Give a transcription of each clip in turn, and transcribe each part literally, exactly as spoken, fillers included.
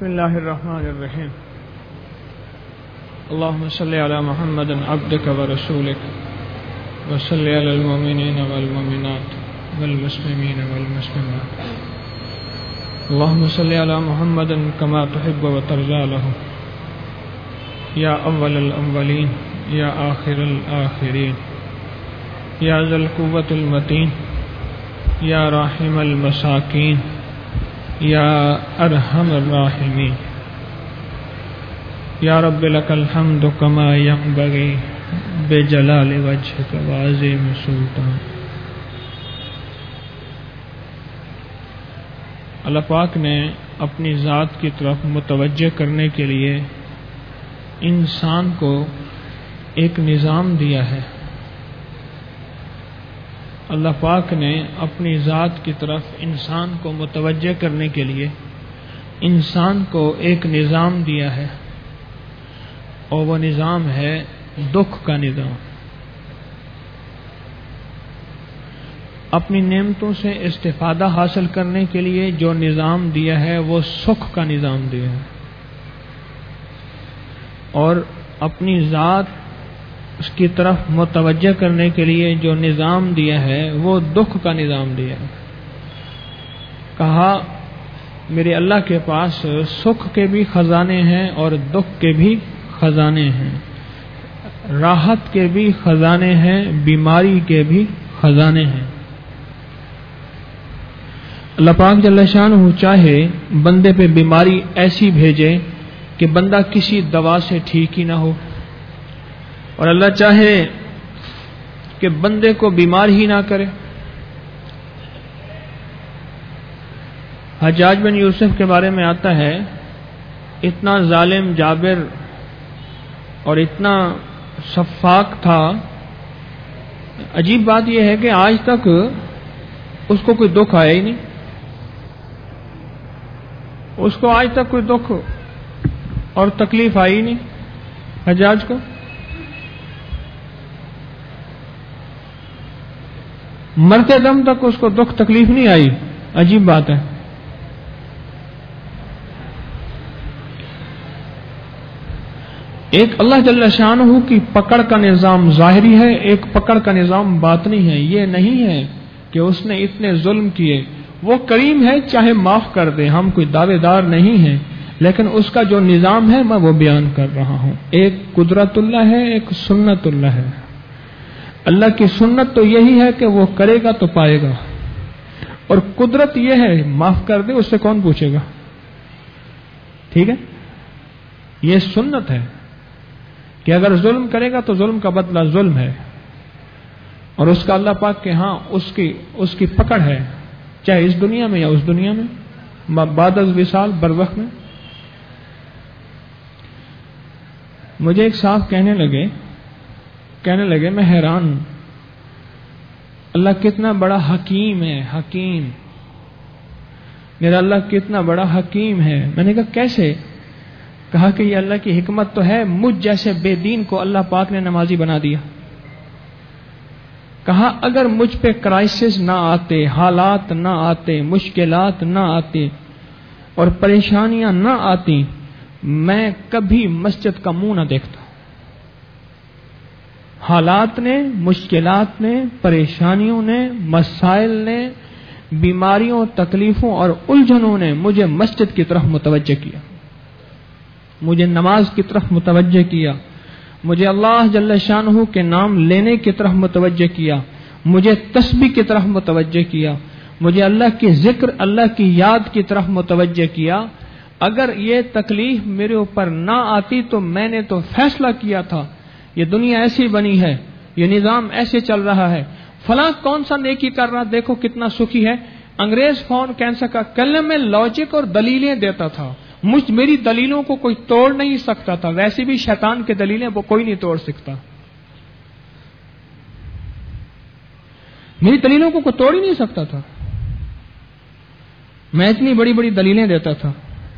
بسم اللہ الرحمن الرحیم اللهم صل علی محمد عبدک ورسولک وصل علی المؤمنین والمؤمنات والمسلمین والمسلمات اللهم صل علی محمد کما تحب وترضى له یا اول الاولین یا آخر الآخرین یا ذی القوة المتین یا راحم المساکین یا ارحم الراحمین یا رب لک الحمد کما ینبغی بجلال وجہک وعظیم سلطان. اللہ پاک نے اپنی ذات کی طرف متوجہ کرنے کے لیے انسان کو ایک نظام دیا ہے. اللہ پاک نے اپنی ذات کی طرف انسان کو متوجہ کرنے کے لیے انسان کو ایک نظام دیا ہے، اور وہ نظام ہے دکھ کا نظام. اپنی نعمتوں سے استفادہ حاصل کرنے کے لیے جو نظام دیا ہے وہ سکھ کا نظام دیا ہے، اور اپنی ذات اس کی طرف متوجہ کرنے کے لیے جو نظام دیا ہے وہ دکھ کا نظام دیا ہے. کہا میرے اللہ کے پاس سکھ کے بھی خزانے ہیں اور دکھ کے بھی خزانے ہیں، راحت کے بھی خزانے ہیں، بیماری کے بھی خزانے ہیں. اللہ پاک جل شانہ چاہے بندے پہ بیماری ایسی بھیجے کہ بندہ کسی دوا سے ٹھیک ہی نہ ہو، اور اللہ چاہے کہ بندے کو بیمار ہی نہ کرے. حجاج بن یوسف کے بارے میں آتا ہے اتنا ظالم جابر اور اتنا شفاق تھا. عجیب بات یہ ہے کہ آج تک اس کو کوئی دکھ آیا ہی نہیں. اس کو آج تک کوئی دکھ اور تکلیف آئی ہی نہیں حجاج کو. مرتے دم تک اس کو دکھ تکلیف نہیں آئی. عجیب بات ہے. ایک اللہ جل شانہ کی پکڑ کا نظام ظاہری ہے، ایک پکڑ کا نظام باطنی ہے. یہ نہیں ہے کہ اس نے اتنے ظلم کیے، وہ کریم ہے چاہے معاف کر دے. ہم کوئی دعوے دار نہیں ہیں، لیکن اس کا جو نظام ہے میں وہ بیان کر رہا ہوں. ایک قدرت اللہ ہے، ایک سنت اللہ ہے. اللہ کی سنت تو یہی ہے کہ وہ کرے گا تو پائے گا، اور قدرت یہ ہے معاف کر دے، اس سے کون پوچھے گا. ٹھیک ہے، یہ سنت ہے کہ اگر ظلم کرے گا تو ظلم کا بدلہ ظلم ہے، اور اس کا اللہ پاک کے ہاں اس کی اس کی پکڑ ہے، چاہے اس دنیا میں یا اس دنیا میں، بعد از وصال بروقت میں. مجھے ایک صاحب کہنے لگے کہنے لگے میں حیران ہوں، اللہ کتنا بڑا حکیم ہے. حکیم، میرا اللہ کتنا بڑا حکیم ہے. میں نے کہا کیسے؟ کہا کہ یہ اللہ کی حکمت تو ہے، مجھ جیسے بے دین کو اللہ پاک نے نمازی بنا دیا. کہا اگر مجھ پہ کرائسس نہ آتے، حالات نہ آتے، مشکلات نہ آتے اور پریشانیاں نہ آتی، میں کبھی مسجد کا منہ نہ دیکھتا. حالات نے، مشکلات نے، پریشانیوں نے، مسائل نے، بیماریوں، تکلیفوں اور الجھنوں نے مجھے مسجد کی طرف متوجہ کیا، مجھے نماز کی طرف متوجہ کیا، مجھے اللہ جل شانہ کے نام لینے کی طرف متوجہ کیا، مجھے تسبیح کی طرف متوجہ کیا، مجھے اللہ کی ذکر، اللہ کی یاد کی طرف متوجہ کیا. اگر یہ تکلیف میرے اوپر نہ آتی تو میں نے تو فیصلہ کیا تھا یہ دنیا ایسی بنی ہے، یہ نظام ایسے چل رہا ہے، فلاں کون سا نیکی کر رہا دیکھو کتنا سکھی ہے. انگریز فون کینسر کا کلم میں لاجک اور دلیلیں دیتا تھا، مجھ میری دلیلوں کو کوئی توڑ نہیں سکتا تھا. ویسے بھی شیطان کی دلیلیں وہ کوئی نہیں توڑ سکتا. میری دلیلوں کو کوئی توڑ ہی نہیں سکتا تھا. میں اتنی بڑی بڑی دلیلیں دیتا تھا،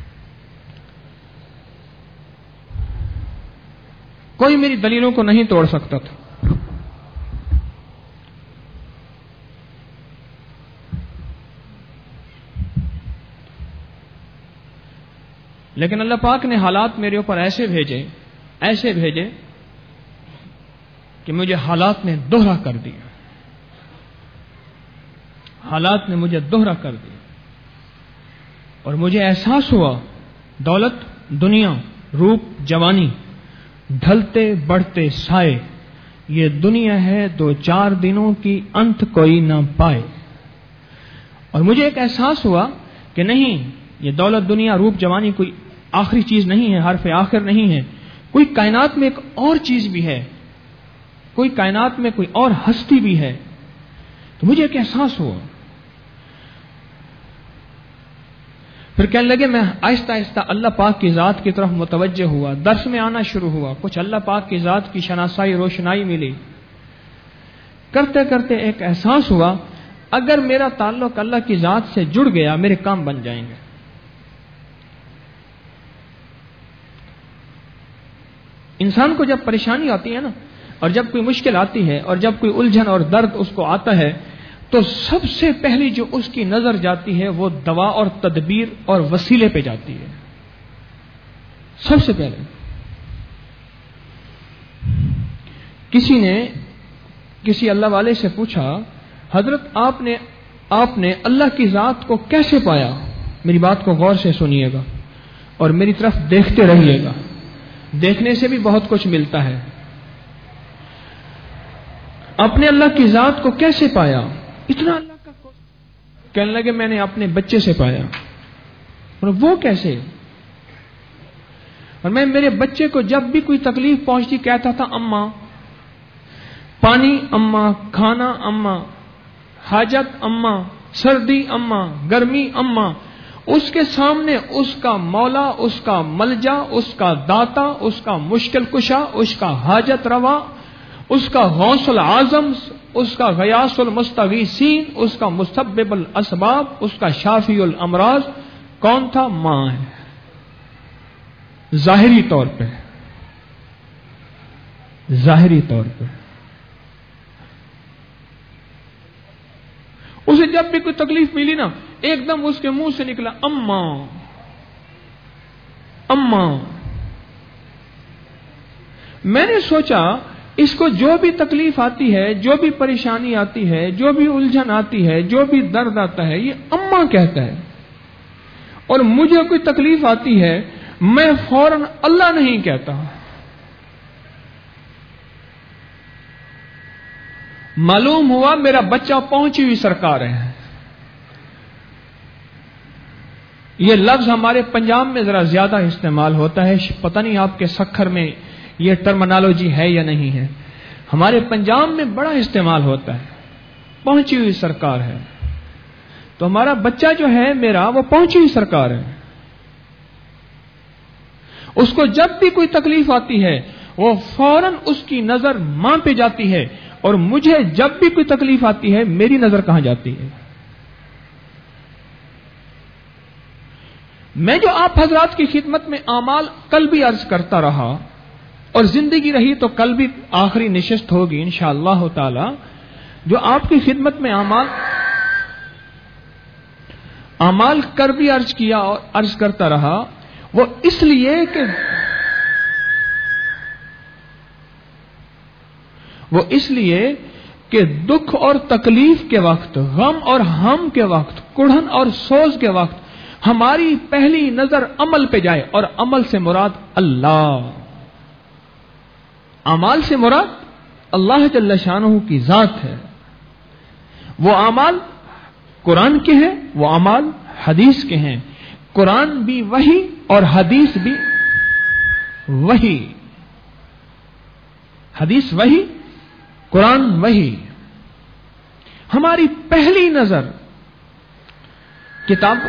کوئی میری دلیلوں کو نہیں توڑ سکتا تھا. لیکن اللہ پاک نے حالات میرے اوپر ایسے بھیجے ایسے بھیجے کہ مجھے حالات نے دوہرا کر دیا حالات نے مجھے دوہرا کر دیا اور مجھے احساس ہوا دولت دنیا روپ جوانی ڈھلتے بڑھتے سائے یہ دنیا ہے دو چار دنوں کی انت کوئی نہ پائے. اور مجھے ایک احساس ہوا کہ نہیں یہ دولت دنیا روپ جوانی کوئی آخری چیز نہیں ہے حرف آخر نہیں ہے کوئی کائنات میں ایک اور چیز بھی ہے کوئی کائنات میں کوئی اور ہستی بھی ہے. تو مجھے ایک احساس ہوا پھر کہنے لگے میں آہستہ آہستہ اللہ پاک کی ذات کی طرف متوجہ ہوا درس میں آنا شروع ہوا کچھ اللہ پاک کی ذات کی شناسائی روشنائی ملی کرتے کرتے ایک احساس ہوا اگر میرا تعلق اللہ کی ذات سے جڑ گیا میرے کام بن جائیں گے. انسان کو جب پریشانی آتی ہے نا اور جب کوئی مشکل آتی ہے اور جب کوئی الجھن اور درد اس کو آتا ہے تو سب سے پہلی جو اس کی نظر جاتی ہے وہ دوا اور تدبیر اور وسیلے پہ جاتی ہے. سب سے پہلے کسی نے کسی اللہ والے سے پوچھا حضرت آپ نے آپ نے اللہ کی ذات کو کیسے پایا؟ میری بات کو غور سے سنیے گا اور میری طرف دیکھتے رہیے گا دیکھنے سے بھی بہت کچھ ملتا ہے. آپ نے اللہ کی ذات کو کیسے پایا؟ اتنا اللہ کا کہنے لگے میں نے اپنے بچے سے پایا. اور وہ کیسے؟ اور میں میرے بچے کو جب بھی کوئی تکلیف پہنچتی کہتا تھا اماں پانی اماں کھانا اماں حاجت اماں سردی اماں گرمی اماں اس کے سامنے اس کا مولا اس کا ملجا اس کا داتا اس کا مشکل کشا اس کا حاجت روا اس کا غوث العظم اس کا غیاث المستغیثین اس کا مسبب الاسباب اس کا شافی الامراض کون تھا؟ ماں ہے. ظاہری طور پہ ظاہری طور پہ اسے جب بھی کوئی تکلیف ملی نا ایک دم اس کے منہ سے نکلا اماں اماں. میں نے سوچا اس کو جو بھی تکلیف آتی ہے جو بھی پریشانی آتی ہے جو بھی الجھن آتی ہے جو بھی درد آتا ہے یہ اماں کہتا ہے اور مجھے کوئی تکلیف آتی ہے میں فوراً اللہ نہیں کہتا. معلوم ہوا میرا بچہ پہنچی ہوئی سرکار ہے. یہ لفظ ہمارے پنجاب میں ذرا زیادہ استعمال ہوتا ہے پتہ نہیں آپ کے سکھر میں یہ ٹرمنالوجی ہے یا نہیں ہے. ہمارے پنجاب میں بڑا استعمال ہوتا ہے پہنچی ہوئی سرکار ہے. تو ہمارا بچہ جو ہے میرا وہ پہنچی ہوئی سرکار ہے. اس کو جب بھی کوئی تکلیف آتی ہے وہ فوراً اس کی نظر ماں پہ جاتی ہے اور مجھے جب بھی کوئی تکلیف آتی ہے میری نظر کہاں جاتی ہے؟ میں جو آپ حضرات کی خدمت میں اعمال کل بھی عرض کرتا رہا اور زندگی رہی تو کل بھی آخری نشست ہوگی انشاءاللہ تعالی. جو آپ کی خدمت میں اعمال اعمال کر بھی عرض کیا اور عرض کرتا رہا وہ اس لیے کہ وہ اس لیے کہ دکھ اور تکلیف کے وقت غم اور ہم کے وقت کڑھن اور سوز کے وقت ہماری پہلی نظر عمل پہ جائے اور عمل سے مراد اللہ اعمال سے مراد اللہ جل شانہ کی ذات ہے. وہ اعمال قرآن کے ہیں وہ اعمال حدیث کے ہیں. قرآن بھی وہی اور حدیث بھی وہی. حدیث وہی قرآن وہی. ہماری پہلی نظر کتاب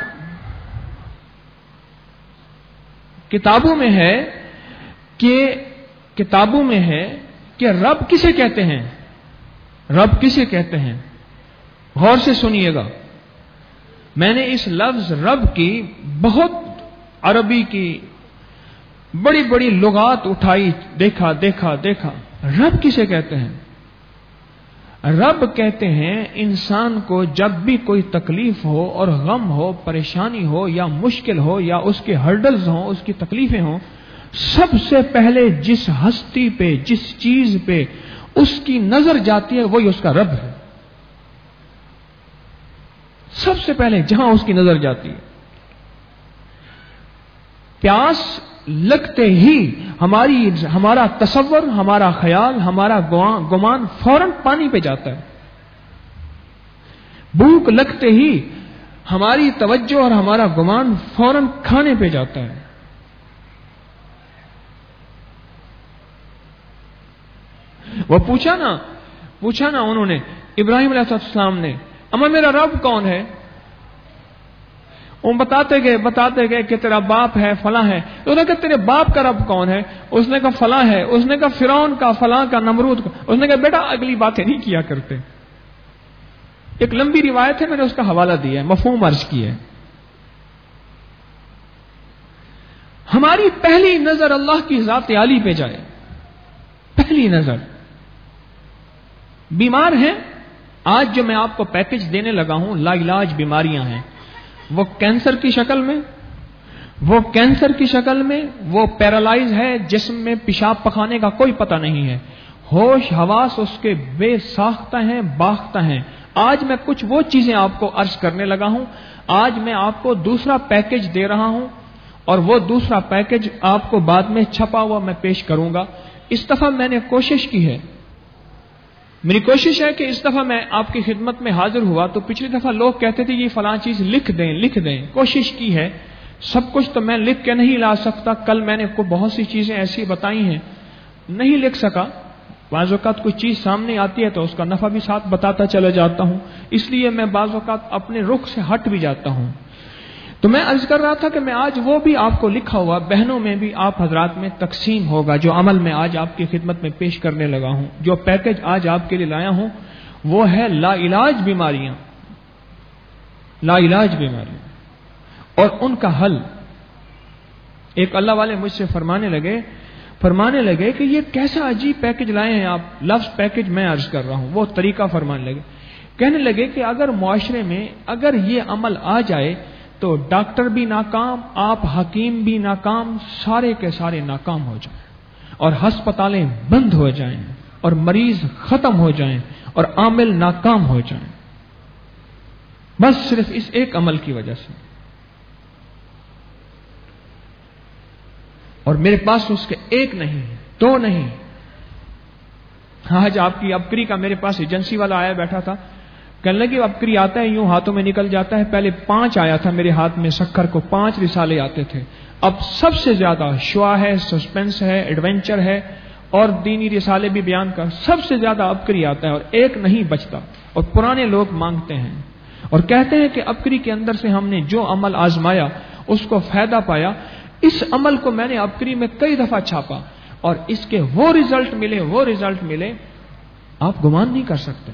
کتابوں میں ہے کہ کتابوں میں ہے کہ رب کسے کہتے ہیں؟ رب کسے کہتے ہیں؟ غور سے سنیے گا. میں نے اس لفظ رب کی بہت عربی کی بڑی بڑی لغات اٹھائی دیکھا دیکھا دیکھا. رب کسے کہتے ہیں؟ رب کہتے ہیں انسان کو جب بھی کوئی تکلیف ہو اور غم ہو، پریشانی ہو یا مشکل ہو یا اس کے ہرڈلز ہوں، اس کی تکلیفیں ہوں، سب سے پہلے جس ہستی پہ، جس چیز پہ اس کی نظر جاتی ہے وہی اس کا رب ہے. سب سے پہلے جہاں اس کی نظر جاتی ہے. پیاس لگتے ہی ہماری ہمارا تصور، ہمارا خیال، ہمارا گمان فوراً پانی پہ جاتا ہے. بھوک لگتے ہی ہماری توجہ اور ہمارا گمان فوراً کھانے پہ جاتا ہے. وہ پوچھا نا پوچھا نا انہوں نے، ابراہیم علیہ السلام نے، اما میرا رب کون ہے؟ وہ بتاتے گئے بتاتے گئے کہ تیرا باپ ہے، فلاں ہے. انہوں نے کہا تیرے باپ کا رب کون ہے؟ اس نے کہا فلاں ہے. اس نے کہا فرعون کا، فلاں کا، نمرود کا. اس نے کہا بیٹا اگلی باتیں نہیں کیا کرتے. ایک لمبی روایت ہے، میں نے اس کا حوالہ دیا ہے، مفہوم عرض کیا ہے. ہماری پہلی نظر اللہ کی ذات عالی پہ جائے. پہلی نظر. بیمار ہیں، آج جو میں آپ کو پیکج دینے لگا ہوں لا علاج بیماریاں ہیں. وہ کینسر کی شکل میں وہ کینسر کی شکل میں وہ پیرالائز ہے، جسم میں پیشاب پخانے کا کوئی پتہ نہیں ہے، ہوش حواس اس کے بے ساختہ ہیں، باختہ ہیں. آج میں کچھ وہ چیزیں آپ کو عرض کرنے لگا ہوں. آج میں آپ کو دوسرا پیکج دے رہا ہوں اور وہ دوسرا پیکج آپ کو بعد میں چھپا ہوا میں پیش کروں گا. اس دفعہ میں نے کوشش کی ہے، میری کوشش ہے کہ اس دفعہ میں آپ کی خدمت میں حاضر ہوا تو پچھلی دفعہ لوگ کہتے تھے یہ فلاں چیز لکھ دیں لکھ دیں. کوشش کی ہے، سب کچھ تو میں لکھ کے نہیں لا سکتا. کل میں نے کو بہت سی چیزیں ایسی بتائی ہیں، نہیں لکھ سکا. بعض اوقات کوئی چیز سامنے آتی ہے تو اس کا نفع بھی ساتھ بتاتا چلا جاتا ہوں، اس لیے میں بعض اوقات اپنے رخ سے ہٹ بھی جاتا ہوں. تو میں عرض کر رہا تھا کہ میں آج وہ بھی آپ کو لکھا ہوا بہنوں میں بھی آپ حضرات میں تقسیم ہوگا، جو عمل میں آج آپ کی خدمت میں پیش کرنے لگا ہوں. جو پیکج آج آپ کے لیے لایا ہوں وہ ہے لا علاج بیماریاں. لا علاج بیماریاں اور ان کا حل. ایک اللہ والے مجھ سے فرمانے لگے فرمانے لگے کہ یہ کیسا عجیب پیکج لائے ہیں آپ. لفظ پیکج میں عرض کر رہا ہوں، وہ طریقہ فرمانے لگے. کہنے لگے کہ اگر معاشرے میں اگر یہ عمل آ جائے تو ڈاکٹر بھی ناکام، آپ حکیم بھی ناکام، سارے کے سارے ناکام ہو جائیں اور ہسپتالیں بند ہو جائیں اور مریض ختم ہو جائیں اور عامل ناکام ہو جائیں، بس صرف اس ایک عمل کی وجہ سے. اور میرے پاس اس کے ایک نہیں دو نہیں. آج آپ کی ابکری کا میرے پاس ایجنسی والا آیا بیٹھا تھا، کہنے لگے ابکری آتا ہے یوں ہاتھوں میں نکل جاتا ہے. پہلے پانچ آیا تھا میرے ہاتھ میں شکر کو، پانچ رسالے آتے تھے. اب سب سے زیادہ شعا ہے، سسپینس ہے، ایڈونچر ہے اور دینی رسالے بھی بیان کر، سب سے زیادہ ابکری آتا ہے اور ایک نہیں بچتا. اور پرانے لوگ مانگتے ہیں اور کہتے ہیں کہ ابکری کے اندر سے ہم نے جو عمل آزمایا اس کو فائدہ پایا. اس عمل کو میں نے ابکری میں کئی دفعہ چھاپا اور اس کے وہ رزلٹ ملے وہ رزلٹ ملے آپ گمان نہیں کر سکتے.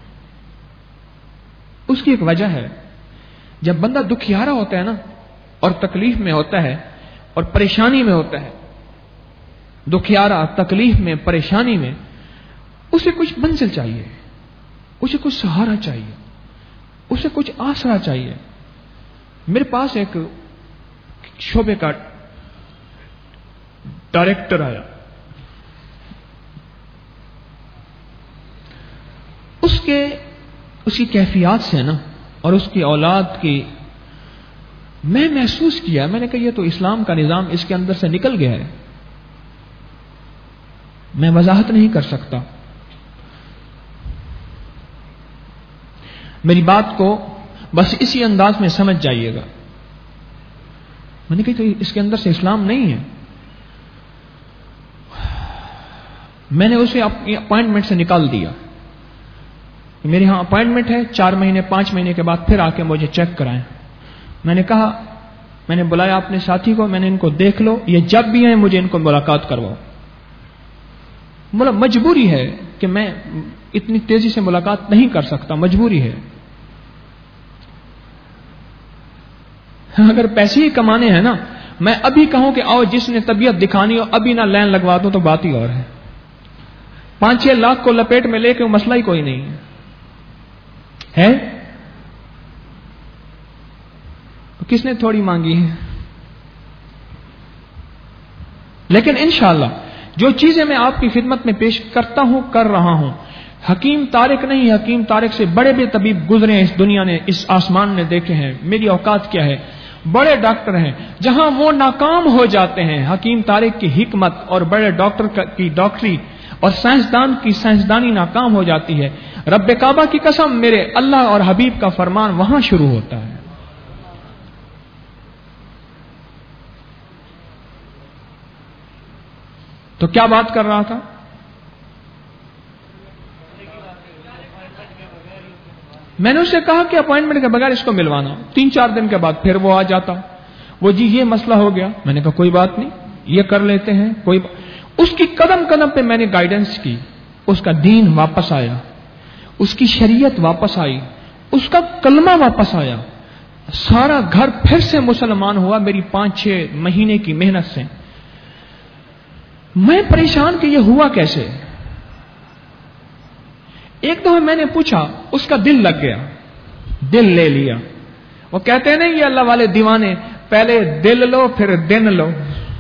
اس کی ایک وجہ ہے، جب بندہ دکھیارا ہوتا ہے نا اور تکلیف میں ہوتا ہے اور پریشانی میں ہوتا ہے، دکھیارا تکلیف میں پریشانی میں، اسے کچھ منزل چاہیے، اسے کچھ سہارا چاہیے، اسے کچھ آسرا چاہیے. میرے پاس ایک شعبے کا ڈائریکٹر آیا، اس کے اس کی کیفیات سے نا اور اس کی اولاد کی میں محسوس کیا، میں نے کہا یہ تو اسلام کا نظام اس کے اندر سے نکل گیا ہے. میں وضاحت نہیں کر سکتا. میری بات کو بس اسی انداز میں سمجھ جائیے گا. میں نے کہا تو اس کے اندر سے اسلام نہیں ہے. میں نے اسے اپنی اپوائنٹمنٹ سے نکال دیا. میرے ہاں اپوائنٹمنٹ ہے، چار مہینے پانچ مہینے کے بعد پھر آ کے مجھے چیک کرائیں. میں نے کہا، میں نے بلایا اپنے ساتھی کو، میں نے ان کو دیکھ لو، یہ جب بھی ہیں مجھے ان کو ملاقات کرواؤ. بولا مجبوری ہے کہ میں اتنی تیزی سے ملاقات نہیں کر سکتا، مجبوری ہے. اگر پیسے ہی کمانے ہیں نا، میں ابھی کہوں کہ آؤ جس نے طبیعت دکھانی ہو ابھی نہ لائن لگوا دوں تو بات ہی اور ہے. پانچ چھ لاکھ کو لپیٹ میں لے کے مسئلہ ہی کوئی نہیں ہے, کس نے تھوڑی مانگی ہے. لیکن انشاءاللہ جو چیزیں میں آپ کی خدمت میں پیش کرتا ہوں کر رہا ہوں, حکیم طارق نہیں, حکیم طارق سے بڑے بڑے طبیب گزرے ہیں اس دنیا نے, اس آسمان نے دیکھے ہیں. میری اوقات کیا ہے, بڑے ڈاکٹر ہیں, جہاں وہ ناکام ہو جاتے ہیں حکیم طارق کی حکمت اور بڑے ڈاکٹر کی ڈاکٹری اور سائنسدان کی سائنسدانی ناکام ہو جاتی ہے. رب کعبہ کی قسم, میرے اللہ اور حبیب کا فرمان وہاں شروع ہوتا ہے. تو کیا بات کر رہا تھا؟ میں نے اسے کہا کہ اپوائنٹمنٹ کے بغیر اس کو ملوانا. تین چار دن کے بعد پھر وہ آ جاتا, وہ جی یہ مسئلہ ہو گیا. میں نے کہا کوئی بات نہیں, یہ کر لیتے ہیں. کوئی ب... اس کی قدم قدم پہ میں نے گائیڈنس کی. اس کا دین واپس آیا, اس کی شریعت واپس آئی, اس کا کلمہ واپس آیا, سارا گھر پھر سے مسلمان ہوا میری پانچ چھ مہینے کی محنت سے. میں پریشان کہ یہ ہوا کیسے. ایک دفعہ میں نے پوچھا, اس کا دل لگ گیا, دل لے لیا. وہ کہتے ہیں نہیں یہ اللہ والے دیوانے, پہلے دل لو پھر دن لو.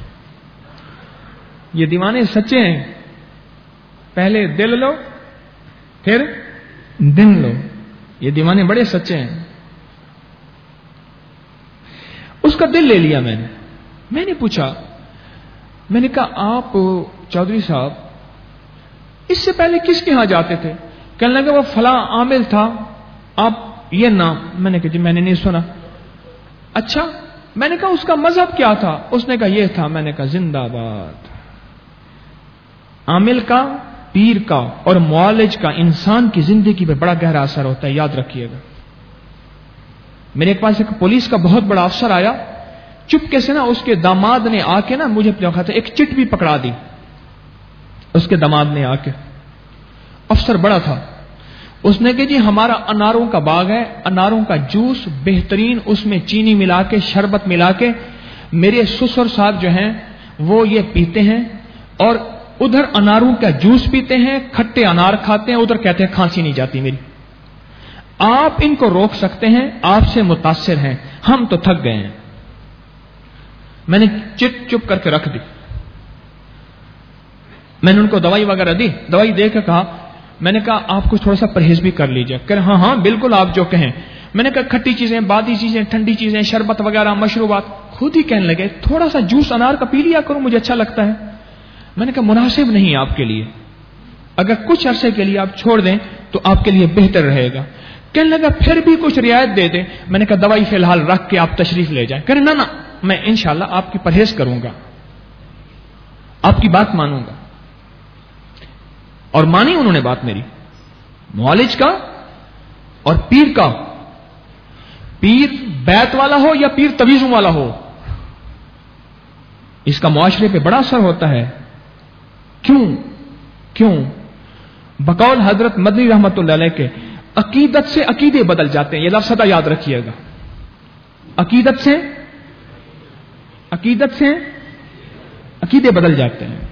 یہ دیوانے سچے ہیں, پہلے دل لو پھر دن لو. یہ دیوانے بڑے سچے ہیں. اس کا دل لے لیا میں نے. میں نے پوچھا, میں نے کہا آپ چودھری صاحب اس سے پہلے کس کے ہاں جاتے تھے؟ کہنے لگا وہ فلاں عامل تھا, آپ یہ نام. میں نے کہا جی میں نے نہیں سنا. اچھا, میں نے کہا اس کا مذہب کیا تھا؟ اس نے کہا یہ تھا. میں نے کہا زندہ باد. عامل کا, پیر کا اور معالج کا انسان کی زندگی پہ بڑا گہرا اثر ہوتا ہے, یاد رکھیے گا. میرے پاس ایک پولیس کا بہت بڑا افسر آیا, چپکے سے نا اس کے داماد نے آ کے نا مجھے ایک چٹ بھی پکڑا دی. اس کے داماد نے آ کے, افسر بڑا تھا, اس نے کہ جی ہمارا اناروں کا باغ ہے, اناروں کا جوس بہترین, اس میں چینی ملا کے شربت ملا کے میرے سسر صاحب جو ہیں وہ یہ پیتے ہیں, اور ادھر اناروں کا جوس پیتے ہیں, کھٹے انار کھاتے ہیں, ادھر کہتے ہیں کھانسی نہیں جاتی میری. آپ ان کو روک سکتے ہیں, آپ سے متاثر ہیں, ہم تو تھک گئے ہیں. میں نے چٹ چپ کر کے رکھ دی. میں نے ان کو دوائی وغیرہ دی, دوائی دے کے کہا, میں نے کہا آپ کچھ تھوڑا سا پرہیز بھی کر لیجیے. کہ ہاں ہاں بالکل آپ جو کہیں. میں نے کہا کھٹی چیزیں, بادی چیزیں, ٹھنڈی چیزیں, شربت وغیرہ, مشروبات. خود ہی کہنے لگے تھوڑا سا جوس انار کا پی لیا کرو, مجھے اچھا لگتا ہے. میں نے کہا مناسب نہیں آپ کے لیے, اگر کچھ عرصے کے لیے آپ چھوڑ دیں تو آپ کے لیے بہتر رہے گا. کہنے لگا پھر بھی کچھ رعایت دے دیں. میں نے کہا دوائی فی الحال رکھ کے آپ تشریف لے جائیں. کہنے نہ نہ میں انشاءاللہ آپ کی پرہیز کروں گا, آپ کی بات مانوں گا. اور مانی انہوں نے بات میری, معالج کا اور پیر کا. پیر بیت والا ہو یا پیر تویزوں والا ہو, اس کا معاشرے پہ بڑا اثر ہوتا ہے. کیوں کیوں بقول حضرت مدنی رحمت اللہ علیہ کے, عقیدت سے عقیدے بدل جاتے ہیں. یہ لفظ سدا یاد رکھیے گا. عقیدت سے عقیدت سے عقیدے بدل جاتے ہیں.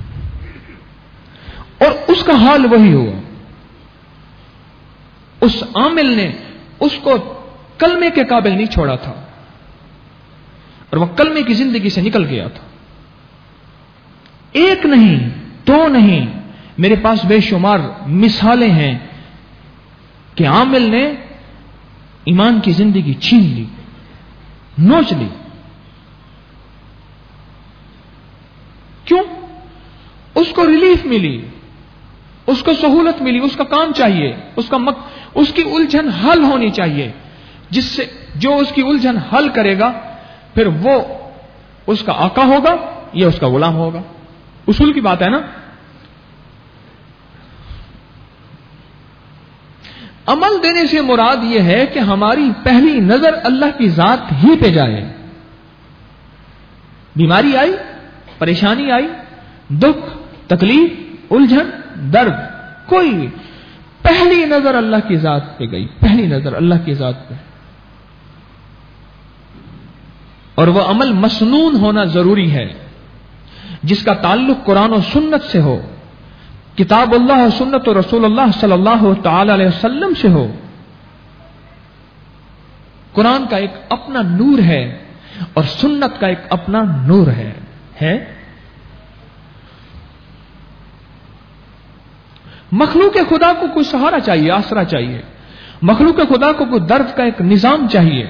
اور اس کا حال وہی ہوا. اس عامل نے اس کو کلمے کے قابل نہیں چھوڑا تھا, اور وہ کلمے کی زندگی سے نکل گیا تھا. ایک نہیں, دو نہیں, میرے پاس بے شمار مثالیں ہیں کہ عامل نے ایمان کی زندگی چھین لی, نوچ لی. کیوں؟ اس کو ریلیف ملی, اس کو سہولت ملی, اس کا کام چاہیے, اس کا مک... اس کی الجھن حل ہونی چاہیے, جس سے جو اس کی الجھن حل کرے گا پھر وہ اس کا آقا ہوگا, یہ اس کا غلام ہوگا. اصول کی بات ہے نا. عمل دینے سے مراد یہ ہے کہ ہماری پہلی نظر اللہ کی ذات ہی پہ جائے. بیماری آئی, پریشانی آئی, دکھ, تکلیف, الجھن, درد, کوئی بھی, پہلی نظر اللہ کی ذات پہ گئی, پہلی نظر اللہ کی ذات پہ. اور وہ عمل مسنون ہونا ضروری ہے, جس کا تعلق قرآن و سنت سے ہو, کتاب اللہ اور سنت و رسول اللہ صلی اللہ تعالی علیہ وسلم سے ہو. قرآن کا ایک اپنا نور ہے اور سنت کا ایک اپنا نور ہے ہے مخلوق خدا کو کوئی سہارا چاہیے، آسرا چاہیے. مخلوق خدا کو کوئی درد کا ایک نظام چاہیے.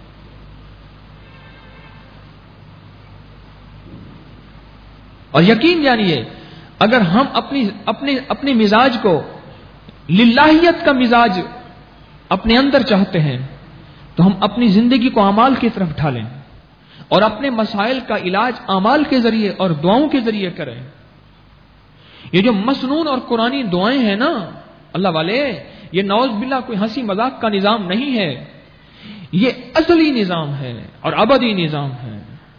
اور یقین جانیے اگر ہم اپنی اپنے اپنے مزاج کو للہیت کا مزاج اپنے اندر چاہتے ہیں تو ہم اپنی زندگی کو اعمال کی طرف ڈھالیں اور اپنے مسائل کا علاج اعمال کے ذریعے اور دعاؤں کے ذریعے کریں. یہ جو مسنون اور قرآنی دعائیں ہیں نا اللہ والے، یہ نعوذ باللہ کوئی ہنسی مذاق کا نظام نہیں ہے، یہ اصلی نظام ہے اور ابدی نظام ہے.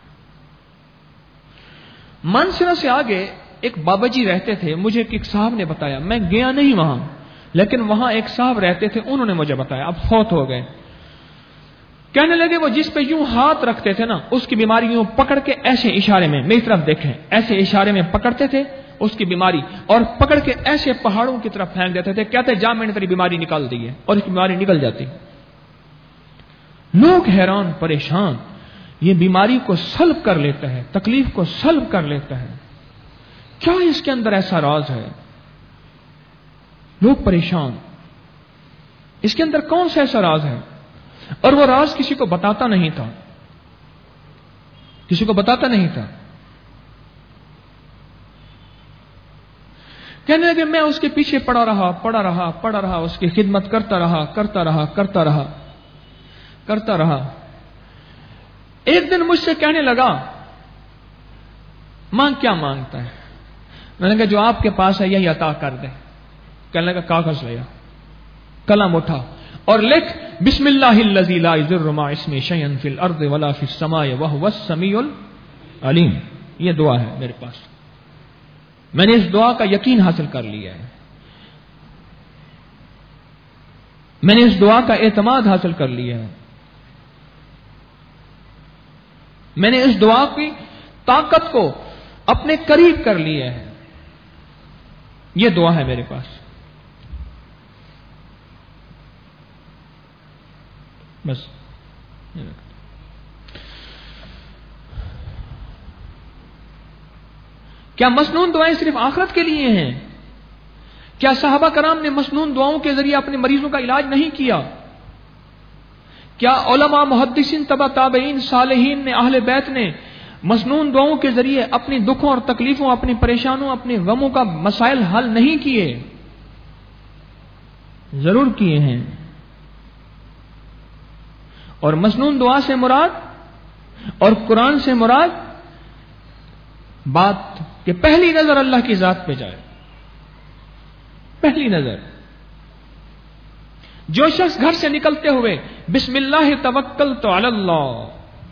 مانسرا سے آگے ایک بابا جی رہتے تھے، مجھے ایک صاحب نے بتایا، میں گیا نہیں وہاں لیکن وہاں ایک صاحب رہتے تھے، انہوں نے مجھے بتایا، اب فوت ہو گئے. کہنے لگے وہ جس پہ یوں ہاتھ رکھتے تھے نا اس کی بیماری یوں پکڑ کے ایسے اشارے میں، میری طرف دیکھیں، ایسے اشارے میں پکڑتے تھے اس کی بیماری اور پکڑ کے ایسے پہاڑوں کی طرف پھینک دیتے تھے، کہتے جا میں نے تیری بیماری نکال دی ہے، اور اس کی بیماری نکل جاتی. لوگ حیران پریشان، یہ بیماری کو سلب کر لیتا ہے، تکلیف کو سلب کر لیتا ہے، کیا اس کے اندر ایسا راز ہے؟ لوگ پریشان، اس کے اندر کون سا ایسا راز ہے؟ اور وہ راز کسی کو بتاتا نہیں تھا، کسی کو بتاتا نہیں تھا. کہنے لگے میں اس کے پیچھے پڑا رہا پڑا رہا پڑا رہا اس کی خدمت کرتا رہا کرتا رہا کرتا رہا کرتا رہا ایک دن مجھ سے کہنے لگا مانگ کیا مانگتا ہے؟ میں نے کہا جو آپ کے پاس ہے یہی عطا کر دے. کہنے لگا کاغذ لیا، قلم اٹھا اور لکھ بسم اللہ الذی لا یضر مع اسمہ شیئا فی الارض ولا فی السماء وہو السمیع العلیم. یہ دعا ہے میرے پاس، میں نے اس دعا کا یقین حاصل کر لیا ہے، میں نے اس دعا کا اعتماد حاصل کر لیا ہے، میں نے اس دعا کی طاقت کو اپنے قریب کر لیا ہے. یہ دعا ہے میرے پاس، بس. کیا مسنون دعائیں صرف آخرت کے لیے ہیں؟ کیا صحابہ کرام نے مسنون دعاؤں کے ذریعے اپنے مریضوں کا علاج نہیں کیا؟ کیا علماء محدثین تبع تابعین صالحین نے اہل بیت نے مسنون دعاؤں کے ذریعے اپنی دکھوں اور تکلیفوں، اپنی پریشانوں، اپنے غموں کا مسائل حل نہیں کیے؟ ضرور کیے ہیں. اور مسنون دعا سے مراد اور قرآن سے مراد بات کہ پہلی نظر اللہ کی ذات پہ جائے. پہلی نظر جو شخص گھر سے نکلتے ہوئے بسم اللہ توکلت علی اللہ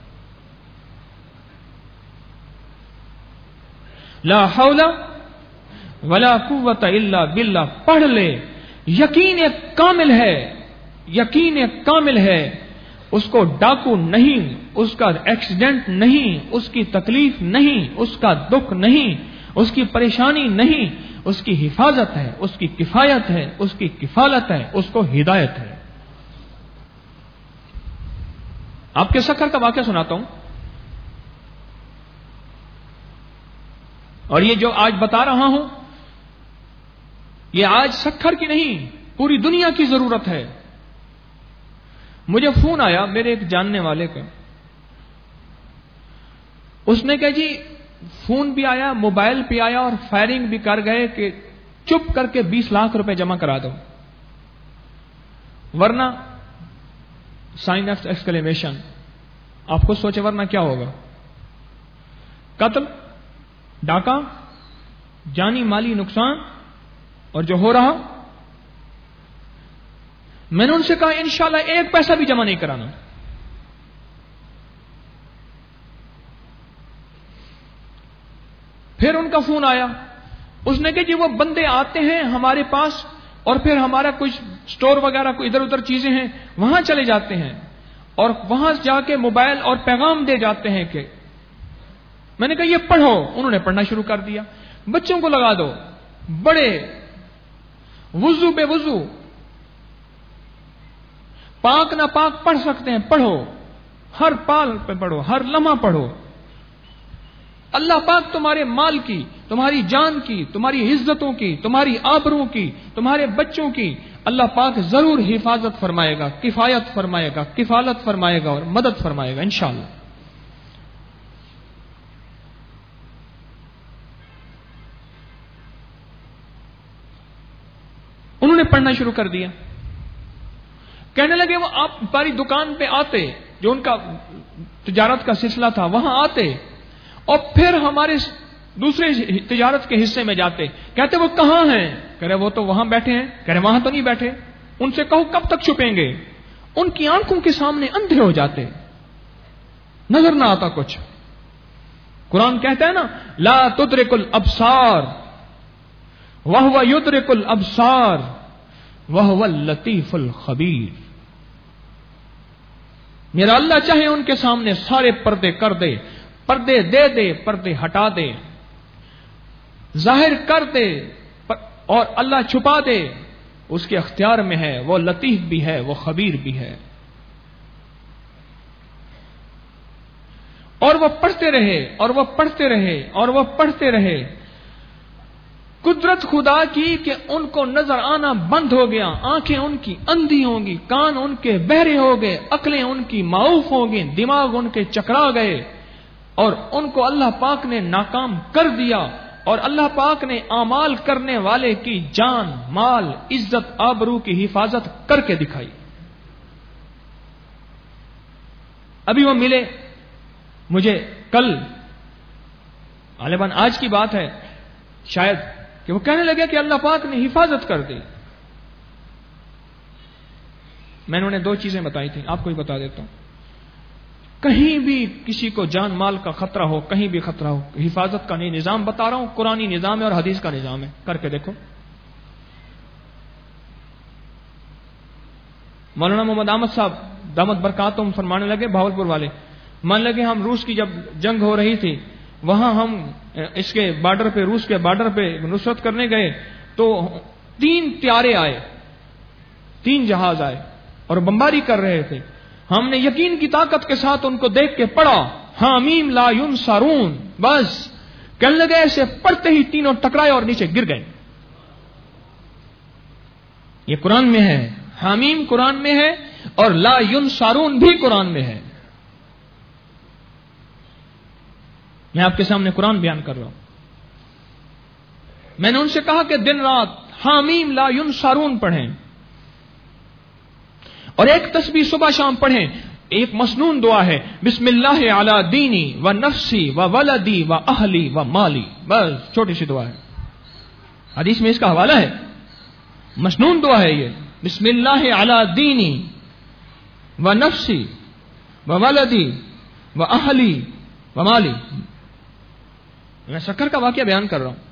لا حول ولا قوت الا باللہ پڑھ لے، یقین ایک کامل ہے، یقین ایک کامل ہے، اس کو ڈاکو نہیں، اس کا ایکسیڈنٹ نہیں، اس کی تکلیف نہیں، اس کا دکھ نہیں، اس کی پریشانی نہیں، اس کی حفاظت ہے، اس کی کفایت ہے، اس کی کفالت ہے، اس کو ہدایت ہے. آپ کے سکر کا واقعہ سناتا ہوں، اور یہ جو آج بتا رہا ہوں یہ آج سکھر کی نہیں پوری دنیا کی ضرورت ہے. مجھے فون آیا میرے ایک جاننے والے کا، اس نے کہا جی فون بھی آیا، موبائل بھی آیا اور فائرنگ بھی کر گئے کہ چپ کر کے بیس لاکھ روپے جمع کرا دو ورنہ سائن آف ایکسکلیمیشن. آپ خود سوچے ورنہ کیا ہوگا؟ قتل، ڈاکہ، جانی مالی نقصان، اور جو ہو رہا. میں نے ان سے کہا انشاءاللہ ایک پیسہ بھی جمع نہیں کرانا. پھر ان کا فون آیا، اس نے کہا جی وہ بندے آتے ہیں ہمارے پاس اور پھر ہمارا کچھ سٹور وغیرہ کوئی ادھر ادھر چیزیں ہیں وہاں چلے جاتے ہیں اور وہاں جا کے موبائل اور پیغام دے جاتے ہیں کہ میں نے کہا یہ پڑھو. انہوں نے پڑھنا شروع کر دیا. بچوں کو لگا دو، بڑے وضو بے وضو پاک نہ پاک پڑھ سکتے ہیں، پڑھو، ہر پال پہ پڑھو، ہر لمحہ پڑھو. اللہ پاک تمہارے مال کی، تمہاری جان کی، تمہاری عزتوں کی، تمہاری آبروں کی، تمہارے بچوں کی اللہ پاک ضرور حفاظت فرمائے گا، کفایت فرمائے گا، کفالت فرمائے گا اور مدد فرمائے گا انشاءاللہ. انہوں نے پڑھنا شروع کر دیا. کہنے لگے وہ آپ ہماری دکان پہ آتے، جو ان کا تجارت کا سلسلہ تھا، وہاں آتے اور پھر ہمارے دوسرے تجارت کے حصے میں جاتے. کہتے وہ کہاں ہیں؟ کہہ رہے وہ تو وہاں بیٹھے ہیں. کہہ رہے وہاں تو نہیں بیٹھے. ان سے کہو کب تک چھپیں گے؟ ان کی آنکھوں کے سامنے اندھے ہو جاتے، نظر نہ آتا کچھ. قرآن کہتا ہے نا لا تدرک الابصار وہو یدرک الابصار وہو اللطیف الخبیر. میرا اللہ چاہے ان کے سامنے سارے پردے کر دے، پردے دے دے، پردے ہٹا دے، ظاہر کر دے اور اللہ چھپا دے، اس کے اختیار میں ہے. وہ لطیف بھی ہے، وہ خبیر بھی ہے. اور وہ پڑھتے رہے اور وہ پڑھتے رہے اور وہ پڑھتے رہے. قدرت خدا کی کہ ان کو نظر آنا بند ہو گیا، آنکھیں ان کی اندھی ہوں گی، کان ان کے بہرے ہو گئے، عقلیں ان کی معوف ہوں گی، دماغ ان کے چکرا گئے اور ان کو اللہ پاک نے ناکام کر دیا. اور اللہ پاک نے اعمال کرنے والے کی جان، مال، عزت، آبرو کی حفاظت کر کے دکھائی. ابھی وہ ملے مجھے کل، غالباً آج کی بات ہے شاید، کہ وہ کہنے لگے کہ اللہ پاک نے حفاظت کر دی. میں نے انہیں دو چیزیں بتائی تھیں، آپ کو ہی بتا دیتا ہوں. کہیں بھی کسی کو جان مال کا خطرہ ہو، کہیں بھی خطرہ ہو، حفاظت کا نہیں نظام بتا رہا ہوں، قرآنی نظام ہے اور حدیث کا نظام ہے، کر کے دیکھو. مولانا محمد احمد صاحب دامت برکاتہم فرمانے لگے، بھاولپور والے، مان لگے ہم روس کی جب جنگ ہو رہی تھی، وہاں ہم اس کے بارڈر پہ، روس کے بارڈر پہ نصرت کرنے گئے تو تین طیارے آئے، تین جہاز آئے اور بمباری کر رہے تھے. ہم نے یقین کی طاقت کے ساتھ ان کو دیکھ کے پڑھا حامیم لا ینصرون، بس کہنے لگے ایسے پڑھتے ہی تینوں ٹکرائے اور نیچے گر گئے. یہ قرآن میں ہے، حامیم قرآن میں ہے اور لا ینصرون بھی قرآن میں ہے. میں آپ کے سامنے قرآن بیان کر رہا ہوں. میں نے ان سے کہا کہ دن رات حامیم لا ینصرون پڑھیں اور ایک تسبیح صبح شام پڑھیں. ایک مسنون دعا ہے، بسم اللہ علی دینی و نفسی و ولدی و اہلی و مالی، بس چھوٹی سی دعا ہے، حدیث میں اس کا حوالہ ہے، مسنون دعا ہے یہ. بسم اللہ علی دینی و نفسی و ولدی و اہلی و مالی. میں شکر کا واقعہ بیان کر رہا ہوں.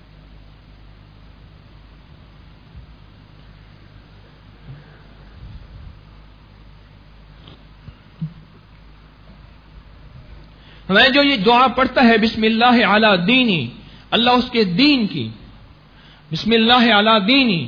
میں جو یہ دعا پڑھتا ہے بسم اللہ علی دینی، اللہ اس کے دین کی، بسم اللہ علی دینی،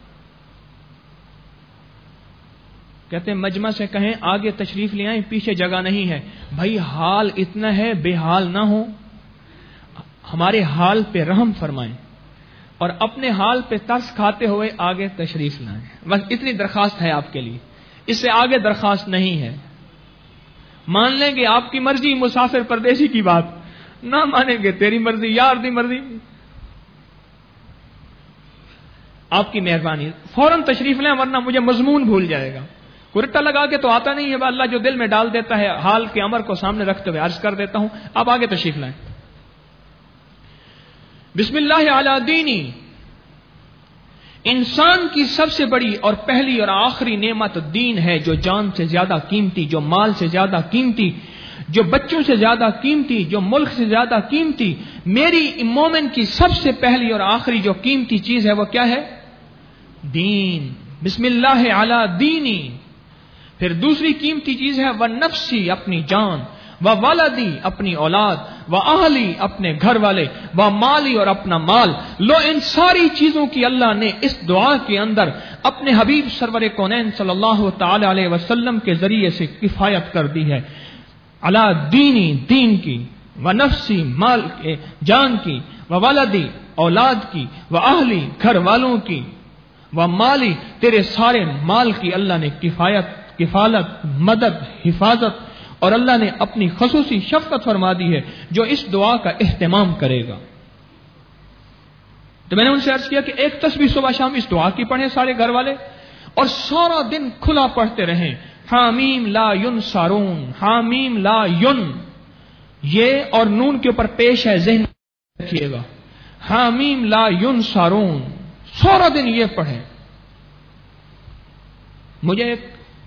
کہتے ہیں مجمع سے کہیں آگے تشریف لے آئیں، پیچھے جگہ نہیں ہے. بھائی حال اتنا ہے، بے حال نہ ہو، ہمارے حال پہ رحم فرمائیں اور اپنے حال پہ ترس کھاتے ہوئے آگے تشریف لائیں. بس اتنی درخواست ہے آپ کے لیے، اس سے آگے درخواست نہیں ہے. مان لیں گے آپ کی مرضی، مسافر پردیسی کی بات نہ مانیں گے، تیری مرضی یار دی مرضی، آپ کی مہربانی. فوراً تشریف لیں ورنہ مجھے مضمون بھول جائے گا. کرٹا لگا کے تو آتا نہیں ہے، اللہ جو دل میں ڈال دیتا ہے حال کے امر کو سامنے رکھتے ہوئے عرض کر دیتا ہوں. آپ آگے تشریف لائیں. بسم اللہ علی دینی، انسان کی سب سے بڑی اور پہلی اور آخری نعمت دین ہے، جو جان سے زیادہ قیمتی، جو مال سے زیادہ قیمتی، جو بچوں سے زیادہ قیمتی، جو ملک سے زیادہ قیمتی. میری مومن کی سب سے پہلی اور آخری جو قیمتی چیز ہے وہ کیا ہے؟ دین. بسم اللہ علی دینی. پھر دوسری قیمتی چیز ہے وہ نفسی، اپنی جان، و ولدی، اپنی اولاد، اہلی اپنے گھر والے، و مالی اور اپنا مال. لو ان ساری چیزوں کی اللہ نے اس دعا کے اندر اپنے حبیب سرور کونین صلی اللہ تعالی علیہ وسلم کے ذریعے سے کفایت کر دی ہے. علی دینی دین کی، و نفسی مال کے جان کی، و ولدی اولاد کی، و اہلی گھر والوں کی، و مالی تیرے سارے مال کی اللہ نے کفایت، کفالت، مدد، حفاظت، اور اللہ نے اپنی خصوصی شفقت فرما دی ہے جو اس دعا کا اہتمام کرے گا. تو میں نے ان سے عرض کیا کہ ایک تسبیح صبح شام اس دعا کی پڑھیں سارے گھر والے، اور سارا دن کھلا پڑھتے رہیں حامیم لا ین سارون، حامیم لا ین، یہ اور نون کے اوپر پیش ہے، ذہن رکھیے گا، حامیم لا ین سارون، سارا دن یہ پڑھیں. مجھے ایک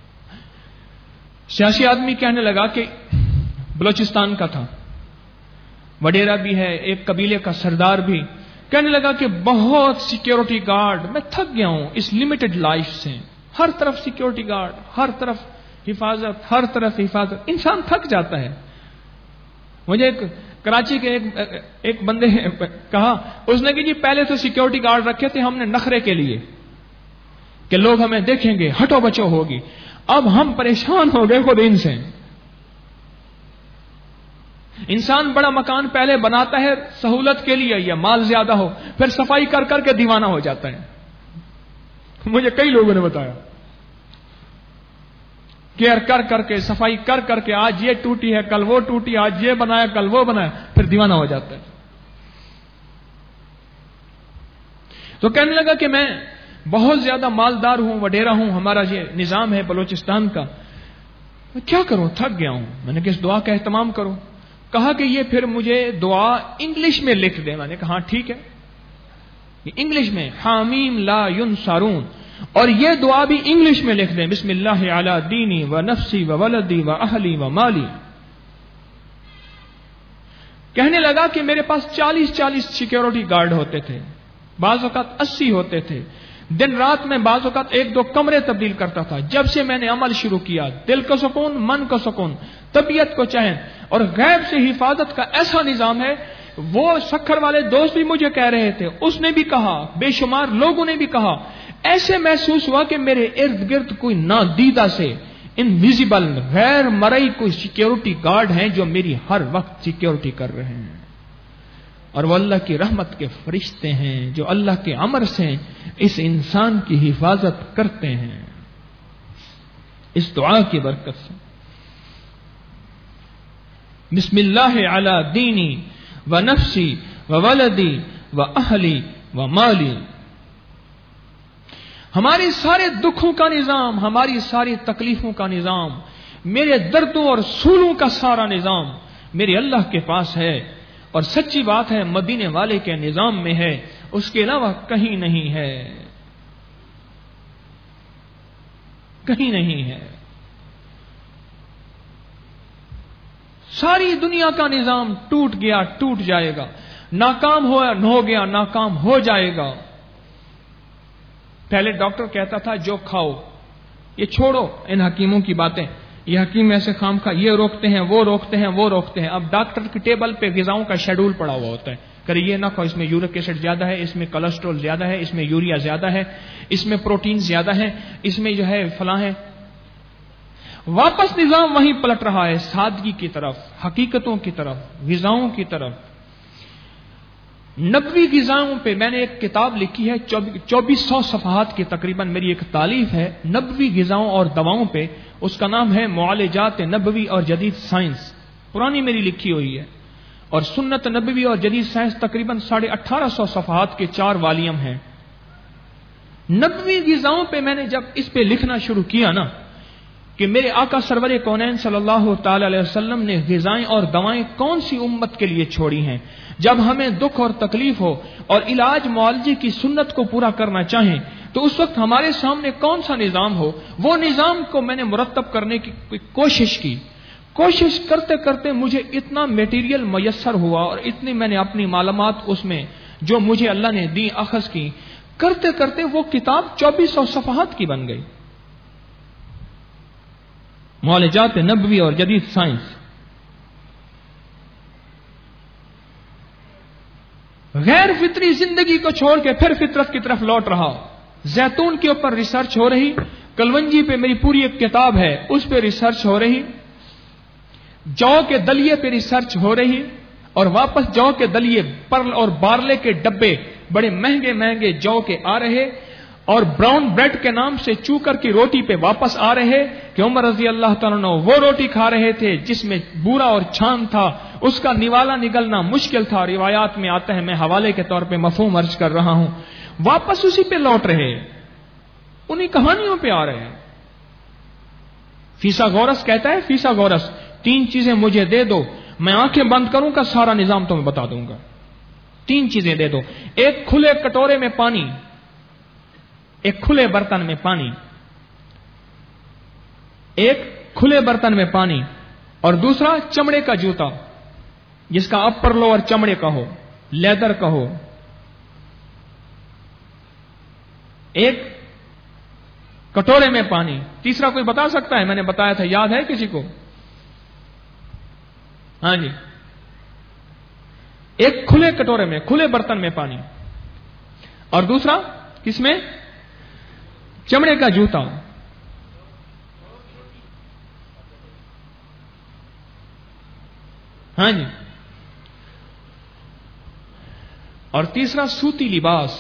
سیاسی آدمی کہنے لگا کہ بلوچستان کا تھا، وڈیرا بھی ہے، ایک قبیلے کا سردار بھی، کہنے لگا کہ بہت سیکیورٹی گارڈ، میں تھک گیا ہوں اس لمیٹڈ لائف سے، ہر طرف سیکیورٹی گارڈ، ہر طرف حفاظت، ہر طرف حفاظت، انسان تھک جاتا ہے. مجھے ایک کراچی کے ایک, ایک بندے کہا، اس نے کہ جی پہلے تو سیکیورٹی گارڈ رکھے تھے ہم نے نخرے کے لیے کہ لوگ ہمیں دیکھیں گے، ہٹو بچو ہوگی، اب ہم پریشان ہو گئے خود ان سے. انسان بڑا مکان پہلے بناتا ہے سہولت کے لیے یا مال زیادہ ہو، پھر صفائی کر کر کے دیوانہ ہو جاتا ہے. مجھے کئی لوگوں نے بتایا، کیئر کر کر کے، صفائی کر کر کے، آج یہ ٹوٹی ہے کل وہ ٹوٹی، آج یہ بنایا کل وہ بنایا، پھر دیوانہ ہو جاتا ہے. تو کہنے لگا کہ میں بہت زیادہ مالدار ہوں، وڈیرا ہوں، ہمارا یہ نظام ہے بلوچستان کا، میں کیا کروں، تھک گیا ہوں. میں نے کہا اس دعا کا اہتمام کرو. کہا کہ یہ پھر مجھے دعا انگلش میں لکھ دے. میں نے کہا ہاں ٹھیک ہے، انگلش میں حامیم لا ینصرون، اور یہ دعا بھی انگلش میں لکھ دیں، بسم اللہ علی دینی و نفسی و ولدی و اہلی و مالی. کہنے لگا کہ میرے پاس چالیس چالیس سیکیورٹی گارڈ ہوتے تھے، بعض اوقات اسی ہوتے تھے. دن رات میں بعض اوقات ایک دو کمرے تبدیل کرتا تھا. جب سے میں نے عمل شروع کیا، دل کو سکون، من کو سکون، طبیعت کو چین، اور غیب سے حفاظت کا ایسا نظام ہے. وہ سکھر والے دوست بھی مجھے کہہ رہے تھے، اس نے بھی کہا، بے شمار لوگوں نے بھی کہا، ایسے محسوس ہوا کہ میرے ارد گرد کوئی نادیدہ سے انویزیبل، غیر مرئی کوئی سیکیورٹی گارڈ ہیں جو میری ہر وقت سیکیورٹی کر رہے ہیں، اور وہ اللہ کی رحمت کے فرشتے ہیں جو اللہ کے امر سے اس انسان کی حفاظت کرتے ہیں اس دعا کی برکت سے. بسم اللہ علی دینی و نفسی و ولدی و اہلی و مالی. ہماری سارے دکھوں کا نظام، ہماری ساری تکلیفوں کا نظام، میرے دردوں اور سولوں کا سارا نظام میرے اللہ کے پاس ہے، اور سچی بات ہے مدینے والے کے نظام میں ہے، اس کے علاوہ کہیں نہیں ہے، کہیں نہیں ہے. ساری دنیا کا نظام ٹوٹ گیا، ٹوٹ جائے گا، ناکام ہو ہو گیا، ناکام ہو جائے گا. پہلے ڈاکٹر کہتا تھا جو کھاؤ، یہ چھوڑو ان حکیموں کی باتیں، یہ حکیم ایسے خام خواہ یہ روکتے ہیں وہ روکتے ہیں وہ روکتے ہیں. اب ڈاکٹر کی ٹیبل پہ غذاؤں کا شیڈول پڑا ہوا ہوتا ہے، کہ یہ نہ کھاؤ، اس میں یورک ایسڈ زیادہ ہے، اس میں کولیسٹرول زیادہ ہے، اس میں یوریا زیادہ ہے، اس میں پروٹین زیادہ ہے، اس میں جو ہے فلاں ہے. واپس نظام وہیں پلٹ رہا ہے، سادگی کی طرف، حقیقتوں کی طرف، غذاؤں کی طرف. نبوی غذاؤں پہ میں نے ایک کتاب لکھی ہے، چوبیس سو صفحات کی تقریباً میری ایک تالیف ہے نبوی غذاؤں اور دواؤں پہ. اس کا نام ہے معالجات نبوی اور جدید سائنس، پرانی میری لکھی ہوئی ہے. اور سنت نبوی اور جدید سائنس تقریباً ساڑھے اٹھارہ سو صفحات کے چار والیوم ہیں. نبوی غذاؤں پہ میں نے جب اس پہ لکھنا شروع کیا نا، کہ میرے آقا سرور کونین صلی اللہ تعالی علیہ وسلم نے غذائیں اور دوائیں کون سی امت کے لیے چھوڑی ہیں، جب ہمیں دکھ اور تکلیف ہو اور علاج معالجے کی سنت کو پورا کرنا چاہیں تو اس وقت ہمارے سامنے کون سا نظام ہو، وہ نظام کو میں نے مرتب کرنے کی کوشش کی. کوشش کرتے کرتے مجھے اتنا میٹیریل میسر ہوا اور اتنی میں نے اپنی معلومات اس میں جو مجھے اللہ نے دی اخذ کی، کرتے کرتے وہ کتاب چوبیس سو صفحات کی بن گئی، معالجات نبوی اور جدید سائنس. غیر فطری زندگی کو چھوڑ کے پھر فطرت کی طرف لوٹ رہا. زیتون کے اوپر ریسرچ ہو رہی, کلونجی پہ میری پوری ایک کتاب ہے اس پہ ریسرچ ہو رہی, جو کے دلیے پہ ریسرچ ہو رہی, اور واپس جو کے دلیے پرل اور بارلے کے ڈبے بڑے مہنگے مہنگے جو کے آ رہے, اور براؤن بریڈ کے نام سے چوکر کی روٹی پہ واپس آ رہے کہ عمر رضی اللہ تعالیٰ عنہ وہ روٹی کھا رہے تھے جس میں بورا اور چھان تھا, اس کا نوالا نگلنا مشکل تھا. روایات میں آتا ہے, میں حوالے کے طور پہ مفہوم عرض کر رہا ہوں. واپس اسی پہ لوٹ رہے, انہی کہانیوں پہ آ رہے ہیں. فیثاغورس کہتا ہے, فیثاغورس تین چیزیں مجھے دے دو, میں آنکھیں بند کروں گا سارا نظام تمہیں بتا دوں گا. تین چیزیں دے دو, ایک کھلے کٹورے میں پانی, ایک کھلے برتن میں پانی, ایک کھلے برتن میں پانی, اور دوسرا چمڑے کا جوتا جس کا اپر لوور چمڑے کا ہو, لیدر کا ہو. ایک کٹورے میں پانی, تیسرا کوئی بتا سکتا ہے؟ میں نے بتایا تھا, یاد ہے کسی کو؟ ہاں جی, ایک کھلے کٹورے میں, کھلے برتن میں پانی, اور دوسرا کس میں؟ چمڑے کا جوتا. ہاں جی, اور تیسرا سوتی لباس.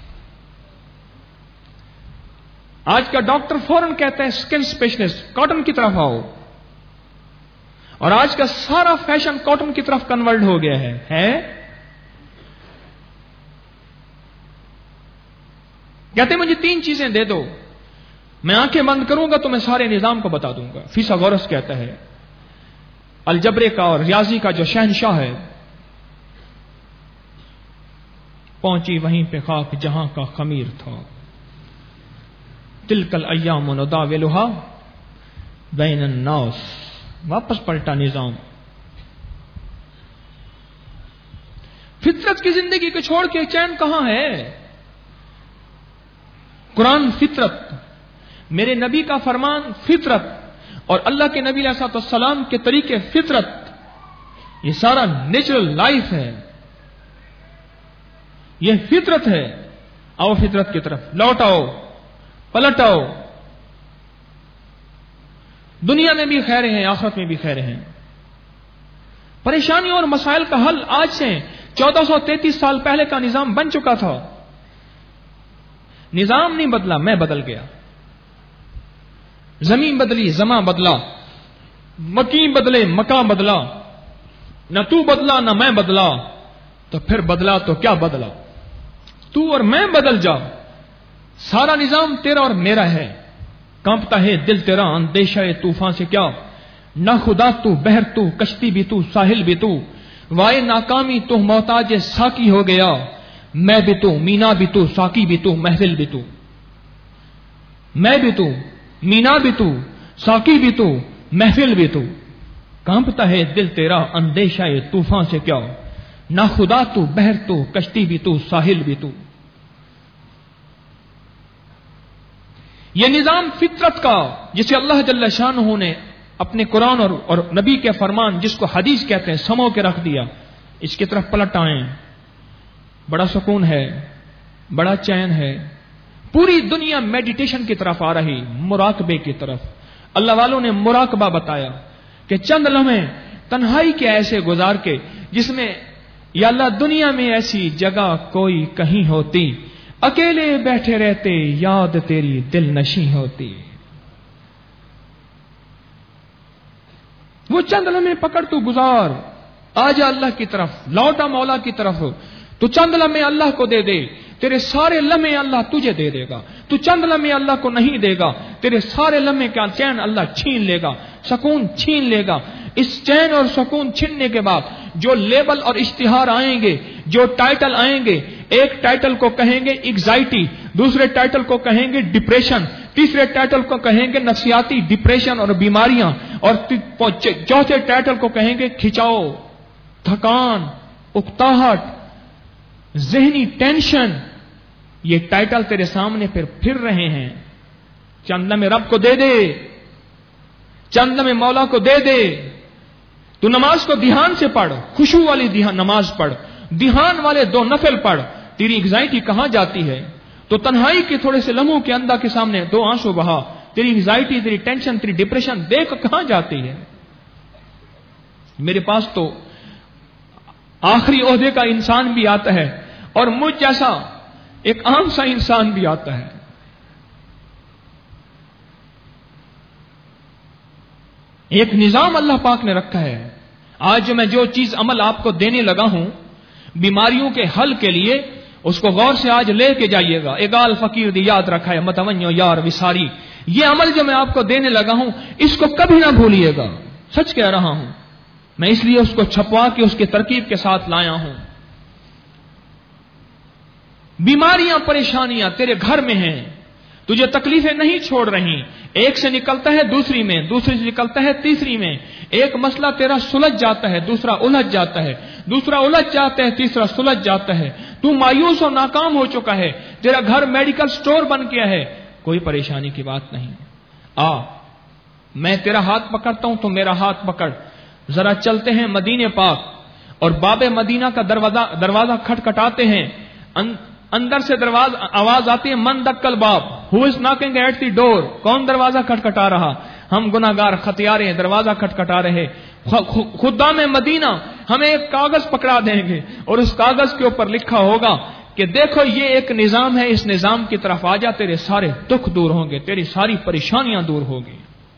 آج کا ڈاکٹر فوراً کہتا ہے اسکن اسپیشلسٹ, کاٹن کی طرف آؤ, اور آج کا سارا فیشن کاٹن کی طرف کنورٹ ہو گیا ہے. ہے کہتے مجھے تین چیزیں دے دو, میں آنکھیں بند کروں گا تو میں سارے نظام کو بتا دوں گا. فیثاغورس کہتا ہے, الجبرے کا اور ریاضی کا جو شہنشاہ ہے, پہنچی وہیں پہ خاک جہاں کا خمیر تھا, تلک الایام نداولھا بین الناس. واپس پلٹا نظام. فطرت کی زندگی کو چھوڑ کے چین کہاں ہے؟ قرآن فطرت, میرے نبی کا فرمان فطرت, اور اللہ کے نبی علیہ السلام کے طریقے فطرت. یہ سارا نیچرل لائف ہے, یہ فطرت ہے. آؤ فطرت کی طرف لوٹ آؤ, پلٹ آؤ. دنیا میں بھی خیر ہیں, آخرت میں بھی خیر ہیں. پریشانیوں اور مسائل کا حل آج سے چودہ سو تینتیس سال پہلے کا نظام بن چکا تھا. نظام نہیں بدلا, میں بدل گیا. زمین بدلی, زماں بدلا, مکین بدلے, مکان بدلا. نہ تو بدلا نہ میں بدلا, تو پھر بدلا تو کیا بدلا؟ تو اور میں بدل جا, سارا نظام تیرا اور میرا ہے. کانپتا ہے دل تیرا اندیشہ طوفان سے کیا, نہ خدا تو, بحر تو, کشتی بھی تو, ساحل بھی تو, وائے ناکامی تو محتاج ساکی ہو گیا. میں بھی تو, مینا بھی تو, ساکی بھی تو, محفل بھی تو. میں بھی تو, مینا بھی تو, ساکی بھی تو, محفل بھی تو. کانپتا ہے دل تیرا اندیشہ طوفان سے کیا, نہ خدا تو, بحر تو, کشتی بھی تو, ساحل بھی تو. یہ نظام فطرت کا جسے اللہ جل شانہ نے اپنے قرآن اور, اور نبی کے فرمان جس کو حدیث کہتے ہیں سمو کے رکھ دیا, اس کی طرف پلٹ آئیں. بڑا سکون ہے, بڑا چین ہے. پوری دنیا میڈیٹیشن کی طرف آ رہی, مراقبے کی طرف. اللہ والوں نے مراقبہ بتایا کہ چند لمحے تنہائی کے ایسے گزار کے جس میں یا اللہ دنیا میں ایسی جگہ کوئی کہیں ہوتی, اکیلے بیٹھے رہتے یاد تیری دل نشیں ہوتی. وہ چند لمحے پکڑ تو گزار, آجا اللہ کی طرف, لوٹا مولا کی طرف. تو چند لمحے اللہ کو دے دے, تیرے سارے لمحے اللہ تجھے دے دے گا. تو چند لمحے اللہ کو نہیں دے گا, تیرے سارے لمحے کا چین اللہ چھین لے گا, سکون چھین لے گا. اس چین اور سکون چھیننے کے بعد جو لیبل اور اشتہار آئیں گے, جو ٹائٹل آئیں گے, ایک ٹائٹل کو کہیں گے ایگزائٹی, دوسرے ٹائٹل کو کہیں گے ڈپریشن, تیسرے ٹائٹل کو کہیں گے نفسیاتی ڈپریشن اور بیماریاں, اور چوتھے ٹائٹل کو کہیں گے کھچاؤ, تھکان, اکتاہٹ, ذہنی ٹینشن. یہ ٹائٹل تیرے سامنے پھر پھر رہے ہیں. چند لمحے رب کو دے دے, چند لمحے مولا کو دے دے. تو نماز کو دھیان سے پڑھ, خشوع والی نماز پڑھ, دھیان والے دو نفل پڑھ، تیری انگزائٹی کہاں جاتی ہے؟ تو تنہائی کے تھوڑے سے لمحوں کے اندر کے سامنے دو آنسو بہا، تیری انگزائٹی، تیری ٹینشن، تیری ڈپریشن دیکھ کہاں جاتی ہے؟ میرے پاس تو آخری عہدے کا انسان بھی آتا ہے اور مجھ جیسا ایک عام سا انسان بھی آتا ہے. ایک نظام اللہ پاک نے رکھا ہے. آج جو میں جو چیز عمل آپ کو دینے لگا ہوں بیماریوں کے حل کے لیے، اس کو غور سے آج لے کے جائیے گا. اگال فقیر دی یاد رکھا ہے متونیو یار وساری. یہ عمل جو میں آپ کو دینے لگا ہوں اس کو کبھی نہ بھولیے گا. سچ کہہ رہا ہوں میں، اس لیے اس کو چھپوا کے اس کی ترکیب کے ساتھ لایا ہوں. بیماریاں پریشانیاں تیرے گھر میں ہیں، تجھے تکلیفیں نہیں چھوڑ رہی. ایک سے نکلتا ہے دوسری میں، دوسری سے نکلتا ہے تیسری میں. ایک مسئلہ تیرا سلجھ جاتا ہے، دوسرا الجھ جاتا ہے، دوسرا الجھ جاتا ہے، تیسرا سلجھ جاتا ہے. تو مایوس اور ناکام ہو چکا ہے، تیرا گھر میڈیکل سٹور بن گیا ہے. کوئی پریشانی کی بات نہیں. آ میں تیرا ہاتھ پکڑتا ہوں تو میرا ہاتھ پکڑ. ذرا چلتے ہیں مدینے پاک اور باب مدینہ کا دروازہ دروازہ کھٹکھٹاتے ہیں. اندر سے دروازہ آواز آتی ہے، من دکل باب، ہو از ناکنگ ایٹ دی ڈور. کون دروازہ کھٹکھٹا رہا؟ ہم گناہگار خطیارے ہیں، دروازہ کھٹکھٹا رہے. خدام مدینہ ہمیں ایک کاغذ پکڑا دیں گے اور اس کاغذ کے اوپر لکھا ہوگا کہ دیکھو یہ ایک نظام ہے، اس نظام کی طرف آ جا، تیرے سارے دکھ دور ہوں گے، تیری ساری پریشانیاں دور ہوگی.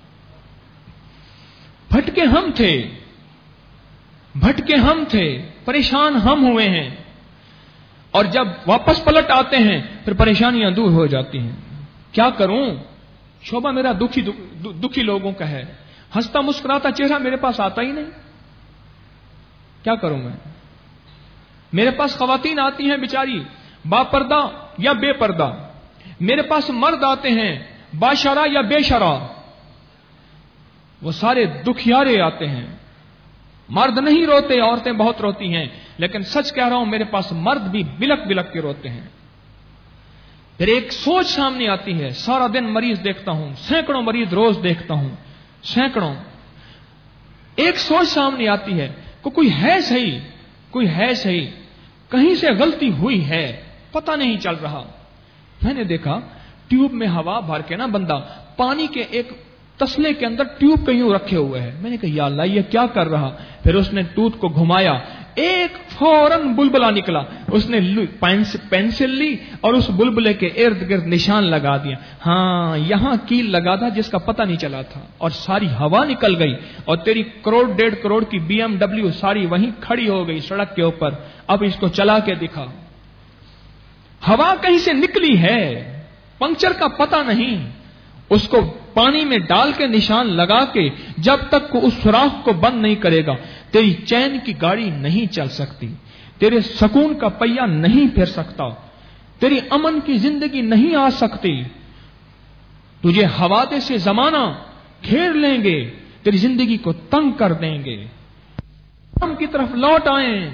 بھٹکے ہم تھے، بھٹکے ہم تھے، پریشان ہم ہوئے ہیں، اور جب واپس پلٹ آتے ہیں پھر پریشانیاں دور ہو جاتی ہیں. کیا کروں؟ شعبہ میرا دکھی دکھی لوگوں کا ہے. ہنستا مسکراتا چہرہ میرے پاس آتا ہی نہیں. کیا کروں میں؟ میرے پاس خواتین آتی ہیں بیچاری با پردہ یا بے پردہ، میرے پاس مرد آتے ہیں باشرا یا بے شرا. وہ سارے دکھیارے آتے ہیں. مرد نہیں روتے، عورتیں بہت روتی ہیں، لیکن سچ کہہ رہا ہوں میرے پاس مرد بھی بلک بلک کے روتے ہیں. پھر ایک سوچ سامنے آتی ہے، سارا دن مریض دیکھتا ہوں، سینکڑوں مریض روز دیکھتا ہوں، سینکڑوں. ایک سوچ سامنے آتی ہے کہ کوئی ہے صحیح، کوئی ہے صحیح، کہیں سے غلطی ہوئی ہے، پتہ نہیں چل رہا. میں نے دیکھا ٹیوب میں ہوا بھر کے نا بندہ پانی کے ایک تسلے کے اندر ٹیوب کہیں رکھے ہوئے ہے. میں نے کہا یا اللہ یہ کیا کر رہا؟ پھر اس نے ٹوت کو گھمایا، ایک فوراً بلبلا نکلا. اس نے پینسل لی اور اس بلبلے کے ارد گرد نشان لگا دیا. ہاں یہاں کیل لگا تھا جس کا پتہ نہیں چلا تھا، اور ساری ہوا نکل گئی اور تیری کروڑ ڈیڑھ کروڑ کی بی ایم ڈبلیو ساری وہیں کھڑی ہو گئی سڑک کے اوپر. اب اس کو چلا کے دکھا. ہوا کہیں سے نکلی ہے، پنکچر کا پتہ نہیں. اس کو پانی میں ڈال کے نشان لگا کے جب تک کو اس سوراخ کو بند نہیں کرے گا تیری چین کی گاڑی نہیں چل سکتی، تیرے سکون کا پہیہ نہیں پھر سکتا، تیری امن کی زندگی نہیں آ سکتی. تجھے حوادث سے زمانہ گھیر لیں گے، تیری زندگی کو تنگ کر دیں گے. ہم کی طرف لوٹ آئیں.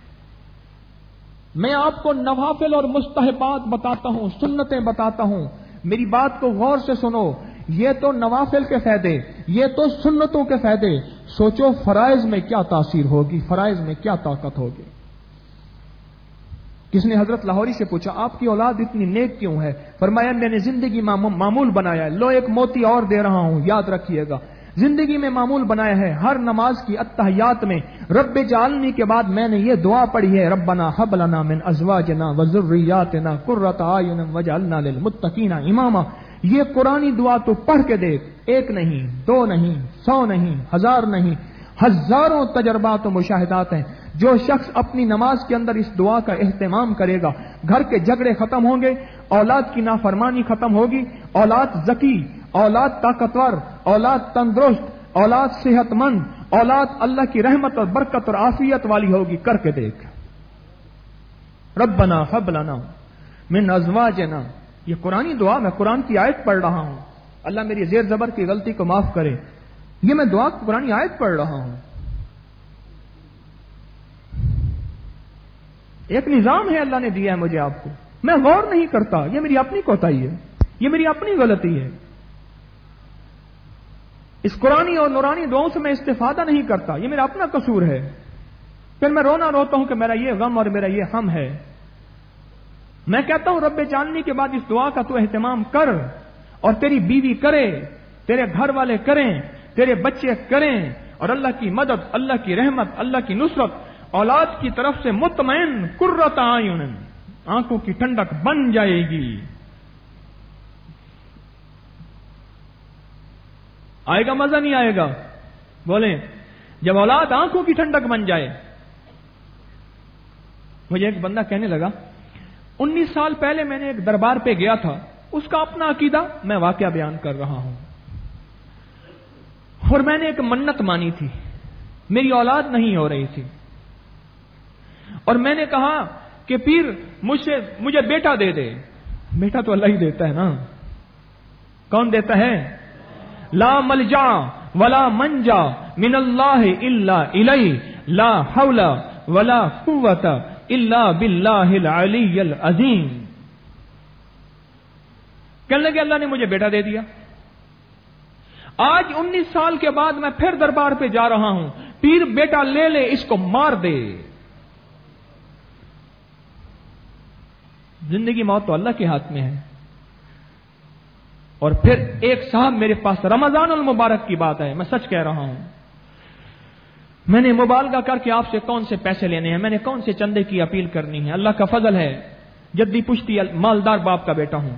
میں آپ کو نوافل اور مستحبات بتاتا ہوں، سنتیں بتاتا ہوں. میری بات کو غور سے سنو. یہ تو نوافل کے فائدے، یہ تو سنتوں کے فائدے. سوچو فرائض میں کیا تاثیر ہوگی، فرائض میں کیا طاقت ہوگی. کس نے حضرت لاہوری سے پوچھا آپ کی اولاد اتنی نیک کیوں ہے؟ فرمایا میں نے زندگی معمول بنایا ہے. لو ایک موتی اور دے رہا ہوں، یاد رکھیے گا. زندگی میں معمول بنایا ہے ہر نماز کی اتحیات میں رب جعلنی کے بعد میں نے یہ دعا پڑھی ہے، ربنا ہب لنا من ازواجنا وذریاتنا قرۃ اعین واجعلنا للمتقین اماما. یہ قرآنی دعا تو پڑھ کے دیکھ، ایک نہیں، دو نہیں، سو نہیں، ہزار نہیں، ہزاروں تجربات و مشاہدات ہیں. جو شخص اپنی نماز کے اندر اس دعا کا اہتمام کرے گا گھر کے جھگڑے ختم ہوں گے، اولاد کی نافرمانی ختم ہوگی، اولاد ذکی، اولاد طاقتور، اولاد تندرست، اولاد صحت مند، اولاد اللہ کی رحمت اور برکت اور عافیت والی ہوگی. کر کے دیکھ. ربنا ہب لنا من ازواجنا، یہ قرآنی دعا، میں قرآن کی آیت پڑھ رہا ہوں. اللہ میری زیر زبر کی غلطی کو معاف کرے. یہ میں دعا قرآنی آیت پڑھ رہا ہوں. ایک نظام ہے اللہ نے دیا ہے مجھے آپ کو، میں غور نہیں کرتا. یہ میری اپنی کوتاہی ہے، یہ میری اپنی غلطی ہے. اس قرآنی اور نورانی دعاؤں سے میں استفادہ نہیں کرتا، یہ میرا اپنا قصور ہے. پھر میں رونا روتا ہوں کہ میرا یہ غم اور میرا یہ ہم ہے. میں کہتا ہوں رب جاننی کے بعد اس دعا کا تو اہتمام کر، اور تیری بیوی کرے، تیرے گھر والے کریں، تیرے بچے کریں، اور اللہ کی مدد، اللہ کی رحمت، اللہ کی نصرت اولاد کی طرف سے مطمئن قرۃ اعین، آنکھوں کی ٹھنڈک بن جائے گی. آئے گا مزہ نہیں آئے گا؟ بولیں. جب اولاد آنکھوں کی ٹھنڈک بن جائے. مجھے ایک بندہ کہنے لگا انیس سال پہلے میں نے ایک دربار پہ گیا تھا، اس کا اپنا عقیدہ میں واقعہ بیان کر رہا ہوں، اور میں نے ایک منت مانی تھی، میری اولاد نہیں ہو رہی تھی، اور میں نے کہا کہ پیر مجھ سے مجھے بیٹا دے دے. بیٹا تو اللہ ہی دیتا ہے نا. کون دیتا ہے؟ لا ملجا ولا منجا من اللہ الا الیہ لا حول ولا قوت الا باللہ العلی العظیم. کہنے لگے اللہ نے مجھے بیٹا دے دیا. آج انیس سال کے بعد میں پھر دربار پہ جا رہا ہوں، پیر بیٹا لے لے، اس کو مار دے. زندگی موت تو اللہ کے ہاتھ میں ہے. اور پھر ایک صاحب میرے پاس، رمضان المبارک کی بات ہے، میں سچ کہہ رہا ہوں، میں نے مبالغہ کر کے آپ سے کون سے پیسے لینے ہیں، میں نے کون سے چندے کی اپیل کرنی ہے، اللہ کا فضل ہے، جدی پشتی مالدار باپ کا بیٹا ہوں.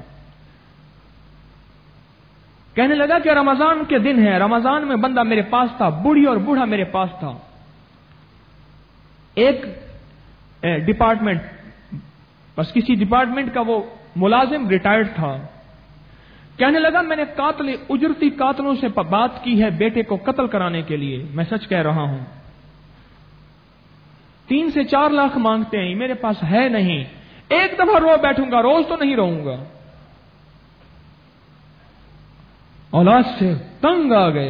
کہنے لگا کہ رمضان کے دن ہے، رمضان میں بندہ میرے پاس تھا، بوڑھی اور بوڑھا میرے پاس تھا. ایک ڈپارٹمنٹ، بس کسی ڈپارٹمنٹ کا وہ ملازم ریٹائرڈ تھا. کہنے لگا میں نے قاتل اجرتی قاتلوں سے بات کی ہے بیٹے کو قتل کرانے کے لیے، میں سچ کہہ رہا ہوں. تین سے چار لاکھ مانگتے ہیں، میرے پاس ہے نہیں. ایک دفعہ رو بیٹھوں گا، روز تو نہیں رہوں گا. اولاد سے تنگ آ گئے.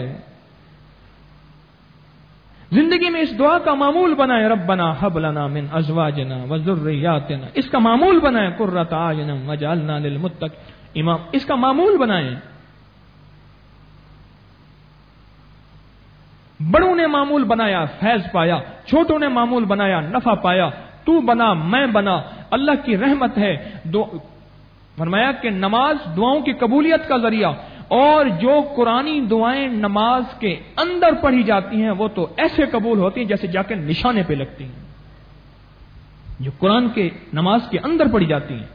زندگی میں اس دعا کا معمول بنائے، ربنا حب لنا من ازواجنا وذریاتنا، اس کا معمول بنائے، قرۃ اعین وجعلنا للمتقین امام، اس کا معمول بنائیں. بڑوں نے معمول بنایا، فیض پایا، چھوٹوں نے معمول بنایا، نفع پایا. تو بنا، میں بنا، اللہ کی رحمت ہے. فرمایا کہ نماز دعاؤں کی قبولیت کا ذریعہ، اور جو قرآنی دعائیں نماز کے اندر پڑھی جاتی ہیں وہ تو ایسے قبول ہوتی ہیں جیسے جا کے نشانے پہ لگتی ہیں. جو قرآن کے نماز کے اندر پڑھی جاتی ہیں،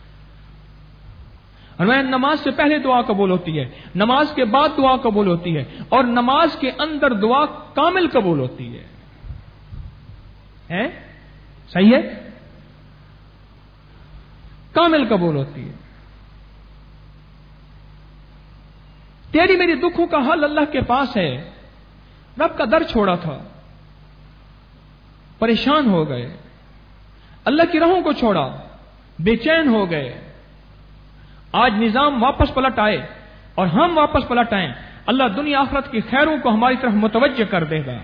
اور نماز سے پہلے دعا قبول ہوتی ہے، نماز کے بعد دعا قبول ہوتی ہے، اور نماز کے اندر دعا کامل قبول ہوتی ہے. ہے صحیح ہے؟ کامل قبول ہوتی ہے. تیری میری دکھوں کا حل اللہ کے پاس ہے. رب کا در چھوڑا تھا، پریشان ہو گئے، اللہ کی راہوں کو چھوڑا، بے چین ہو گئے. آج نظام واپس پلٹ آئے اور ہم واپس پلٹ آئیں، اللہ دنیا آخرت کی خیروں کو ہماری طرف متوجہ کر دے گا.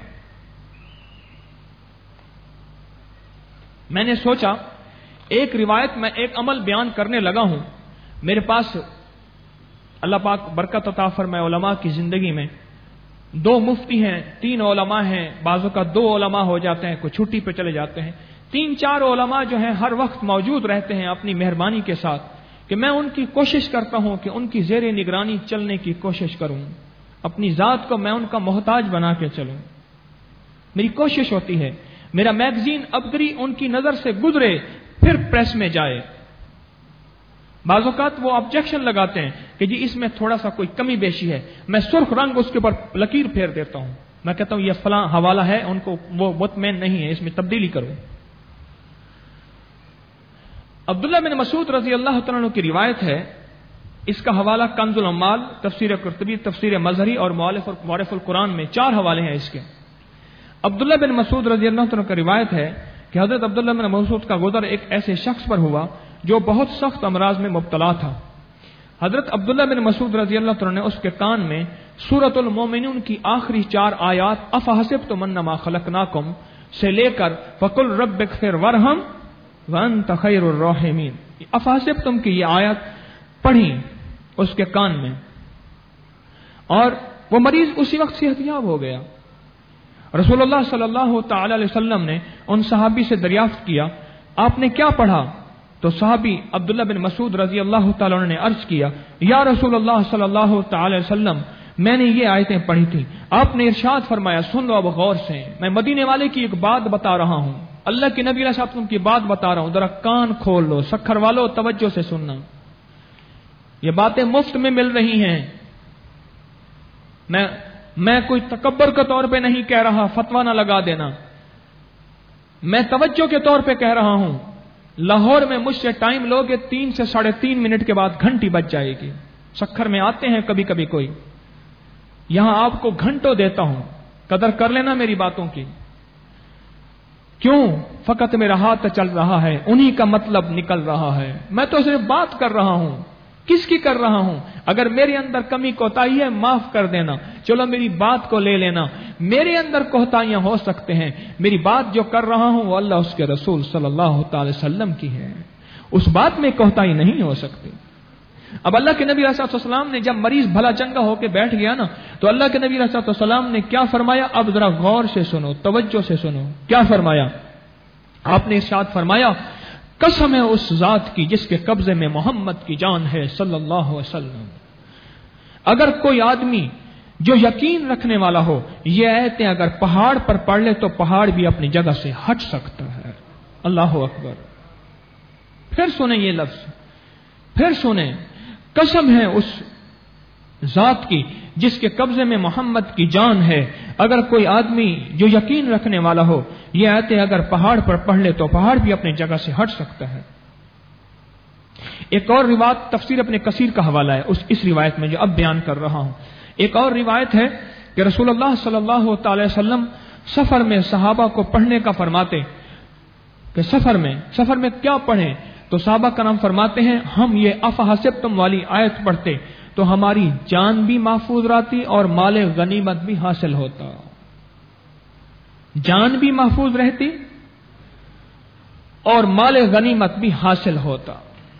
میں نے سوچا ایک روایت میں ایک عمل بیان کرنے لگا ہوں. میرے پاس اللہ پاک برکت عطا فرمائے علماء کی زندگی میں. دو مفتی ہیں، تین علماء ہیں، بعضوں کا دو علماء ہو جاتے ہیں، کوئی چھٹی پہ چلے جاتے ہیں. تین چار علماء جو ہیں ہر وقت موجود رہتے ہیں اپنی مہربانی کے ساتھ، کہ میں ان کی کوشش کرتا ہوں کہ ان کی زیر نگرانی چلنے کی کوشش کروں، اپنی ذات کو میں ان کا محتاج بنا کے چلوں. میری کوشش ہوتی ہے میرا میگزین ابگری ان کی نظر سے گزرے پھر پریس میں جائے. بعض اوقات وہ آبجیکشن لگاتے ہیں کہ جی اس میں تھوڑا سا کوئی کمی بیشی ہے، میں سرخ رنگ اس کے اوپر لکیر پھیر دیتا ہوں، میں کہتا ہوں یہ فلاں حوالہ ہے، ان کو وہ مطمئن نہیں ہے، اس میں تبدیلی کرو. عبداللہ بن مسعود رضی اللہ تعالیٰ عنہ کی روایت ہے، اس کا حوالہ کنز العمال، تفسیر قرطبی، تفسیر مظہری اور معارف القرآن میں چار حوالے ہیں اس کے. عبداللہ بن مسعود رضی اللہ تعالیٰ کا روایت ہے کہ حضرت عبداللہ بن مسعود کا گزر ایک ایسے شخص پر ہوا جو بہت سخت امراض میں مبتلا تھا. حضرت عبداللہ بن مسعود رضی اللہ تعالیٰ نے اس کے کان میں سورۃ المومنون کی آخری چار آیات افحسبتم انما خلقناکم سے لے کر فقل رب اغفر وارحم وانت خیر الراحمین، افحسبتم کی یہ آیات پڑھی اس کے کان میں، اور وہ مریض اسی وقت صحت یاب ہو گیا. رسول اللہ صلی اللہ تعالی علیہ وسلم نے ان صحابی سے دریافت کیا آپ نے کیا پڑھا؟ تو صحابی عبداللہ بن مسعود رضی اللہ تعالیٰ عنہ نے عرض کیا یا رسول اللہ صلی اللہ تعالی علیہ وسلم میں نے یہ آیتیں پڑھی تھی. آپ نے ارشاد فرمایا سن لو اب غور سے، میں مدینے والے کی ایک بات بتا رہا ہوں، اللہ کے نبی علیہ السلام کی بات بتا رہا ہوں، ذرا کان کھول لو، سکھر والو توجہ سے سننا. یہ باتیں مفت میں مل رہی ہیں، میں میں کوئی تکبر کے طور پہ نہیں کہہ رہا، فتویٰ نہ لگا دینا، میں توجہ کے طور پہ کہہ رہا ہوں. لاہور میں مجھ سے ٹائم لو گے تین سے ساڑھے تین منٹ کے بعد گھنٹی بج جائے گی. سکھر میں آتے ہیں کبھی کبھی کوئی، یہاں آپ کو گھنٹوں دیتا ہوں، قدر کر لینا میری باتوں کی. کیوں؟ فقط میرا ہاتھ چل رہا ہے، انہی کا مطلب نکل رہا ہے، میں تو صرف بات کر رہا ہوں. کس کی کر رہا ہوں؟ اگر میرے اندر کمی کوتاہی ہے معاف کر دینا، چلو میری بات کو لے لینا. میرے اندر کوتاہیاں ہو سکتے ہیں، میری بات جو کر رہا ہوں وہ اللہ اس کے رسول صلی اللہ تعالی وسلم کی ہے، اس بات میں کوتاہی نہیں ہو سکتی. اب اللہ کے نبی علیہ الصلوۃ والسلام نے جب مریض بھلا چنگا ہو کے بیٹھ گیا نا، تو اللہ کے نبی علیہ الصلوۃ والسلام نے کیا فرمایا؟ اب ذرا غور سے سنو، توجہ سے سنو. کیا فرمایا؟ آپ نے ارشاد فرمایا قسم ہے اس ذات کی جس کے قبضے میں محمد کی جان ہے صلی اللہ علیہ وسلم، اگر کوئی آدمی جو یقین رکھنے والا ہو یہ آیتیں اگر پہاڑ پر پڑھ لے تو پہاڑ بھی اپنی جگہ سے ہٹ سکتا ہے. اللہ اکبر. پھر سنیں یہ لفظ، پھر سنیں قسم ہے اس ذات کی جس کے قبضے میں محمد کی جان ہے، اگر کوئی آدمی جو یقین رکھنے والا ہو یہ آیتیں اگر پہاڑ پر پڑھ لے تو پہاڑ بھی اپنی جگہ سے ہٹ سکتا ہے. ایک اور روایت تفسیر ابن کثیر کا حوالہ ہے اس اس روایت میں جو اب بیان کر رہا ہوں. ایک اور روایت ہے کہ رسول اللہ صلی اللہ تعالی وسلم سفر میں صحابہ کو پڑھنے کا فرماتے کہ سفر میں سفر میں کیا پڑھیں؟ تو صحابہ کرام فرماتے ہیں ہم یہ افحسبتم والی آیت پڑھتے تو ہماری جان بھی محفوظ رہتی اور مال غنیمت بھی حاصل ہوتا. جان بھی محفوظ رہتی اور مال غنیمت بھی حاصل ہوتا.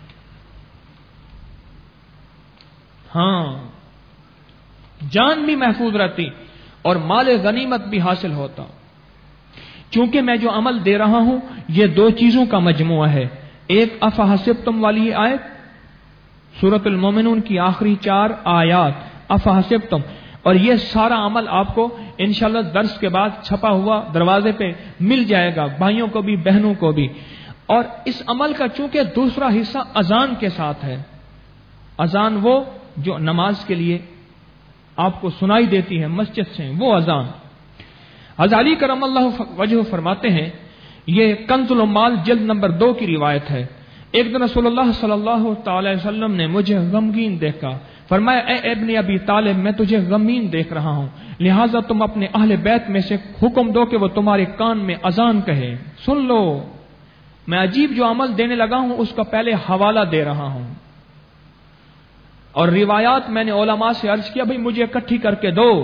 ہاں، جان بھی محفوظ رہتی اور مال غنیمت بھی حاصل ہوتا. چونکہ میں جو عمل دے رہا ہوں یہ دو چیزوں کا مجموعہ ہے، ایک افحسبتم والی آیت سورۃ المومنون کی آخری چار آیات افحسبتم، اور یہ سارا عمل آپ کو انشاءاللہ درس کے بعد چھپا ہوا دروازے پہ مل جائے گا، بھائیوں کو بھی بہنوں کو بھی. اور اس عمل کا چونکہ دوسرا حصہ اذان کے ساتھ ہے، اذان وہ جو نماز کے لیے آپ کو سنائی دیتی ہے مسجد سے، وہ اذان. حضرت علی کرم اللہ وجہ فرماتے ہیں، یہ کنز المال جلد نمبر دو کی روایت ہے، ایک دن رسول اللہ صلی اللہ تعالی وسلم نے مجھے غمگین دیکھا، فرمایا اے ابن ابی طالب میں تجھے غمگین دیکھ رہا ہوں، لہٰذا تم اپنے اہل بیت میں سے حکم دو کہ وہ تمہارے کان میں اذان کہے. سن لو، میں عجیب جو عمل دینے لگا ہوں اس کا پہلے حوالہ دے رہا ہوں، اور روایات میں نے علماء سے عرض کیا بھئی مجھے اکٹھی کر کے دو.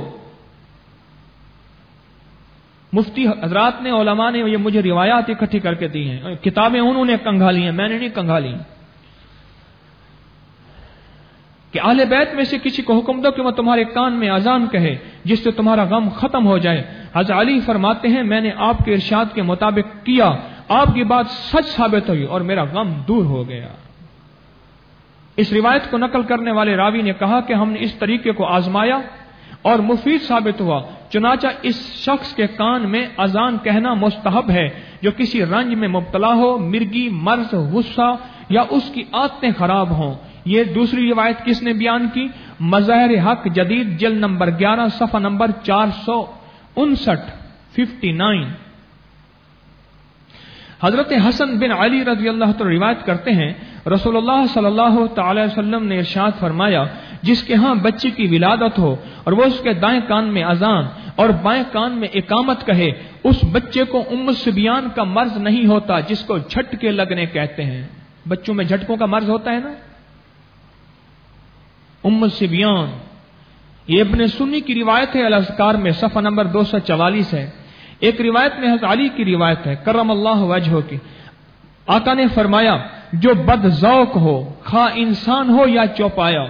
مفتی حضرات نے علماء نے یہ مجھے روایات اکٹھی کر کے دی ہیں، کتابیں انہوں نے کنگھالی ہیں، میں نے نہیں کنگھالی. کہ اہل بیت میں سے کسی کو حکم دو کہ وہ تمہارے کان میں اذان کہے جس سے تمہارا غم ختم ہو جائے. حضرت علی فرماتے ہیں میں نے آپ کے ارشاد کے مطابق کیا، آپ کی بات سچ ثابت ہوئی اور میرا غم دور ہو گیا. اس روایت کو نقل کرنے والے راوی نے کہا کہ ہم نے اس طریقے کو آزمایا اور مفید ثابت ہوا، چنانچہ اس شخص کے کان میں اذان کہنا مستحب ہے جو کسی رنج میں مبتلا ہو، مرگی، مرض، غصہ یا اس کی عادتیں خراب ہوں. یہ دوسری روایت کس نے بیان کی؟ مظاہر حق جدید جلد نمبر گیارہ صفحہ نمبر چار سو انسٹھ ففٹی نائن. حضرت حسن بن علی رضی اللہ تعالی روایت کرتے ہیں رسول اللہ صلی اللہ تعالی وسلم نے ارشاد فرمایا جس کے ہاں بچے کی ولادت ہو اور وہ اس کے دائیں کان میں اذان اور بائیں کان میں اقامت کہے، اس بچے کو ام الصبیان کا مرض نہیں ہوتا جس کو جھٹکے لگنے کہتے ہیں. بچوں میں جھٹکوں کا مرض ہوتا ہے نا، ام الصبیان. یہ ابن سنی کی روایت ہے، الاذکار میں صفحہ نمبر دو سو چوالیس ہے. ایک روایت میں حضرت علی کی روایت ہے کرم اللہ وجہہ کی، آقا نے فرمایا جو بد ذوق ہو، خواہ انسان ہو یا چوپایا،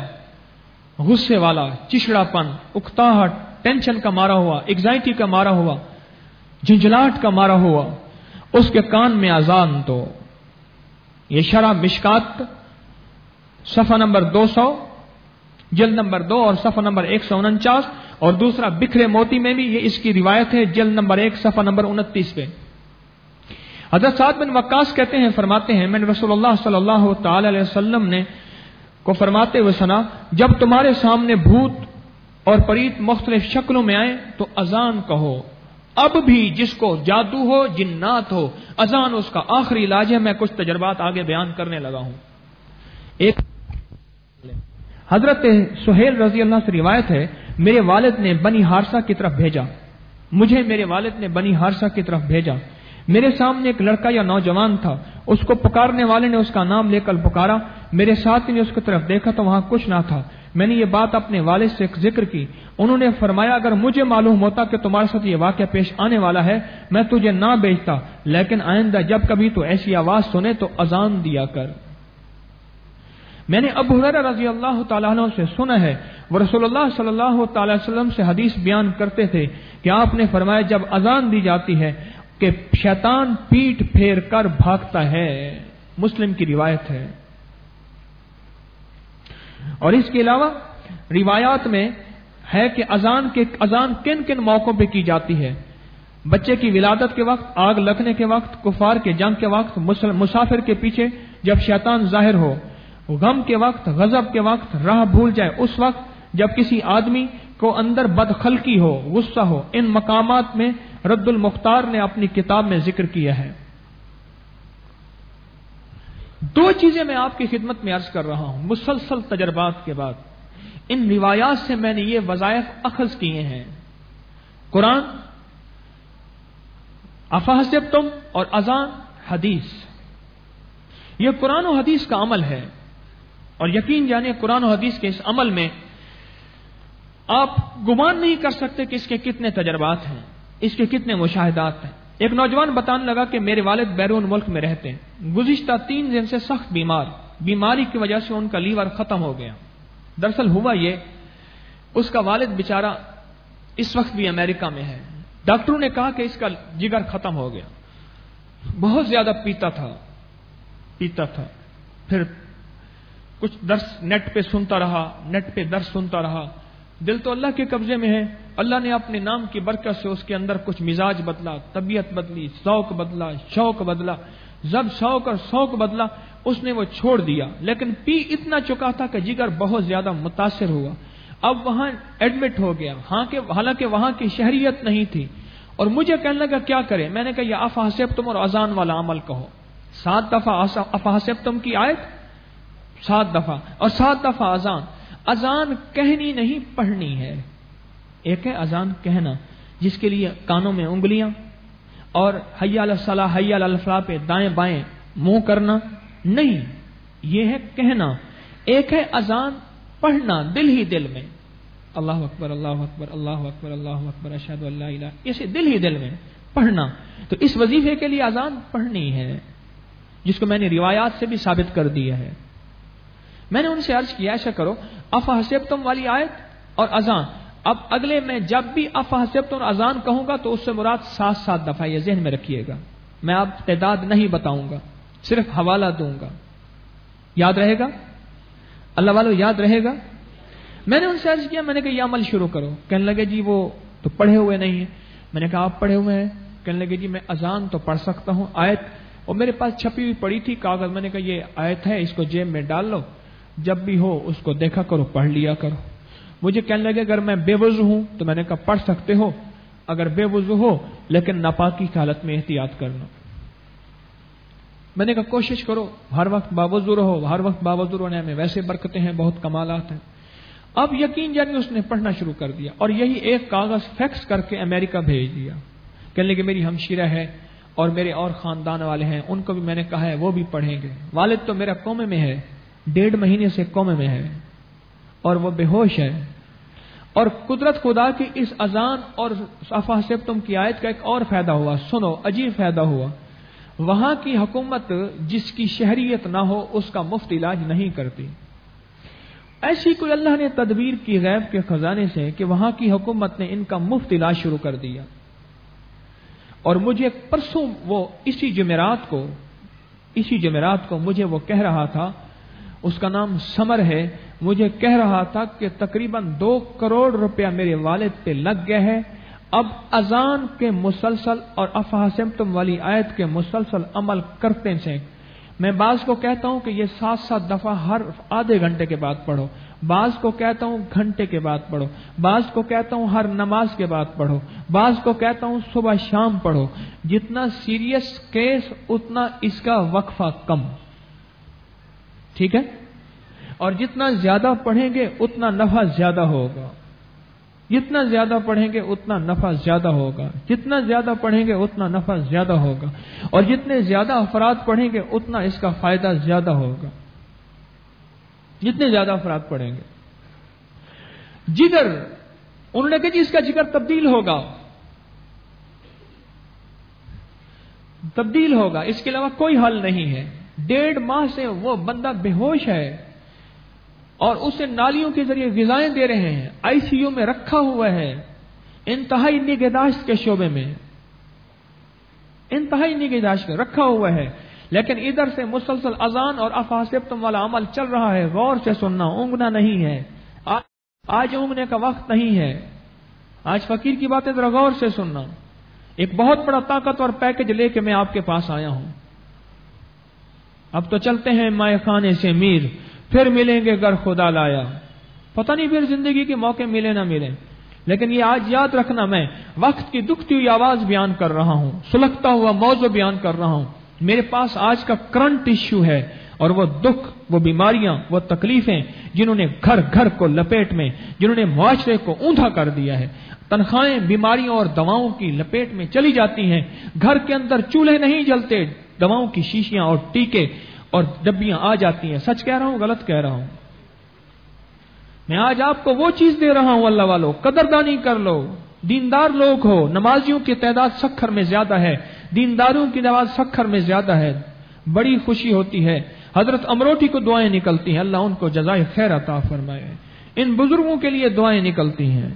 غصے والا، چچڑا پن، اکتاہٹ، ٹینشن کا مارا ہوا، ایگزائٹی کا مارا ہوا، جھنجھلاہٹ کا مارا ہوا اس کے کان میں اذان دو. یہ شرح مشکات صفحہ نمبر دو سو جلد نمبر دو اور صفحہ نمبر ایک سو انچاس، اور دوسرا بکھرے موتی میں بھی یہ اس کی روایت ہے جلد نمبر ایک صفحہ نمبر انتیس پہ. حضرت سعد بن وقاص کہتے ہیں، فرماتے ہیں، میں نے رسول اللہ صلی اللہ تعالی علیہ وسلم نے کو فرماتے ہوئے سنا، جب تمہارے سامنے بھوت اور پریت مختلف شکلوں میں آئے تو اذان کہو. اب بھی جس کو جادو ہو، جنات ہو، اذان اس کا آخری علاج ہے. میں کچھ تجربات آگے بیان کرنے لگا ہوں. ایک حضرت سہیل رضی اللہ سے روایت ہے، میرے والد نے بنی حارثہ کی طرف بھیجا مجھے میرے والد نے بنی حارثہ کی طرف بھیجا. میرے سامنے ایک لڑکا یا نوجوان تھا، اس کو پکارنے والے نے اس کا نام لے کر پکارا. میرے ساتھی نے اس کی طرف دیکھا تو وہاں کچھ نہ تھا. میں نے یہ بات اپنے والد سے ذکر کی. انہوں نے فرمایا، اگر مجھے معلوم ہوتا کہ تمہارے ساتھ یہ واقعہ پیش آنے والا ہے میں تجھے نہ بھیجتا، لیکن آئندہ جب کبھی تو ایسی آواز سنے تو اذان دیا کر. میں نے ابو ہریرہ رضی اللہ تعالیٰ عنہ سے سنا ہے، وہ رسول اللہ صلی اللہ تعالی وسلم سے حدیث بیان کرتے تھے کہ آپ نے فرمایا، جب اذان دی جاتی ہے کہ شیطان پیٹ پھیر کر بھاگتا ہے. مسلم کی روایت ہے. اور اس کے علاوہ روایات میں ہے کہ اذان کے اذان کن کن موقعوں پہ کی جاتی ہے. بچے کی ولادت کے وقت، آگ لگنے کے وقت، کفار کے جنگ کے وقت، مسافر کے پیچھے جب شیطان ظاہر ہو، غم کے وقت، غضب کے وقت، راہ بھول جائے اس وقت، جب کسی آدمی کو اندر بدخلقی ہو، غصہ ہو. ان مقامات میں رد المختار نے اپنی کتاب میں ذکر کیا ہے. دو چیزیں میں آپ کی خدمت میں عرض کر رہا ہوں مسلسل تجربات کے بعد. ان روایات سے میں نے یہ وظائف اخذ کیے ہیں. قرآن، افحسبتم اور اذان، حدیث. یہ قرآن و حدیث کا عمل ہے، اور یقین جانے قرآن و حدیث کے اس عمل میں آپ گمان نہیں کر سکتے کہ اس کے کتنے تجربات ہیں، اس کے کتنے مشاہدات ہیں. ایک نوجوان بتانے لگا کہ میرے والد بیرون ملک میں رہتے ہیں، گزشتہ تین دن سے سخت بیمار، بیماری کی وجہ سے ان کا لیور ختم ہو گیا. دراصل ہوا یہ، اس کا والد بیچارہ اس وقت بھی امریکہ میں ہے. ڈاکٹروں نے کہا کہ اس کا جگر ختم ہو گیا. بہت زیادہ پیتا تھا پیتا تھا پھر کچھ درس نیٹ پہ سنتا رہا نیٹ پہ درس سنتا رہا. دل تو اللہ کے قبضے میں ہے. اللہ نے اپنے نام کی برکت سے اس کے اندر کچھ مزاج بدلا، طبیعت بدلی، ذوق بدلا، شوق بدلا. جب شوق اور شوق بدلا اس نے وہ چھوڑ دیا، لیکن پی اتنا چکا تھا کہ جگر بہت زیادہ متاثر ہوا. اب وہاں ایڈمٹ ہو گیا، ہاں کہ حالانکہ وہاں کی شہریت نہیں تھی. اور مجھے کہنے لگا کیا کرے. میں نے کہا یہ افحسبتم اور اذان والا عمل کہو. سات دفعہ افحسبتم کی آیت، سات دفعہ، اور سات دفعہ اذان. اذان کہنی نہیں پڑھنی ہے. ایک ہے اذان کہنا جس کے لیے کانوں میں انگلیاں اور حی علی الصلاۃ حی علی الفلاح پہ دائیں بائیں منہ کرنا نہیں، یہ ہے کہنا. ایک ہے اذان پڑھنا دل ہی دل میں، اللہ اکبر اللہ اکبر اللہ اکبر اللہ اکبر اشہد ان لا الہ، اسے دل ہی دل میں پڑھنا. تو اس وظیفے کے لیے اذان پڑھنی ہے، جس کو میں نے روایات سے بھی ثابت کر دیا ہے. میں نے ان سے عرض کیا ایسا کرو افحسبتم والی آیت اور اذان. اب اگلے میں جب بھی افحسبتم اور اذان کہوں گا تو اس سے مراد سات سات دفعہ، یہ ذہن میں رکھیے گا. میں آپ تعداد نہیں بتاؤں گا، صرف حوالہ دوں گا. یاد رہے گا؟ اللہ والو یاد رہے گا؟ میں نے ان سے عرض کیا، میں نے کہا یہ عمل شروع کرو. کہنے لگے جی وہ تو پڑھے ہوئے نہیں ہیں. میں نے کہا آپ پڑھے ہوئے ہیں؟ کہنے لگے جی میں اذان تو پڑھ سکتا ہوں، آیت اور میرے پاس چھپی ہوئی پڑی تھی کاغذ. میں نے کہا یہ آیت ہے، اس کو جیب میں ڈال لو، جب بھی ہو اس کو دیکھا کرو، پڑھ لیا کرو. مجھے کہنے لگے اگر میں بے وضو ہوں تو میں نے کہا پڑھ سکتے ہو، اگر بے وضو ہو لیکن ناپاکی کی حالت میں احتیاط کرنا. میں نے کہا کوشش کرو ہر وقت باوضو رہو. ہر وقت باوضو رہنے میں ویسے برکتیں ہیں، بہت کمالات ہیں. اب یقین جانی اس نے پڑھنا شروع کر دیا اور یہی ایک کاغذ فیکس کر کے امریکہ بھیج دیا. کہنے لگے میری ہمشیرہ ہے اور میرے اور خاندان والے ہیں، ان کو بھی میں نے کہا ہے وہ بھی پڑھیں گے. والد تو میرا قومے میں ہے، ڈیڑھ مہینے سے قومے میں ہے اور وہ بے ہوش ہے. اور قدرت خدا کی اس اذان اور افحسبتم کی آیت کا ایک اور فائدہ ہوا. سنو عجیب فائدہ ہوا. وہاں کی حکومت جس کی شہریت نہ ہو اس کا مفت علاج نہیں کرتی. ایسی کوئی اللہ نے تدبیر کی غیب کے خزانے سے کہ وہاں کی حکومت نے ان کا مفت علاج شروع کر دیا. اور مجھے پرسوں وہ اسی جمعرات کو اسی جمعرات کو مجھے وہ کہہ رہا تھا، اس کا نام سمر ہے، مجھے کہہ رہا تھا کہ تقریباً دو کروڑ روپیہ میرے والد پہ لگ گئے ہے، اب اذان کے مسلسل اور افحسبتم والی آیت کے مسلسل عمل کرتے سے میں بعض کو کہتا ہوں کہ یہ سات سات دفعہ ہر آدھے گھنٹے کے بعد پڑھو، بعض کو کہتا ہوں گھنٹے کے بعد پڑھو، بعض کو کہتا ہوں ہر نماز کے بعد پڑھو، بعض کو کہتا ہوں صبح شام پڑھو۔ جتنا سیریس کیس اتنا اس کا وقفہ کم، ٹھیک ہے؟ اور جتنا زیادہ پڑھیں گے اتنا نفع زیادہ ہوگا، جتنا زیادہ پڑھیں گے اتنا نفع زیادہ ہوگا، جتنا زیادہ پڑھیں گے اتنا نفع زیادہ ہوگا، اور جتنے زیادہ افراد پڑھیں گے اتنا اس کا فائدہ زیادہ ہوگا، جتنے زیادہ افراد پڑھیں گے۔ جگر، انہوں نے کہا جی اس کا جگر تبدیل ہوگا، تبدیل ہوگا، اس کے علاوہ کوئی حل نہیں ہے۔ ڈیڑھ ماہ سے وہ بندہ بے ہوش ہے اور اسے نالیوں کے ذریعے غذائیں دے رہے ہیں، آئی سی یو میں رکھا ہوا ہے، انتہائی نگہداشت کے شعبے میں، انتہائی نگہداشت میں رکھا ہوا ہے، لیکن ادھر سے مسلسل اذان اور افحسبتم والا عمل چل رہا ہے۔ غور سے سننا، اونگنا نہیں ہے، آج اونگنے کا وقت نہیں ہے، آج فقیر کی باتیں ذرا غور سے سننا۔ ایک بہت بڑا طاقتور پیکج لے کے میں آپ کے پاس آیا ہوں۔ اب تو چلتے ہیں مائے خانے سے میر، پھر ملیں گے گر خدا لایا، پتہ نہیں پھر زندگی کے موقع ملے نہ ملے، لیکن یہ آج یاد رکھنا، میں وقت کی دکھتی ہوئی آواز بیان کر رہا ہوں، سلگتا ہوا موضوع بیان کر رہا ہوں۔ میرے پاس آج کا کرنٹ ایشو ہے، اور وہ دکھ، وہ بیماریاں، وہ تکلیفیں جنہوں نے گھر گھر کو لپیٹ میں، جنہوں نے معاشرے کو اوندھا کر دیا ہے۔ تنخواہیں بیماریوں اور دواؤں کی لپیٹ میں چلی جاتی ہیں، گھر کے اندر چولہے نہیں جلتے، دواؤں کی شیشیاں اور ٹیکے اور ڈبیاں آ جاتی ہیں۔ سچ کہہ رہا ہوں غلط کہہ رہا ہوں؟ میں آج آپ کو وہ چیز دے رہا ہوں، اللہ والو قدردانی کر لو، دیندار لوگ ہو، نمازیوں کی تعداد سکھر میں زیادہ ہے، دینداروں کی تعداد سکھر میں زیادہ ہے، بڑی خوشی ہوتی ہے۔ حضرت امروٹی کو دعائیں نکلتی ہیں، اللہ ان کو جزائے خیر عطا فرمائے۔ ان بزرگوں کے لیے دعائیں نکلتی ہیں۔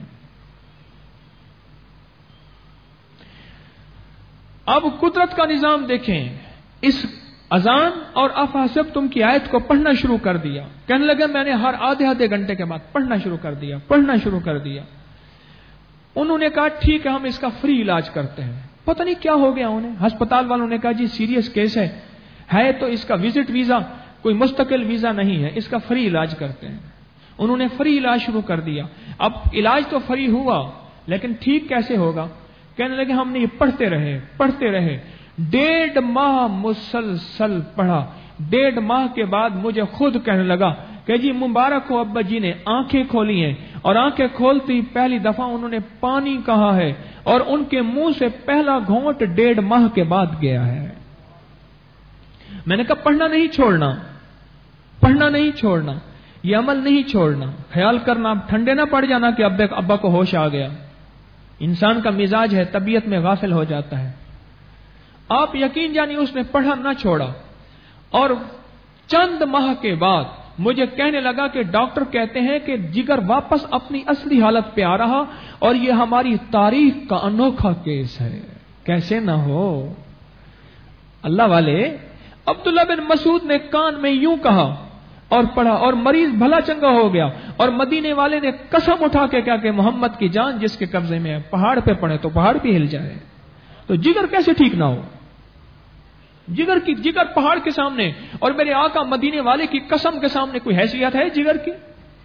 اب قدرت کا نظام دیکھیں، اس اذان اور افحسبتم کی آیت کو پڑھنا شروع کر دیا، کہنے لگے میں نے ہر آدھے آدھے گھنٹے کے بعد پڑھنا شروع کر دیا پڑھنا شروع کر دیا انہوں نے کہا ٹھیک ہے ہم اس کا فری علاج کرتے ہیں۔ پتہ نہیں کیا ہو گیا انہیں، ہسپتال والوں نے کہا جی سیریس کیس ہے ہے تو اس کا وزٹ ویزا کوئی مستقل ویزا نہیں ہے، اس کا فری علاج کرتے ہیں۔ انہوں نے فری علاج شروع کر دیا۔ اب علاج تو فری ہوا لیکن ٹھیک کیسے ہوگا؟ کہنے لگے ہم نے یہ پڑھتے رہے پڑھتے رہے ڈیڑھ ماہ مسلسل پڑھا۔ ڈیڑھ ماہ کے بعد مجھے خود کہنے لگا کہ جی مبارک ہو ابا جی نے آنکھیں کھولی ہیں، اور آنکھیں کھولتی پہلی دفعہ انہوں نے پانی کہا ہے، اور ان کے منہ سے پہلا گھونٹ ڈیڑھ ماہ کے بعد گیا ہے۔ میں نے کہا پڑھنا نہیں چھوڑنا، پڑھنا نہیں چھوڑنا، یہ عمل نہیں چھوڑنا۔ خیال کرنا اب ٹھنڈے نہ پڑ جانا کہ ابا ابا کو ہوش آ گیا۔ انسان کا مزاج ہے، طبیعت میں غافل ہو جاتا ہے۔ آپ یقین جانی اس نے پڑھا نہ چھوڑا، اور چند ماہ کے بعد مجھے کہنے لگا کہ ڈاکٹر کہتے ہیں کہ جگر واپس اپنی اصلی حالت پہ آ رہا، اور یہ ہماری تاریخ کا انوکھا کیس ہے۔ کیسے نہ ہو اللہ والے، عبداللہ بن مسعود نے کان میں یوں کہا اور پڑھا، اور مریض بھلا چنگا ہو گیا، اور مدینے والے نے قسم اٹھا کے کہا کہ محمد کی جان جس کے قبضے میں ہے، پہاڑ پہ پڑے تو پہاڑ بھی ہل جائے۔ تو جگر کیسے ٹھیک نہ ہو؟ جگر کی جگر پہاڑ کے سامنے اور میرے آقا مدینے والے کی قسم کے سامنے کوئی حیثیت ہے جگر کی؟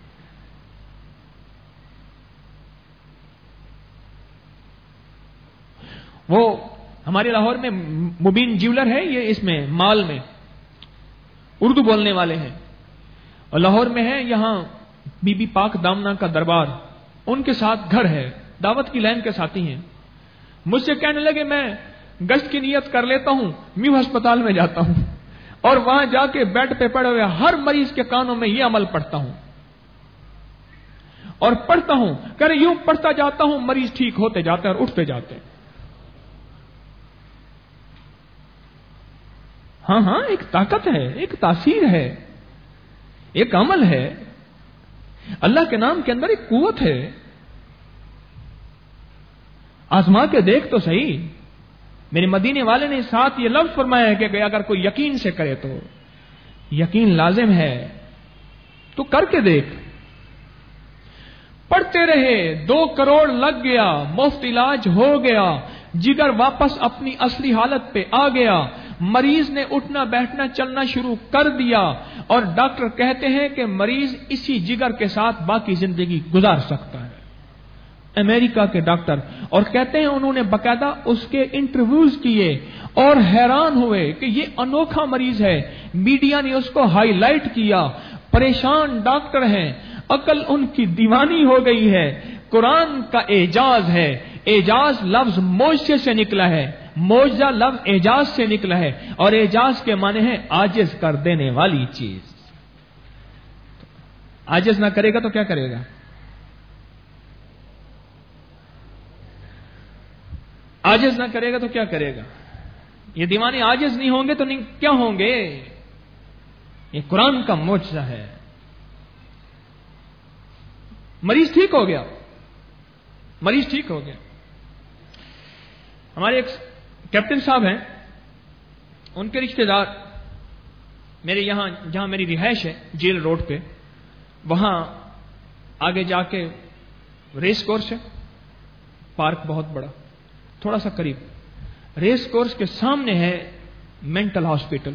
وہ ہمارے لاہور میں مبین جیولر ہے، یہ اس میں مال میں اردو بولنے والے ہیں، اور لاہور میں ہے یہاں بی بی پاک دامنا کا دربار، ان کے ساتھ گھر ہے، دعوت کی لائن کے ساتھی ہیں۔ مجھ سے کہنے لگے میں گشت کی نیت کر لیتا ہوں، میو ہسپتال میں جاتا ہوں اور وہاں جا کے بیڈ پہ پڑے ہوئے ہر مریض کے کانوں میں یہ عمل پڑھتا ہوں اور پڑھتا ہوں، کہہ رہے یوں پڑھتا جاتا ہوں، مریض ٹھیک ہوتے جاتے ہیں اور اٹھتے جاتے ہیں۔ ہاں ہاں ایک طاقت ہے، ایک تاثیر ہے، ایک عمل ہے، اللہ کے نام کے اندر ایک قوت ہے۔ آزما کے دیکھ تو صحیح، میرے مدینے والے نے ساتھ یہ لفظ فرمایا ہے کہ اگر کوئی یقین سے کرے تو یقین لازم ہے تو کر کے دیکھ. پڑھتے رہے, دو کروڑ لگ گیا, مفت علاج ہو گیا, جگر واپس اپنی اصلی حالت پہ آ گیا, مریض نے اٹھنا بیٹھنا چلنا شروع کر دیا, اور ڈاکٹر کہتے ہیں کہ مریض اسی جگر کے ساتھ باقی زندگی گزار سکتا ہے. امریکہ کے ڈاکٹر, اور کہتے ہیں انہوں نے باقاعدہ اس کے انٹرویوز کیے اور حیران ہوئے کہ یہ انوکھا مریض ہے. میڈیا نے اس کو ہائی لائٹ کیا. پریشان ڈاکٹر ہیں, عقل ان کی دیوانی ہو گئی ہے. قرآن کا اعجاز ہے. اعجاز لفظ معجزے سے نکلا ہے, معجزہ لفظ اعجاز سے نکلا ہے, اور اعجاز کے معنی ہے عاجز کر دینے والی چیز. عاجز نہ کرے گا تو کیا کرے گا؟ عاجز نہ کرے گا تو کیا کرے گا؟ یہ دیوانے عاجز نہیں ہوں گے تو نہیں کیا ہوں گے؟ یہ قرآن کا معجزہ ہے. مریض ٹھیک ہو گیا, مریض ٹھیک ہو گیا. ہمارے ایک کیپٹن صاحب ہیں, ان کے رشتہ دار میرے یہاں جہاں میری رہائش ہے جیل روڈ پہ, وہاں آگے جا کے ریس کورس ہے, پارک بہت بڑا, تھوڑا سا قریب. ریس کورس کے سامنے ہے مینٹل ہاسپٹل.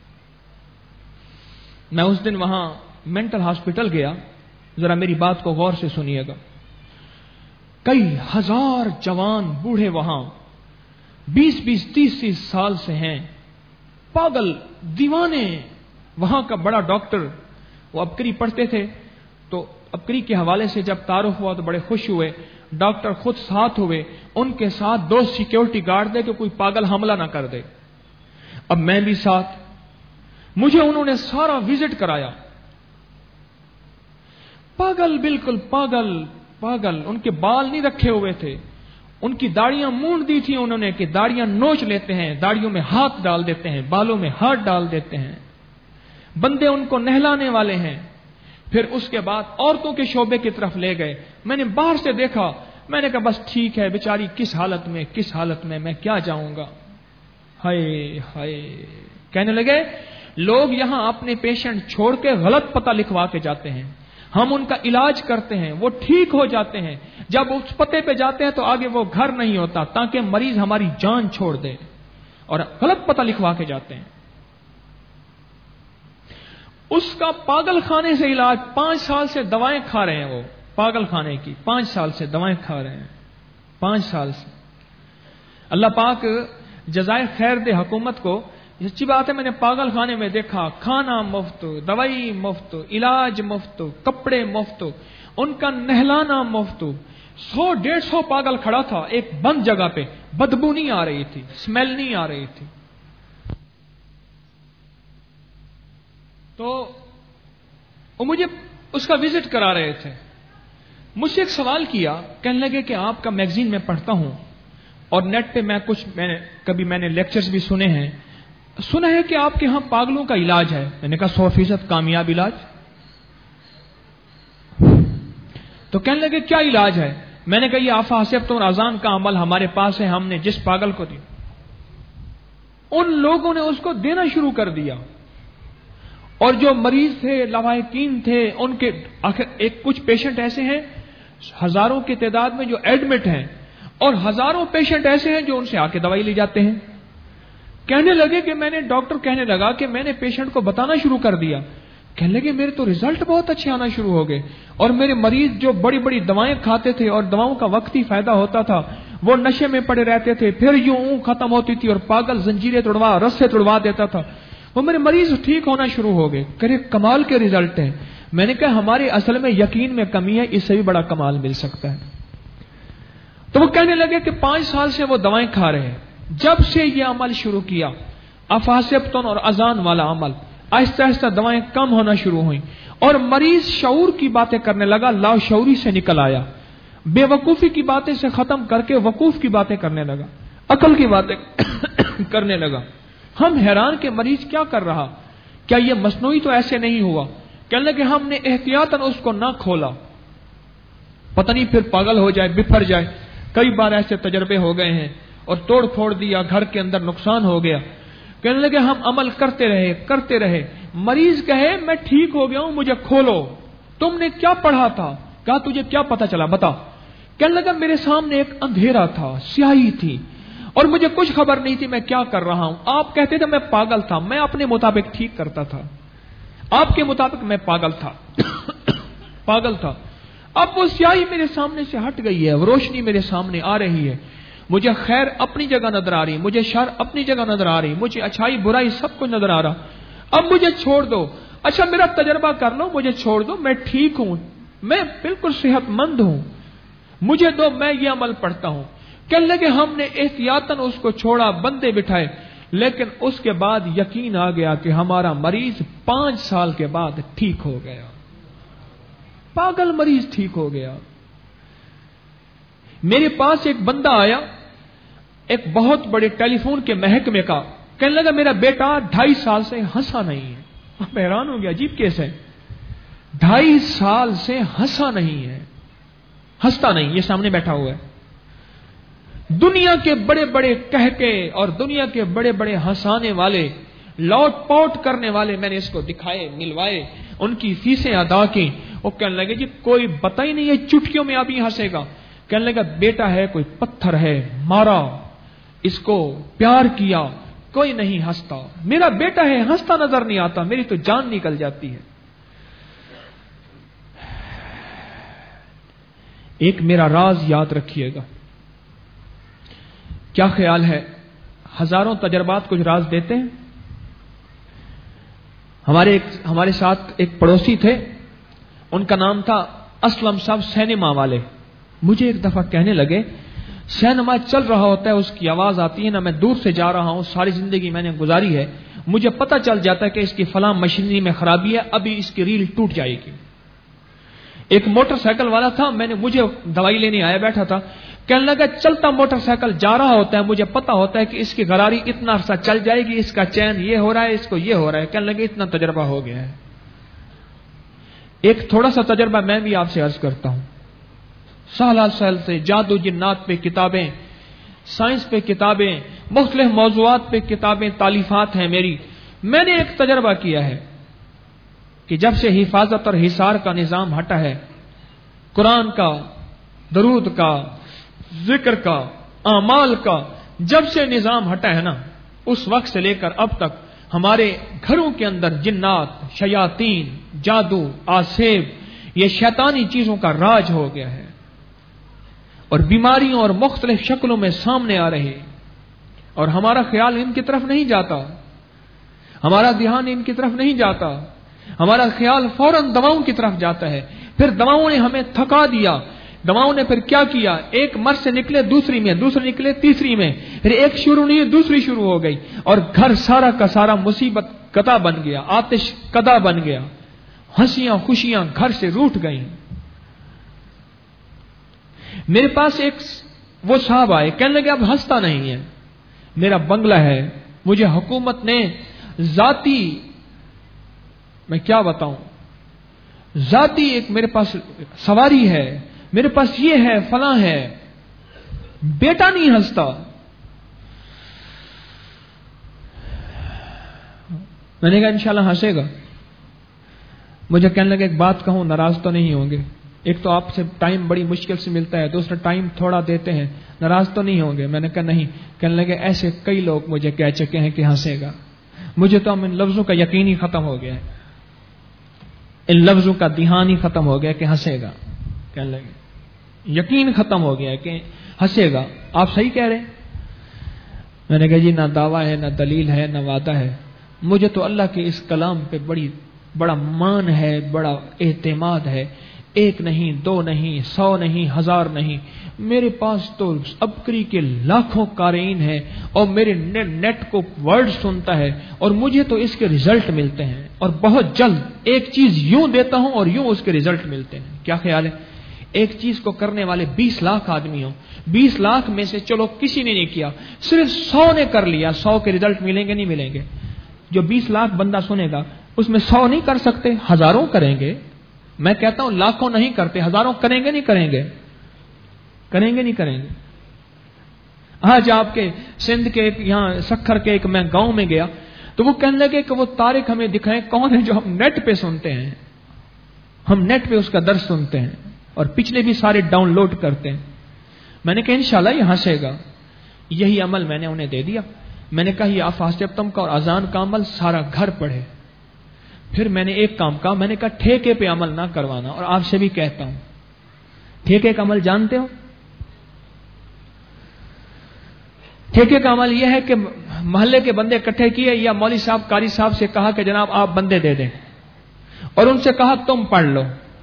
میں اس دن وہاں مینٹل ہاسپٹل گیا. ذرا میری بات کو غور سے سنیے گا. کئی ہزار جوان بوڑھے وہاں بیس بیس تیس تیس سال سے ہیں, پاگل دیوانے. وہاں کا بڑا ڈاکٹر, وہ ابکری پڑھتے تھے, تو ابکری کے حوالے سے جب تعارف ہوا تو بڑے خوش ہوئے. ڈاکٹر خود ساتھ ہوئے, ان کے ساتھ دو سیکیورٹی گارڈ دے کہ کوئی پاگل حملہ نہ کر دے. اب میں بھی ساتھ. مجھے انہوں نے سارا وزٹ کرایا. پاگل, بالکل پاگل پاگل. ان کے بال نہیں رکھے ہوئے تھے, ان کی داڑیاں مونڈ دی تھی انہوں نے کہ داڑیاں نوچ لیتے ہیں, داڑیوں میں ہاتھ ڈال دیتے ہیں, بالوں میں ہاتھ ڈال دیتے ہیں. بندے ان کو نہلانے والے ہیں. پھر اس کے بعد عورتوں کے شعبے کی طرف لے گئے. میں نے باہر سے دیکھا, میں نے کہا بس ٹھیک ہے, بیچاری کس حالت میں کس حالت میں میں کیا جاؤں گا. ہائے ہائے. کہنے لگے لوگ یہاں اپنے پیشنٹ چھوڑ کے غلط پتہ لکھوا کے جاتے ہیں, ہم ان کا علاج کرتے ہیں, وہ ٹھیک ہو جاتے ہیں. جب اس پتے پہ جاتے ہیں تو آگے وہ گھر نہیں ہوتا تاکہ مریض ہماری جان چھوڑ دے, اور غلط پتہ لکھوا کے جاتے ہیں. اس کا پاگل خانے سے علاج, پانچ سال سے دوائیں کھا رہے ہیں, وہ پاگل خانے کی پانچ سال سے دوائیں کھا رہے ہیں, پانچ سال سے. اللہ پاک جزائے خیر دے حکومت کو. سچی بات ہے, میں نے پاگل خانے میں دیکھا کھانا مفت, دوائی مفت, علاج مفت, کپڑے مفت, ان کا نہلانا مفت. سو ڈیڑھ سو پاگل کھڑا تھا ایک بند جگہ پہ, بدبو نہیں آ رہی تھی, اسمیل نہیں آ رہی تھی. تو وہ مجھے اس کا وزٹ کرا رہے تھے. مجھ سے ایک سوال کیا, کہنے لگے کہ آپ کا میگزین میں پڑھتا ہوں اور نیٹ پہ میں کچھ میں نے کبھی میں نے لیکچرز بھی سنے ہیں, سنا ہے کہ آپ کے ہاں پاگلوں کا علاج ہے. میں نے کہا سو فیصد کامیاب علاج. تو کہنے لگے کیا علاج ہے؟ میں نے کہا یہ آفاسب تو اذان کا عمل ہمارے پاس ہے, ہم نے جس پاگل کو دی. ان لوگوں نے اس کو دینا شروع کر دیا, اور جو مریض تھے لواحقین تھے ان کے آخر ایک کچھ پیشنٹ ایسے ہیں ہزاروں کی تعداد میں جو ایڈمٹ ہیں, اور ہزاروں پیشنٹ ایسے ہیں جو ان سے آ کے دوائی لے جاتے ہیں. کہنے لگے کہ میں نے ڈاکٹر کہنے لگا کہ میں نے پیشنٹ کو بتانا شروع کر دیا. کہنے لگے میرے تو ریزلٹ بہت اچھے آنا شروع ہو گئے, اور میرے مریض جو بڑی بڑی دوائیں کھاتے تھے اور دواؤں کا وقتی فائدہ ہوتا تھا وہ نشے میں پڑے رہتے تھے, پھر یوں اون ختم ہوتی تھی اور پاگل زنجیریں توڑوا رسے توڑوا دیتا تھا, وہ میرے مریض ٹھیک ہونا شروع ہو گئے. کہ کمال کے ریزلٹ ہیں. میں نے کہا ہمارے اصل میں یقین میں کمی ہے, اس سے بھی بڑا کمال مل سکتا ہے. تو وہ کہنے لگے کہ پانچ سال سے وہ دوائیں کھا رہے ہیں. جب سے یہ عمل شروع کیا افاسبتن اور اذان والا عمل, آہستہ آہستہ دوائیں کم ہونا شروع ہوئیں, اور مریض شعور کی باتیں کرنے لگا, لا شعوری سے نکل آیا, بے وقوفی کی باتیں سے ختم کر کے وقوف کی باتیں کرنے لگا, عقل کی باتیں کرنے لگا. ہم حیران کہ مریض کیا کر رہا, کیا یہ مصنوعی تو ایسے نہیں ہوا. کہنے لگے ہم نے احتیاطاً اس کو نہ کھولا, پتہ نہیں پھر پاگل ہو جائے بفر جائے. کئی بار ایسے تجربے ہو گئے ہیں, اور توڑ پھوڑ دیا, گھر کے اندر نقصان ہو گیا. کہنے لگے ہم عمل کرتے رہے کرتے رہے. مریض کہے میں ٹھیک ہو گیا ہوں, مجھے کھولو. تم نے کیا پڑھا تھا؟ کہا تجھے کیا پتا چلا بتا. کہنے لگا میرے سامنے ایک اندھیرا تھا, سیاہی تھی, اور مجھے کچھ خبر نہیں تھی میں کیا کر رہا ہوں. آپ کہتے تھے میں پاگل تھا, میں اپنے مطابق ٹھیک کرتا تھا, آپ کے مطابق میں پاگل تھا پاگل تھا. اب وہ سیاہی میرے سامنے سے ہٹ گئی ہے, وہ روشنی میرے سامنے آ رہی ہے. مجھے خیر اپنی جگہ نظر آ رہی, مجھے شر اپنی جگہ نظر آ رہی, مجھے اچھائی برائی سب کچھ نظر آ رہا. اب مجھے چھوڑ دو. اچھا میرا تجربہ کر لو, مجھے چھوڑ دو, میں ٹھیک ہوں, میں بالکل صحت مند ہوں, مجھے دو, میں یہ عمل پڑھتا ہوں. کہنے لگے ہم نے احتیاطاً اس کو چھوڑا, بندے بٹھائے, لیکن اس کے بعد یقین آ گیا کہ ہمارا مریض پانچ سال کے بعد ٹھیک ہو گیا. پاگل مریض ٹھیک ہو گیا. میرے پاس ایک بندہ آیا, ایک بہت بڑے ٹیلی فون کے محکمے کا. کہنے لگا میرا بیٹا ڈھائی سال سے ہنسا نہیں ہے. میں حیران ہو گیا, عجیب کیس ہے, ڈھائی سال سے ہنسا نہیں ہے, ہنستا نہیں. یہ سامنے بیٹھا ہوا ہے, دنیا کے بڑے بڑے کہکے اور دنیا کے بڑے بڑے ہنسانے والے, لوٹ پوٹ کرنے والے میں نے اس کو دکھائے, ملوائے, ان کی فیسیں ادا کی. وہ کہنے لگے جی کوئی پتہ ہی نہیں ہے, چٹکیوں میں ابھی ہنسے گا. کہنے لگا بیٹا ہے, کوئی پتھر ہے, مارا, اس کو پیار کیا, کوئی نہیں ہنستا. میرا بیٹا ہے, ہنستا نظر نہیں آتا, میری تو جان نکل جاتی ہے. ایک میرا راز یاد رکھیے گا. کیا خیال ہے, ہزاروں تجربات کچھ راز دیتے ہیں. ہمارے ایک ہمارے ساتھ ایک پڑوسی تھے, ان کا نام تھا اسلم صاحب, سینما والے. مجھے ایک دفعہ کہنے لگے سینما چل رہا ہوتا ہے, اس کی آواز آتی ہے نا, میں دور سے جا رہا ہوں, ساری زندگی میں نے گزاری ہے, مجھے پتہ چل جاتا ہے کہ اس کی فلاں مشینری میں خرابی ہے, ابھی اس کی ریل ٹوٹ جائے گی. ایک موٹر سائیکل والا تھا, میں نے مجھے دوائی لینے آیا بیٹھا تھا. کہنے لگا چلتا موٹر سائیکل جا رہا ہوتا ہے, مجھے پتا ہوتا ہے کہ اس کی غراری اتنا عرصہ چل جائے گی, اس کا چین یہ ہو رہا ہے, اس کو یہ ہو رہا ہے. کہنے لگے اتنا تجربہ ہو گیا ہے. ایک تھوڑا سا تجربہ میں بھی آپ سے عرض کرتا ہوں. سال سال سے جادو جنات پہ کتابیں, سائنس پہ کتابیں, مختلف موضوعات پہ کتابیں, تالیفات ہیں میری. میں نے ایک تجربہ کیا ہے کہ جب سے حفاظت اور حصار کا نظام ہٹا ہے, قرآن کا, درود کا, ذکر کا, اعمال کا, جب سے نظام ہٹا ہے نا, اس وقت سے لے کر اب تک ہمارے گھروں کے اندر جنات, شیاطین, جادو, آسیب, یہ شیطانی چیزوں کا راج ہو گیا ہے, اور بیماریوں اور مختلف شکلوں میں سامنے آ رہے, اور ہمارا خیال ان کی طرف نہیں جاتا, ہمارا دھیان ان کی طرف نہیں جاتا, ہمارا خیال فوراً دواؤں کی طرف جاتا ہے. پھر دواؤں نے ہمیں تھکا دیا. دواؤں نے پھر کیا کیا, ایک مرض سے نکلے دوسری میں, دوسرے نکلے تیسری میں, پھر ایک شروع نہیں دوسری شروع ہو گئی, اور گھر سارا کا سارا مصیبت کدا بن گیا, آتش کدا بن گیا, ہنسیاں خوشیاں گھر سے روٹ گئیں. میرے پاس ایک وہ صاحب آئے, کہنے لگے اب ہنستا نہیں ہے, میرا بنگلہ ہے, مجھے حکومت نے ذاتی, میں کیا بتاؤں, ذاتی ایک میرے پاس سواری ہے, میرے پاس یہ ہے, فلاں ہے, بیٹا نہیں ہنستا. میں نے کہا انشاءاللہ ہنسے گا. مجھے کہنے لگے ایک بات کہوں, ناراض تو نہیں ہوں گے, ایک تو آپ سے ٹائم بڑی مشکل سے ملتا ہے, دوسرا ٹائم تھوڑا دیتے ہیں, ناراض تو نہیں ہوں گے. میں نے کہا نہیں. کہنے لگے ایسے کئی لوگ مجھے کہہ چکے ہیں کہ ہنسے گا. مجھے تو ان لفظوں کا یقین ہی ختم ہو گیا ہے, ان لفظوں کا دھیان ہی ختم ہو گیا کہ ہنسے گا. کہنے لگے یقین ختم ہو گیا کہ ہنسے گا. آپ صحیح کہہ رہے ہیں. میں نے کہا جی نہ دعویٰ ہے, نہ دلیل ہے, نہ وعدہ ہے, مجھے تو اللہ کے اس کلام پہ بڑی بڑا مان ہے, بڑا اعتماد ہے. ایک نہیں, دو نہیں, سو نہیں, ہزار نہیں, میرے پاس تو ابکری کے لاکھوں قارئین ہیں, اور میرے نیٹ کو ورڈ سنتا ہے, اور مجھے تو اس کے ریزلٹ ملتے ہیں, اور بہت جلد ایک چیز یوں دیتا ہوں اور یوں اس کے ریزلٹ ملتے ہیں. کیا خیال ہے, ایک چیز کو کرنے والے بیس لاکھ آدمی ہوں, بیس لاکھ میں سے چلو کسی نے نہیں کیا, صرف سو نے کر لیا, سو کے ریزلٹ ملیں گے نہیں ملیں گے. جو بیس لاکھ بندہ سنے گا اس میں سو نہیں کر سکتے, ہزاروں کریں گے. میں کہتا ہوں لاکھوں نہیں کرتے, ہزاروں کریں گے نہیں کریں گے, کریں گے نہیں کریں گے. آج آپ کے سندھ کے یہاں سکھر کے ایک میں گاؤں میں گیا تو وہ کہنے لگے کہ وہ طارق ہمیں دکھائیں کون ہے جو ہم نیٹ پہ سنتے ہیں، ہم نیٹ پہ اس کا درس سنتے ہیں اور پچھلے بھی سارے ڈاؤن لوڈ کرتے ہیں۔ میں نے کہا انشاءاللہ یہ ہنسے گا۔ یہی عمل میں نے انہیں دے دیا۔ میں نے کہا یہ افاسیبتم کا اور اذان کا عمل سارا گھر پڑھے۔ پھر میں نے ایک کام کہا، میں نے کہا ٹھیکے پہ عمل نہ کروانا، اور آپ سے بھی کہتا ہوں ٹھیکے کا عمل جانتے ہو؟ ٹھیکے کا عمل یہ ہے کہ محلے کے بندے اکٹھے کیے یا مولوی صاحب قاری صاحب سے کہا کہ جناب آپ بندے دے دیں اور ان سے کہا تم پڑھ لو۔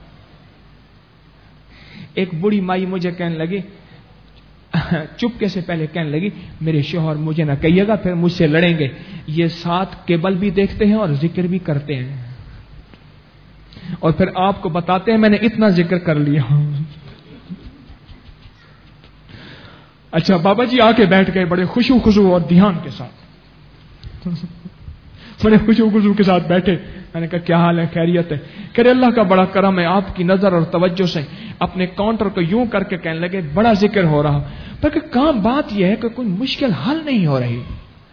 ایک بڑی مائی مجھے کہنے لگی، چپکے سے پہلے کہنے لگی میرے شوہر مجھے نہ کہیے گا پھر مجھ سے لڑیں گے، یہ ساتھ کیبل بھی دیکھتے ہیں اور ذکر بھی کرتے ہیں، اور پھر آپ کو بتاتے ہیں میں نے اتنا ذکر کر لیا۔ اچھا بابا جی آ کے بیٹھ گئے بڑے خوشو خضوع اور دھیان کے ساتھ، بڑے خوشو خضوع کے ساتھ بیٹھے۔ میں نے کہا کیا حال ہے، خیریت ہے؟ کہ اللہ کا بڑا کرم ہے، آپ کی نظر اور توجہ سے اپنے کاؤنٹر کو یوں کر کے کہنے لگے بڑا ذکر ہو رہا، پر کہ کام بات یہ ہے کہ کوئی مشکل حل نہیں ہو رہی۔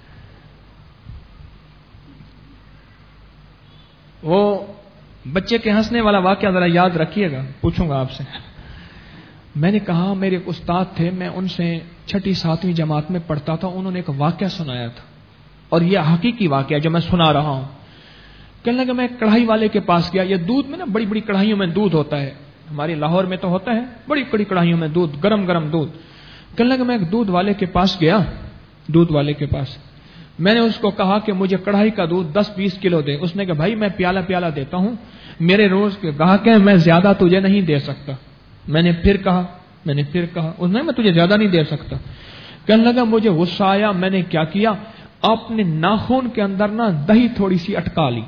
وہ بچے کے ہنسنے والا واقعہ ذرا یاد رکھیے گا، پوچھوں گا آپ سے۔ میں نے کہا میرے ایک استاد تھے، میں ان سے چھٹی ساتویں جماعت میں پڑھتا تھا، انہوں نے ایک واقعہ سنایا تھا اور یہ حقیقی واقعہ جو میں سنا رہا ہوں۔ کہنے لگا میں کڑھائی والے کے پاس گیا، یہ دودھ میں نا بڑی بڑی کڑھائیوں میں دودھ ہوتا ہے، ہماری لاہور میں تو ہوتا ہے بڑی بڑی کڑھائیوں میں دودھ، گرم گرم دودھ۔ کہنے لگا میں ایک دودھ والے کے پاس گیا، دودھ والے کے پاس میں نے اس کو کہا کہ مجھے کڑھائی کا دودھ دس بیس کلو دے۔ اس نے کہا بھائی میں پیالہ پیالہ دیتا ہوں، میرے روز کے گاہک ہیں، میں زیادہ تجھے نہیں دے سکتا۔ میں نے پھر کہا میں نے پھر کہا اس نے میں تجھے زیادہ نہیں دے سکتا۔ کہنے لگا مجھے غصہ آیا، میں نے کیا کیا، اپنے ناخن کے اندر نا دہی تھوڑی سی اٹکا لی۔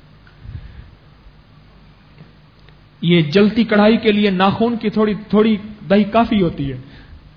یہ جلتی کڑھائی کے لیے ناخن کی تھوڑی تھوڑی دہی کافی ہوتی ہے۔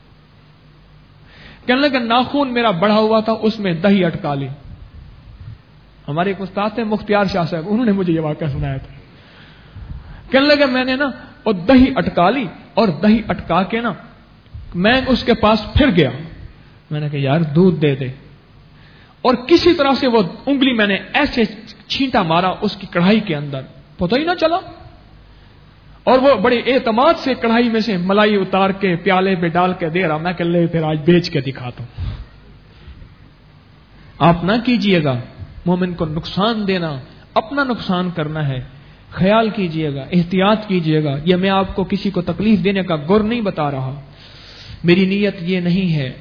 کہنے لگا ناخن میرا بڑھا ہوا تھا، اس میں دہی اٹکا لی۔ ہمارے ایک استاد تھے مختار شاہ صاحب، انہوں نے مجھے یہ واقعہ سنایا تھا۔ کہنے لگا میں نے نا اور دہی اٹکا لی، اور دہی اٹکا کے نا میں اس کے پاس پھر گیا، میں نے کہا یار دودھ دے دے، اور کسی طرح سے وہ انگلی میں نے ایسے چھینٹا مارا اس کی کڑھائی کے اندر، پتہ ہی نہ چلا، اور وہ بڑے اعتماد سے کڑھائی میں سے ملائی اتار کے پیالے پہ ڈال کے دے رہا۔ میں کہ لے پھر آج بیچ کے دکھاتا ہوں۔ آپ نہ کیجئے گا، مومن کو نقصان دینا اپنا نقصان کرنا ہے، خیال کیجئے گا، احتیاط کیجئے گا۔ یہ میں آپ کو کسی کو تکلیف دینے کا گر نہیں بتا رہا، میری نیت یہ نہیں ہے۔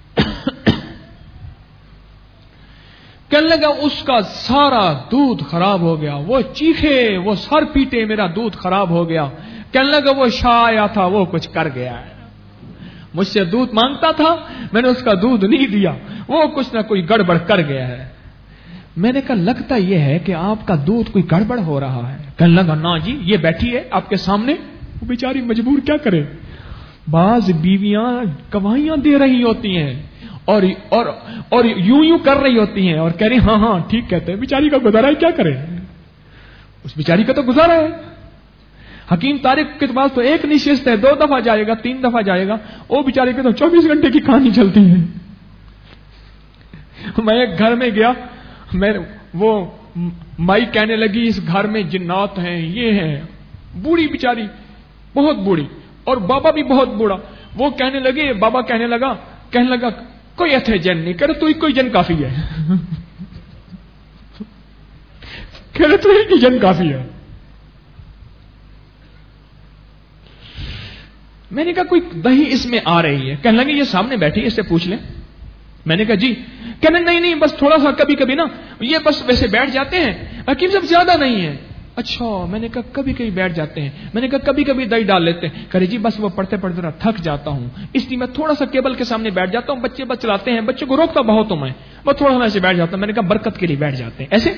کہنے لگا اس کا سارا دودھ خراب ہو گیا، وہ چیخے، وہ سر پیٹے میرا دودھ خراب ہو گیا۔ کہنے لگا وہ شاہ آیا تھا، وہ کچھ کر گیا ہے، مجھ سے دودھ مانگتا تھا، میں نے اس کا دودھ نہیں دیا، وہ کچھ نہ کوئی گڑبڑ کر گیا ہے۔ میں نے کہا لگتا یہ ہے کہ آپ کا دودھ کوئی گڑبڑ ہو رہا ہے۔ کہنے لگا نا جی یہ بیٹھی ہے آپ کے سامنے، وہ بیچاری مجبور کیا کرے، بعض بیویاں گواہیاں دے رہی ہوتی ہیں اور اور اور یوں یوں کر رہی ہوتی ہیں اور کہہ رہی ہاں ہاں ٹھیک کہتے ہیں، بیچاری کا گزارا کیا کرے، اس بیچاری کا تو گزارا ہے۔ حکیم طارق کے پاس تو ایک نشست ہے، دو دفعہ جائے گا، تین دفعہ جائے گا، وہ بیچاری کے تو چوبیس گھنٹے کی کہانی چلتی ہے۔ میں ایک گھر میں گیا، میں وہ مائی کہنے لگی اس گھر میں جنات ہیں، یہ ہیں، بوڑھی بیچاری بہت بوڑھی اور بابا بھی بہت بوڑھا۔ وہ کہنے لگے، بابا کہنے لگا کہنے لگا کوئی ایتھے جن نہیں، کہہ رہے تو کوئی جن کافی ہے، کہہ رہے تو ایک ہی جن کافی ہے۔ میں نے کہا کوئی دہی اس میں آ رہی ہے، کہنے لگے یہ سامنے بیٹھی ہے اس سے پوچھ لیں۔ میں نے کہا جی، کہنے نہیں نہیں بس تھوڑا سا کبھی کبھی نا یہ بس ویسے بیٹھ جاتے ہیں، حکیم صاحب زیادہ نہیں ہے۔ اچھا، میں نے کہا کبھی کبھی بیٹھ جاتے ہیں، میں نے کہا کبھی کبھی دہی ڈال لیتے ہیں، کہہ رہے جی بس وہ پڑھتے پڑھتے ذرا تھک جاتا ہوں، اس لیے میں تھوڑا سا کیبل کے سامنے بیٹھ جاتا ہوں، بچے بس چلاتے ہیں، بچوں کو روکتا بہت ہوں میں وہ تھوڑا سا ایسے بیٹھ جاتا ہوں۔ میں نے کہا برکت کے لیے بیٹھ جاتے ہیں ایسے۔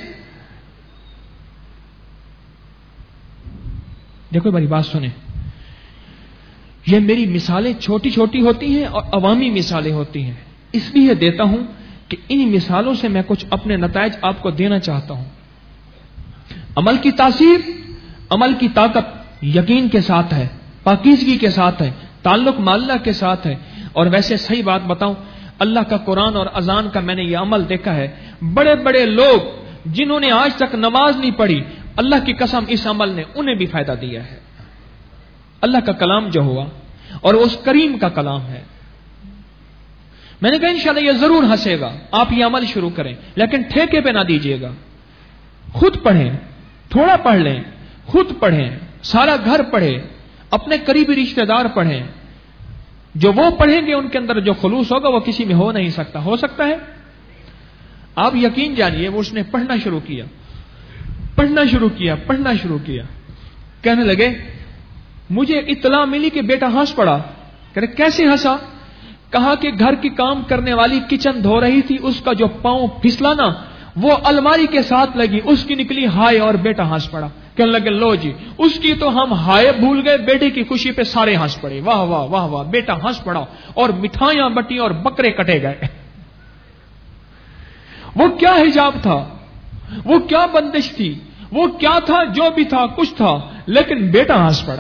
دیکھو بڑی بات سنیں، یہ میری مثالیں چھوٹی چھوٹی ہوتی ہیں اور عوامی مثالیں ہوتی ہیں، اس لیے دیتا ہوں کہ ان مثالوں سے میں کچھ اپنے نتائج آپ کو دینا چاہتا ہوں۔ عمل کی تاثیر، عمل کی طاقت یقین کے ساتھ ہے، پاکیزگی کے ساتھ ہے، تعلق مع اللہ کے ساتھ ہے۔ اور ویسے صحیح بات بتاؤں، اللہ کا قرآن اور اذان کا میں نے یہ عمل دیکھا ہے. بڑے بڑے لوگ جنہوں نے آج تک نماز نہیں پڑھی, اللہ کی قسم اس عمل نے انہیں بھی فائدہ دیا ہے. اللہ کا کلام جو ہوا اور اس کریم کا کلام ہے, میں نے کہا انشاءاللہ یہ ضرور ہنسے گا. آپ یہ عمل شروع کریں, لیکن ٹھیکے پہ نہ دیجیے گا. خود پڑھیں, تھوڑا پڑھ لیں, خود پڑھیں, سارا گھر پڑھے, اپنے قریبی رشتہ دار پڑھیں. جو وہ پڑھیں گے ان کے اندر جو خلوص ہوگا وہ کسی میں ہو نہیں سکتا. ہو سکتا ہے؟ آپ یقین جانیے وہ اس نے پڑھنا شروع کیا, پڑھنا شروع کیا, پڑھنا شروع کیا. کہنے لگے مجھے اطلاع ملی کہ بیٹا ہنس پڑا. کہہ رہے کیسے ہنسا؟ کہا کہ گھر کی کام کرنے والی کچن دھو رہی تھی, اس کا جو پاؤں پھسلا نا وہ الماری کے ساتھ لگی, اس کی نکلی ہائے اور بیٹا ہنس پڑا. کہنے لگے لو جی اس کی تو ہم ہائے بھول گئے, بیٹے کی خوشی پہ سارے ہنس پڑے. واہ واہ واہ واہ, بیٹا ہنس پڑا اور مٹھائیاں بٹی اور بکرے کٹے گئے. وہ کیا حجاب تھا, وہ کیا بندش تھی, وہ کیا تھا, جو بھی تھا کچھ تھا, لیکن بیٹا ہنس پڑا,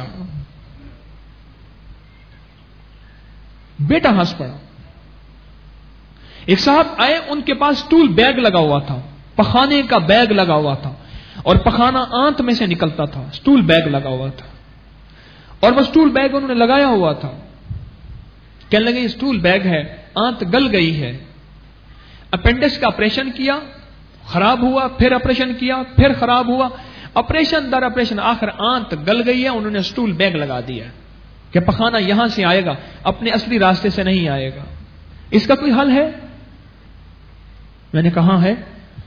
بیٹا ہنس پڑا. ایک صاحب آئے, ان کے پاس ٹول بیگ لگا ہوا تھا, پخانے کا بیگ لگا ہوا تھا, اور پخانا آنت میں سے نکلتا تھا. سٹول بیگ لگا ہوا تھا, اور وہ سٹول بیگ انہوں نے لگایا ہوا تھا. کہنے لگے یہ سٹول بیگ ہے, آنت گل گئی ہے. اپینڈکس کا آپریشن کیا, خراب ہوا, پھر آپریشن کیا, پھر خراب ہوا, آپریشن در آپریشن, آخر آنت گل گئی ہے. انہوں نے سٹول بیگ لگا دیا کہ پخانا یہاں سے آئے گا, اپنے اصلی راستے سے نہیں آئے گا. اس کا کوئی حل ہے؟ میں نے کہا ہے.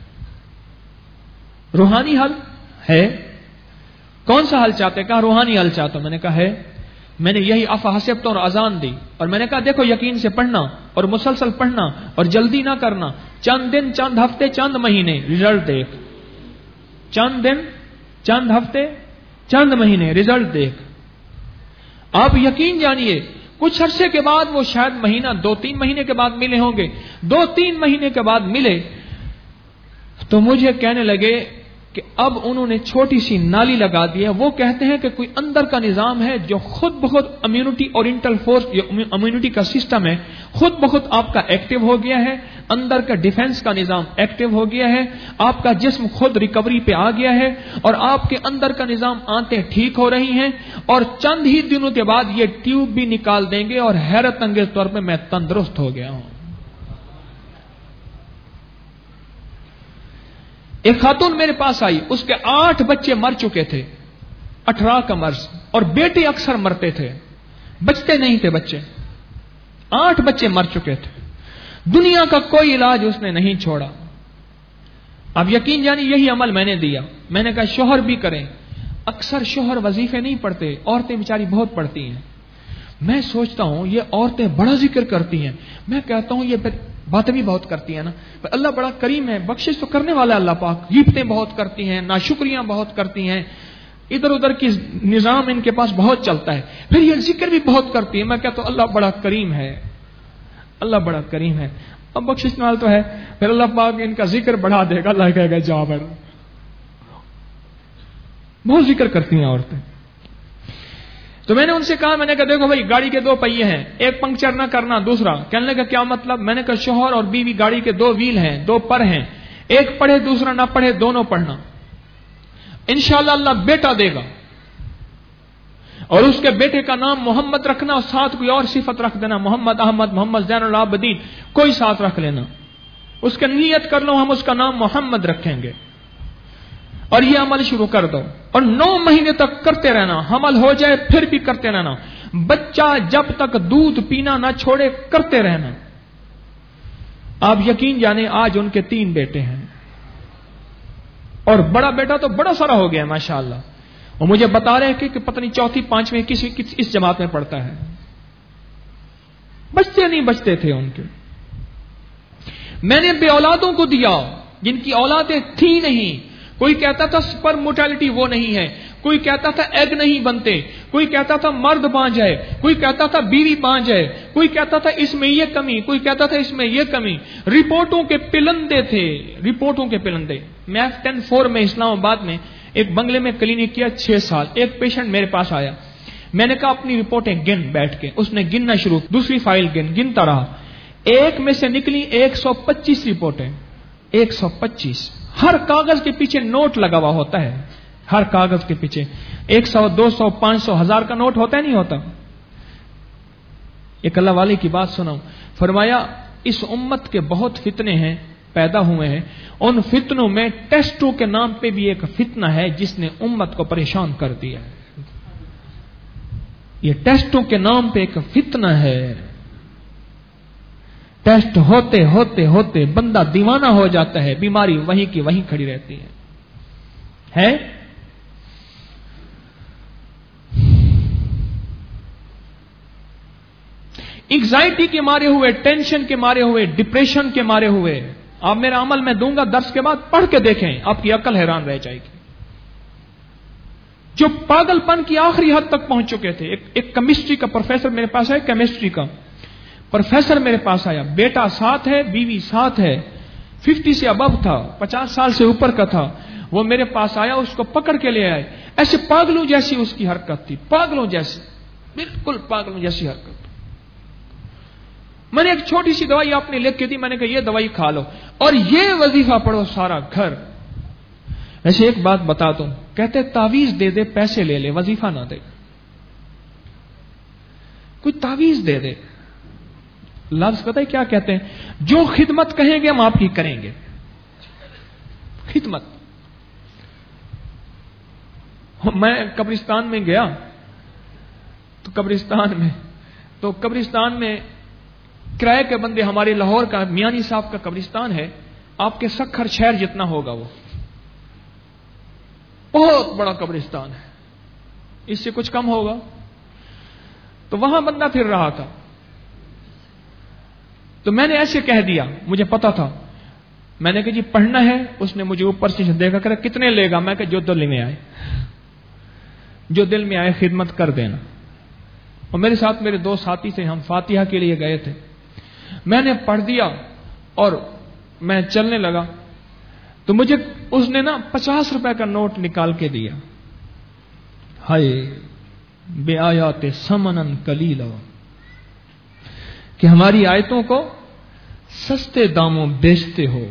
روحانی حل ہے. کون سا حل چاہتے؟ کہا روحانی حل چاہتا ہوں. میں نے کہا ہے. میں نے یہی افحسبت اور اذان دی, اور میں نے کہا دیکھو یقین سے پڑھنا اور مسلسل پڑھنا اور جلدی نہ کرنا. چند دن, چند ہفتے, چند مہینے, رزلٹ دیکھ. چند دن, چند ہفتے, چند مہینے, رزلٹ دیکھ. آپ یقین جانیے کچھ عرصے کے بعد, وہ شاید مہینہ دو تین مہینے کے بعد ملے ہوں گے, دو تین مہینے کے بعد ملے تو مجھے کہنے لگے کہ اب انہوں نے چھوٹی سی نالی لگا دی ہے. وہ کہتے ہیں کہ کوئی اندر کا نظام ہے جو خود بخود امیونٹی اورینٹل فورس, امیونٹی کا سسٹم ہے, خود بخود آپ کا ایکٹیو ہو گیا ہے. اندر کا ڈیفنس کا نظام ایکٹیو ہو گیا ہے. آپ کا جسم خود ریکوری پہ آ گیا ہے, اور آپ کے اندر کا نظام آنتیں ٹھیک ہو رہی ہیں, اور چند ہی دنوں کے بعد یہ ٹیوب بھی نکال دیں گے, اور حیرت انگیز طور پہ میں تندرست ہو گیا ہوں. ایک خاتون میرے پاس آئی, اس کے آٹھ بچے مر چکے تھے, اٹھارہ کا مرض, اور بیٹے اکثر مرتے تھے, بچتے نہیں تھے بچے. آٹھ بچے مر چکے تھے, دنیا کا کوئی علاج اس نے نہیں چھوڑا. اب یقین جانی یہی عمل میں نے دیا. میں نے کہا شوہر بھی کریں. اکثر شوہر وظیفے نہیں پڑھتے, عورتیں بیچاری بہت پڑھتی ہیں. میں سوچتا ہوں یہ عورتیں بڑا ذکر کرتی ہیں, میں کہتا ہوں یہ باتیں بھی بہت کرتی ہیں نا. اللہ بڑا کریم ہے, بخشش تو کرنے والا اللہ پاک. غیبتیں بہت کرتی ہیں, ناشکریاں بہت کرتی ہیں, ادھر ادھر کی نظام ان کے پاس بہت چلتا ہے, پھر یہ ذکر بھی بہت کرتی ہے. میں کہتا ہوں اللہ بڑا کریم ہے, اللہ بڑا کریم ہے. اب بخشش نال تو ہے, پھر اللہ پاک ان کا ذکر بڑھا دے گا. اللہ کہے گا جا بھر, بہت ذکر کرتی ہیں عورتیں. تو میں نے ان سے کہا, میں نے کہا دیکھو بھائی گاڑی کے دو پہیے ہیں, ایک پنکچر نہ کرنا. دوسرا کہنے لگا کیا مطلب؟ میں نے کہا شوہر اور بیوی گاڑی کے دو ویل ہیں, دو پر ہیں, ایک پڑھے دوسرا نہ پڑھے, دونوں پڑھنا. انشاءاللہ اللہ بیٹا دے گا, اور اس کے بیٹے کا نام محمد رکھنا, اور ساتھ کوئی اور صفت رکھ دینا, محمد احمد, محمد زین العابدین, کوئی ساتھ رکھ لینا. اس کا نیت کر لو ہم اس کا نام محمد رکھیں گے, اور یہ عمل شروع کر دو, اور نو مہینے تک کرتے رہنا. حمل ہو جائے پھر بھی کرتے رہنا. بچہ جب تک دودھ پینا نہ چھوڑے کرتے رہنا. آپ یقین جانے آج ان کے تین بیٹے ہیں, اور بڑا بیٹا تو بڑا سارا ہو گیا ماشاءاللہ. وہ مجھے بتا رہے ہیں کہ پتہ نہیں چوتھی پانچویں کسی اس جماعت میں پڑھتا ہے. بچتے نہیں بچتے تھے ان کے. میں نے بے اولادوں کو دیا جن کی اولادیں تھی نہیں. کوئی کہتا تھا سپر موٹیلٹی وہ نہیں ہے, کوئی کہتا تھا ایگ نہیں بنتے, کوئی کہتا تھا مرد بانجھ ہے, کوئی کہتا تھا بیوی بانجھ ہے, کوئی کہتا تھا اس میں یہ کمی, کوئی کہتا تھا اس میں یہ کمی. رپورٹوں کے پلندے تھے, رپورٹوں کے پلندے. میں ٹین فور میں اسلام آباد میں ایک بنگلے میں کلینک کیا چھ سال. ایک پیشنٹ میرے پاس آیا, میں نے کہا اپنی رپورٹیں گن بیٹھ کے. اس نے گننا شروع, دوسری فائل گن, گنتا رہا. ایک میں سے نکلی ایک سو پچیس رپورٹیں، ایک سو پچیس، ہر کاغذ کے پیچھے نوٹ لگا ہوا ہوتا ہے، ہر کاغذ کے پیچھے ایک سو دو سو پانچ سو ہزار کا نوٹ ہوتا ہے نہیں ہوتا. ایک اللہ والے کی بات سناؤں، فرمایا اس امت کے بہت فتنے ہیں پیدا ہوئے ہیں، ان فتنوں میں ٹیسٹوں کے نام پہ بھی ایک فتنہ ہے جس نے امت کو پریشان کر دیا ہے. یہ ٹیسٹوں کے نام پہ ایک فتنہ ہے. ٹیسٹ ہوتے ہوتے ہوتے بندہ دیوانہ ہو جاتا ہے، بیماری وہیں کی وہیں کھڑی رہتی ہے. ہے ایگزائٹی کے مارے ہوئے، ٹینشن کے مارے ہوئے، ڈپریشن کے مارے ہوئے. آپ میرا عمل میں دوں گا درس کے بعد، پڑھ کے دیکھیں، آپ کی عقل حیران رہ جائے گی. جو پاگل پن کی آخری حد تک پہنچ چکے تھے. ایک, ایک کیمسٹری کا پروفیسر میرے پاس ہے، کیمسٹری کا پروفیسر میرے پاس آیا، بیٹا ساتھ ہے، بیوی ساتھ ہے، ففٹی سے ابو تھا، پچاس سال سے اوپر کا تھا. وہ میرے پاس آیا، اس کو پکڑ کے لے آئے. ایسے پاگلوں جیسی اس کی حرکت تھی، پاگلوں جیسی، بالکل پاگلوں جیسی حرکت. میں نے ایک چھوٹی سی دوائی آپ نے لکھ کے دی، میں نے کہا یہ دوائی کھا لو اور یہ وظیفہ پڑھو سارا گھر. ایسے ایک بات بتا دوں، کہتے تعویذ دے دے پیسے لے لے، وظیفہ نہ دے. کوئی تعویذ دے دے. لفظ پتہ ہے کیا کہتے ہیں؟ جو خدمت کہیں گے ہم آپ کی کریں گے. خدمت. میں قبرستان میں گیا تو قبرستان میں تو قبرستان میں کرائے کے بندے، ہمارے لاہور کا میانی صاحب کا قبرستان ہے، آپ کے سکھر شہر جتنا ہوگا، وہ بہت بڑا قبرستان ہے، اس سے کچھ کم ہوگا. تو وہاں بندہ پھر رہا تھا، تو میں نے ایسے کہہ دیا، مجھے پتا تھا. میں نے کہا جی پڑھنا ہے. اس نے مجھے اوپر سے دیکھا کرا کتنے لے گا. میں کہ جو دل میں آئے، جو دل میں آئے خدمت کر دینا. اور میرے ساتھ میرے دو ساتھی تھے، ہم فاتحہ کے لیے گئے تھے. میں نے پڑھ دیا اور میں چلنے لگا تو مجھے اس نے نا پچاس روپے کا نوٹ نکال کے دیا. ہائے بے آیات سمنن قلیلا، کہ ہماری آیتوں کو سستے داموں بیچتے ہو.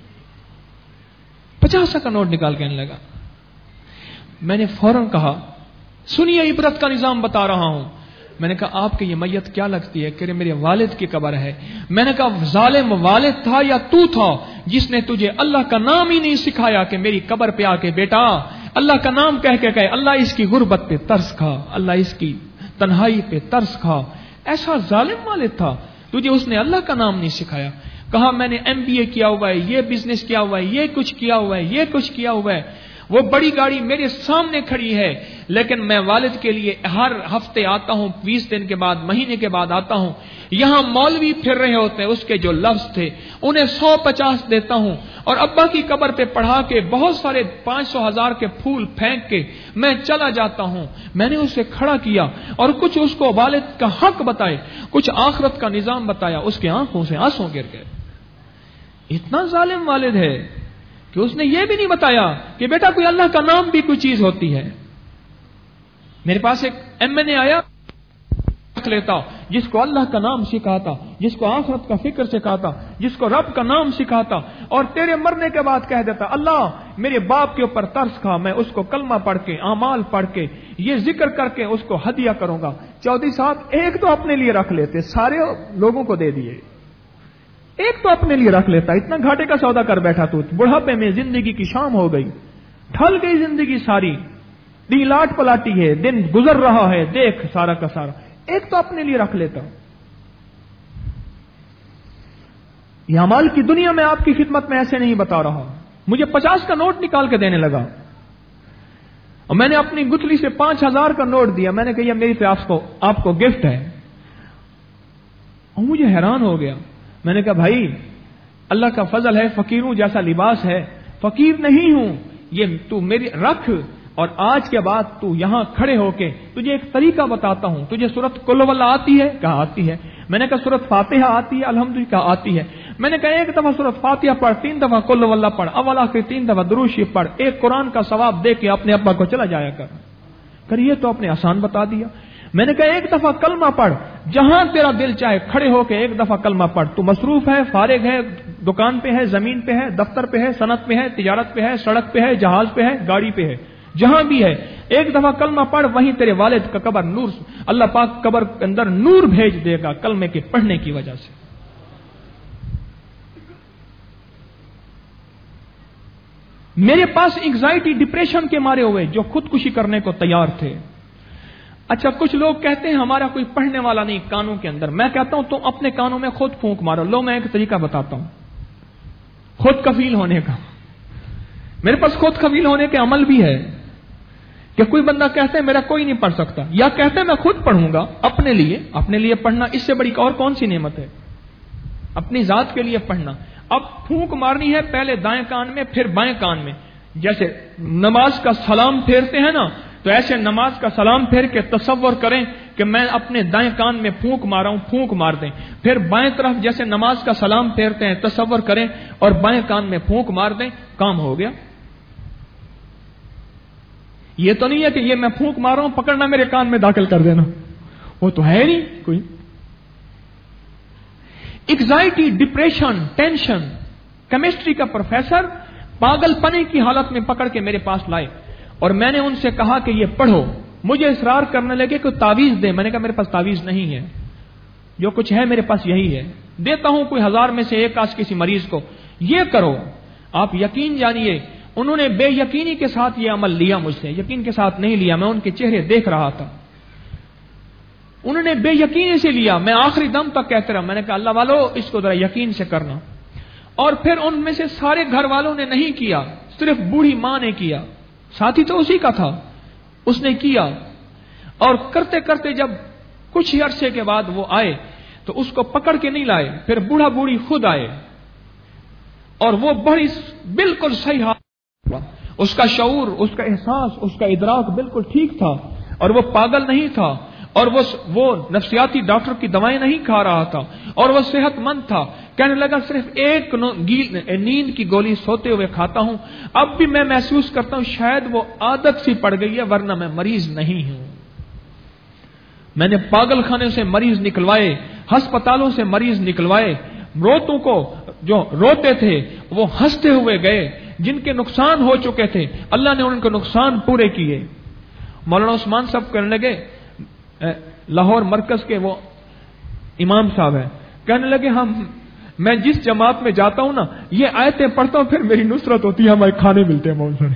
پچاس کا نوٹ نکال کے آنے لگا. میں نے فوراً کہا سنیے عبرت کا نظام بتا رہا ہوں. میں نے کہا آپ کی یہ میت کیا لگتی ہے؟ کہ میرے والد کی قبر ہے. میں نے کہا ظالم والد تھا یا تو تھا جس نے تجھے اللہ کا نام ہی نہیں سکھایا کہ میری قبر پہ آ کے بیٹا اللہ کا نام کہہ کے کہے اللہ اس کی غربت پہ ترس کھا، اللہ اس کی تنہائی پہ ترس کھا. ایسا ظالم والد تھا، تجھے اس نے اللہ کا نام نہیں سکھایا. کہا میں نے ایم بی اے کیا ہوا ہے، یہ بزنس کیا ہوا ہے، یہ کچھ کیا ہوا ہے، یہ کچھ کیا ہوا ہے. وہ بڑی گاڑی میرے سامنے کھڑی ہے، لیکن میں والد کے لیے ہر ہفتے آتا ہوں، بیس دن کے بعد، مہینے کے بعد آتا ہوں. یہاں مولوی پھر رہے ہوتے ہیں، اس کے جو لفظ تھے انہیں سو پچاس دیتا ہوں اور ابا کی قبر پہ پڑھا کے بہت سارے پانچ سو ہزار کے پھول پھینک کے میں چلا جاتا ہوں. میں نے اسے کھڑا کیا اور کچھ اس کو والد کا حق بتائے، کچھ آخرت کا نظام بتایا. اس کے آنکھوں سے آنسو گر گئے. اتنا ظالم والد ہے کہ اس نے یہ بھی نہیں بتایا کہ بیٹا کوئی اللہ کا نام بھی کوئی چیز ہوتی ہے. میرے پاس ایک ایم این اے آیا رکھ لیتا جس کو اللہ کا نام سکھاتا، جس کو آخرت کا فکر سکھاتا، جس کو رب کا نام سکھاتا، اور تیرے مرنے کے بعد کہہ دیتا اللہ میرے باپ کے اوپر ترس کھا، میں اس کو کلمہ پڑھ کے اعمال پڑھ کے یہ ذکر کر کے اس کو ہدیہ کروں گا. چودھری صاحب ایک تو اپنے لیے رکھ لیتے، سارے لوگوں کو دے دیے. ایک تو اپنے لیے رکھ لیتا. اتنا گھاٹے کا سودا کر بیٹھا تو بڑھاپے میں زندگی کی شام ہو گئی، ٹھل گئی زندگی ساری، دی لاٹ پلاٹی ہے، دن گزر رہا ہے، دیکھ سارا کا سارا. ایک تو اپنے لیے رکھ لیتا. یہ امال کی دنیا میں آپ کی خدمت میں ایسے نہیں بتا رہا. مجھے پچاس کا نوٹ نکال کے دینے لگا اور میں نے اپنی گٹھلی سے پانچ ہزار کا نوٹ دیا. میں نے کہا میری طرف کو آپ کو گفٹ ہے. اور مجھے حیران ہو گیا. میں نے کہا بھائی اللہ کا فضل ہے، فقیروں جیسا لباس ہے، فقیر نہیں ہوں، یہ تو میری رکھ. اور آج کے بعد تو یہاں کھڑے ہو کے تجھے ایک طریقہ بتاتا ہوں. تجھے سورت قل ہو اللہ آتی ہے؟ کہا آتی ہے. میں نے کہا سورت فاتحہ آتی ہے؟ الحمدللہ کہا آتی ہے. میں نے کہا ایک دفعہ سورت فاتحہ پڑھ، تین دفعہ قل ہو اللہ پڑھ، اول آخر تین دفعہ درود شریف پڑھ، ایک قرآن کا ثواب دے کے اپنے ابا کو چلا جایا کر. کر یہ تو اپنے آسان بتا دیا. میں نے کہا ایک دفعہ کلمہ پڑھ، جہاں تیرا دل چاہے کھڑے ہو کے ایک دفعہ کلمہ پڑھ. تو مصروف ہے, فارغ ہے, دکان پہ ہے, زمین پہ ہے, دفتر پہ ہے, صنعت پہ ہے, تجارت پہ ہے, سڑک پہ ہے, جہاز پہ ہے, گاڑی پہ ہے, جہاں بھی ہے, ایک دفعہ کلمہ پڑھ. وہیں تیرے والد کا قبر نور, اللہ پاک قبر کے اندر نور بھیج دے گا کلمے کے پڑھنے کی وجہ سے. میرے پاس انگزائٹی ڈپریشن کے مارے ہوئے جو خودکشی کرنے کو تیار تھے. اچھا, کچھ لوگ کہتے ہیں ہمارا کوئی پڑھنے والا نہیں کانوں کے اندر. میں کہتا ہوں تم اپنے کانوں میں خود پھونک مارو. لو میں ایک طریقہ بتاتا ہوں خود کفیل ہونے کا. میرے پاس خود کفیل ہونے کے عمل بھی ہے کہ کوئی بندہ کہتا ہے میرا کوئی نہیں پڑھ سکتا, یا کہتا ہے میں خود پڑھوں گا اپنے لیے. اپنے لیے پڑھنا اس سے بڑی اور کون سی نعمت ہے, اپنی ذات کے لیے پڑھنا. اب پھونک مارنی ہے پہلے دائیں کان میں پھر بائیں کان میں. جیسے نماز کا سلام پھیرتے ہیں نا, تو ایسے نماز کا سلام پھیر کے تصور کریں کہ میں اپنے دائیں کان میں پھونک مارا ہوں, پھونک مار دیں. پھر بائیں طرف جیسے نماز کا سلام پھیرتے ہیں تصور کریں اور بائیں کان میں پھونک مار دیں, کام ہو گیا. یہ تو نہیں ہے کہ یہ میں پھونک مار رہا ہوں پکڑنا میرے کان میں داخل کر دینا, وہ تو ہے نہیں کوئی. ایگزائٹی, ڈپریشن, ٹینشن, کیمسٹری کا پروفیسر پاگل پنے کی حالت میں پکڑ کے میرے پاس لائے اور میں نے ان سے کہا کہ یہ پڑھو. مجھے اصرار کرنے لگے کہ تعویذ دے. میں نے کہا میرے پاس تعویذ نہیں ہے, جو کچھ ہے میرے پاس یہی ہے. دیتا ہوں کوئی ہزار میں سے ایک آج کسی مریض کو, یہ کرو. آپ یقین جانیے انہوں نے بے یقینی کے ساتھ یہ عمل لیا مجھ سے, یقین کے ساتھ نہیں لیا. میں ان کے چہرے دیکھ رہا تھا, انہوں نے بے یقینی سے لیا. میں آخری دم تک کہتے رہا, میں نے کہا اللہ والو اس کو ذرا یقین سے کرنا. اور پھر ان میں سے سارے گھر والوں نے نہیں کیا, صرف بوڑھی ماں نے کیا. ساتھی تو اسی کا تھا, اس نے کیا. اور کرتے کرتے جب کچھ ہی عرصے کے بعد وہ آئے تو اس کو پکڑ کے نہیں لائے, پھر بوڑھا بوڑھی خود آئے اور وہ بڑی بالکل صحیح حال, اس کا شعور, اس کا احساس, اس کا ادراک بالکل ٹھیک تھا اور وہ پاگل نہیں تھا اور وہ وہ نفسیاتی ڈاکٹر کی دوائیں نہیں کھا رہا تھا اور وہ صحت مند تھا. کہنے لگا صرف ایک نیند کی گولی سوتے ہوئے کھاتا ہوں, اب بھی میں محسوس کرتا ہوں شاید وہ عادت سی پڑ گئی ہے ورنہ میں مریض نہیں ہوں. میں نے پاگل خانے سے مریض نکلوائے, ہسپتالوں سے مریض نکلوائے. روتوں کو جو روتے تھے وہ ہنستے ہوئے گئے, جن کے نقصان ہو چکے تھے اللہ نے ان کے نقصان پورے کیے. مولانا عثمان صاحب کہنے لگے, لاہور مرکز کے وہ امام صاحب ہیں, کہنے لگے ہم میں جس جماعت میں جاتا ہوں نا یہ آیتیں پڑھتا ہوں پھر میری نصرت ہوتی ہے, ہمارے کھانے ملتے ہیں مولانا.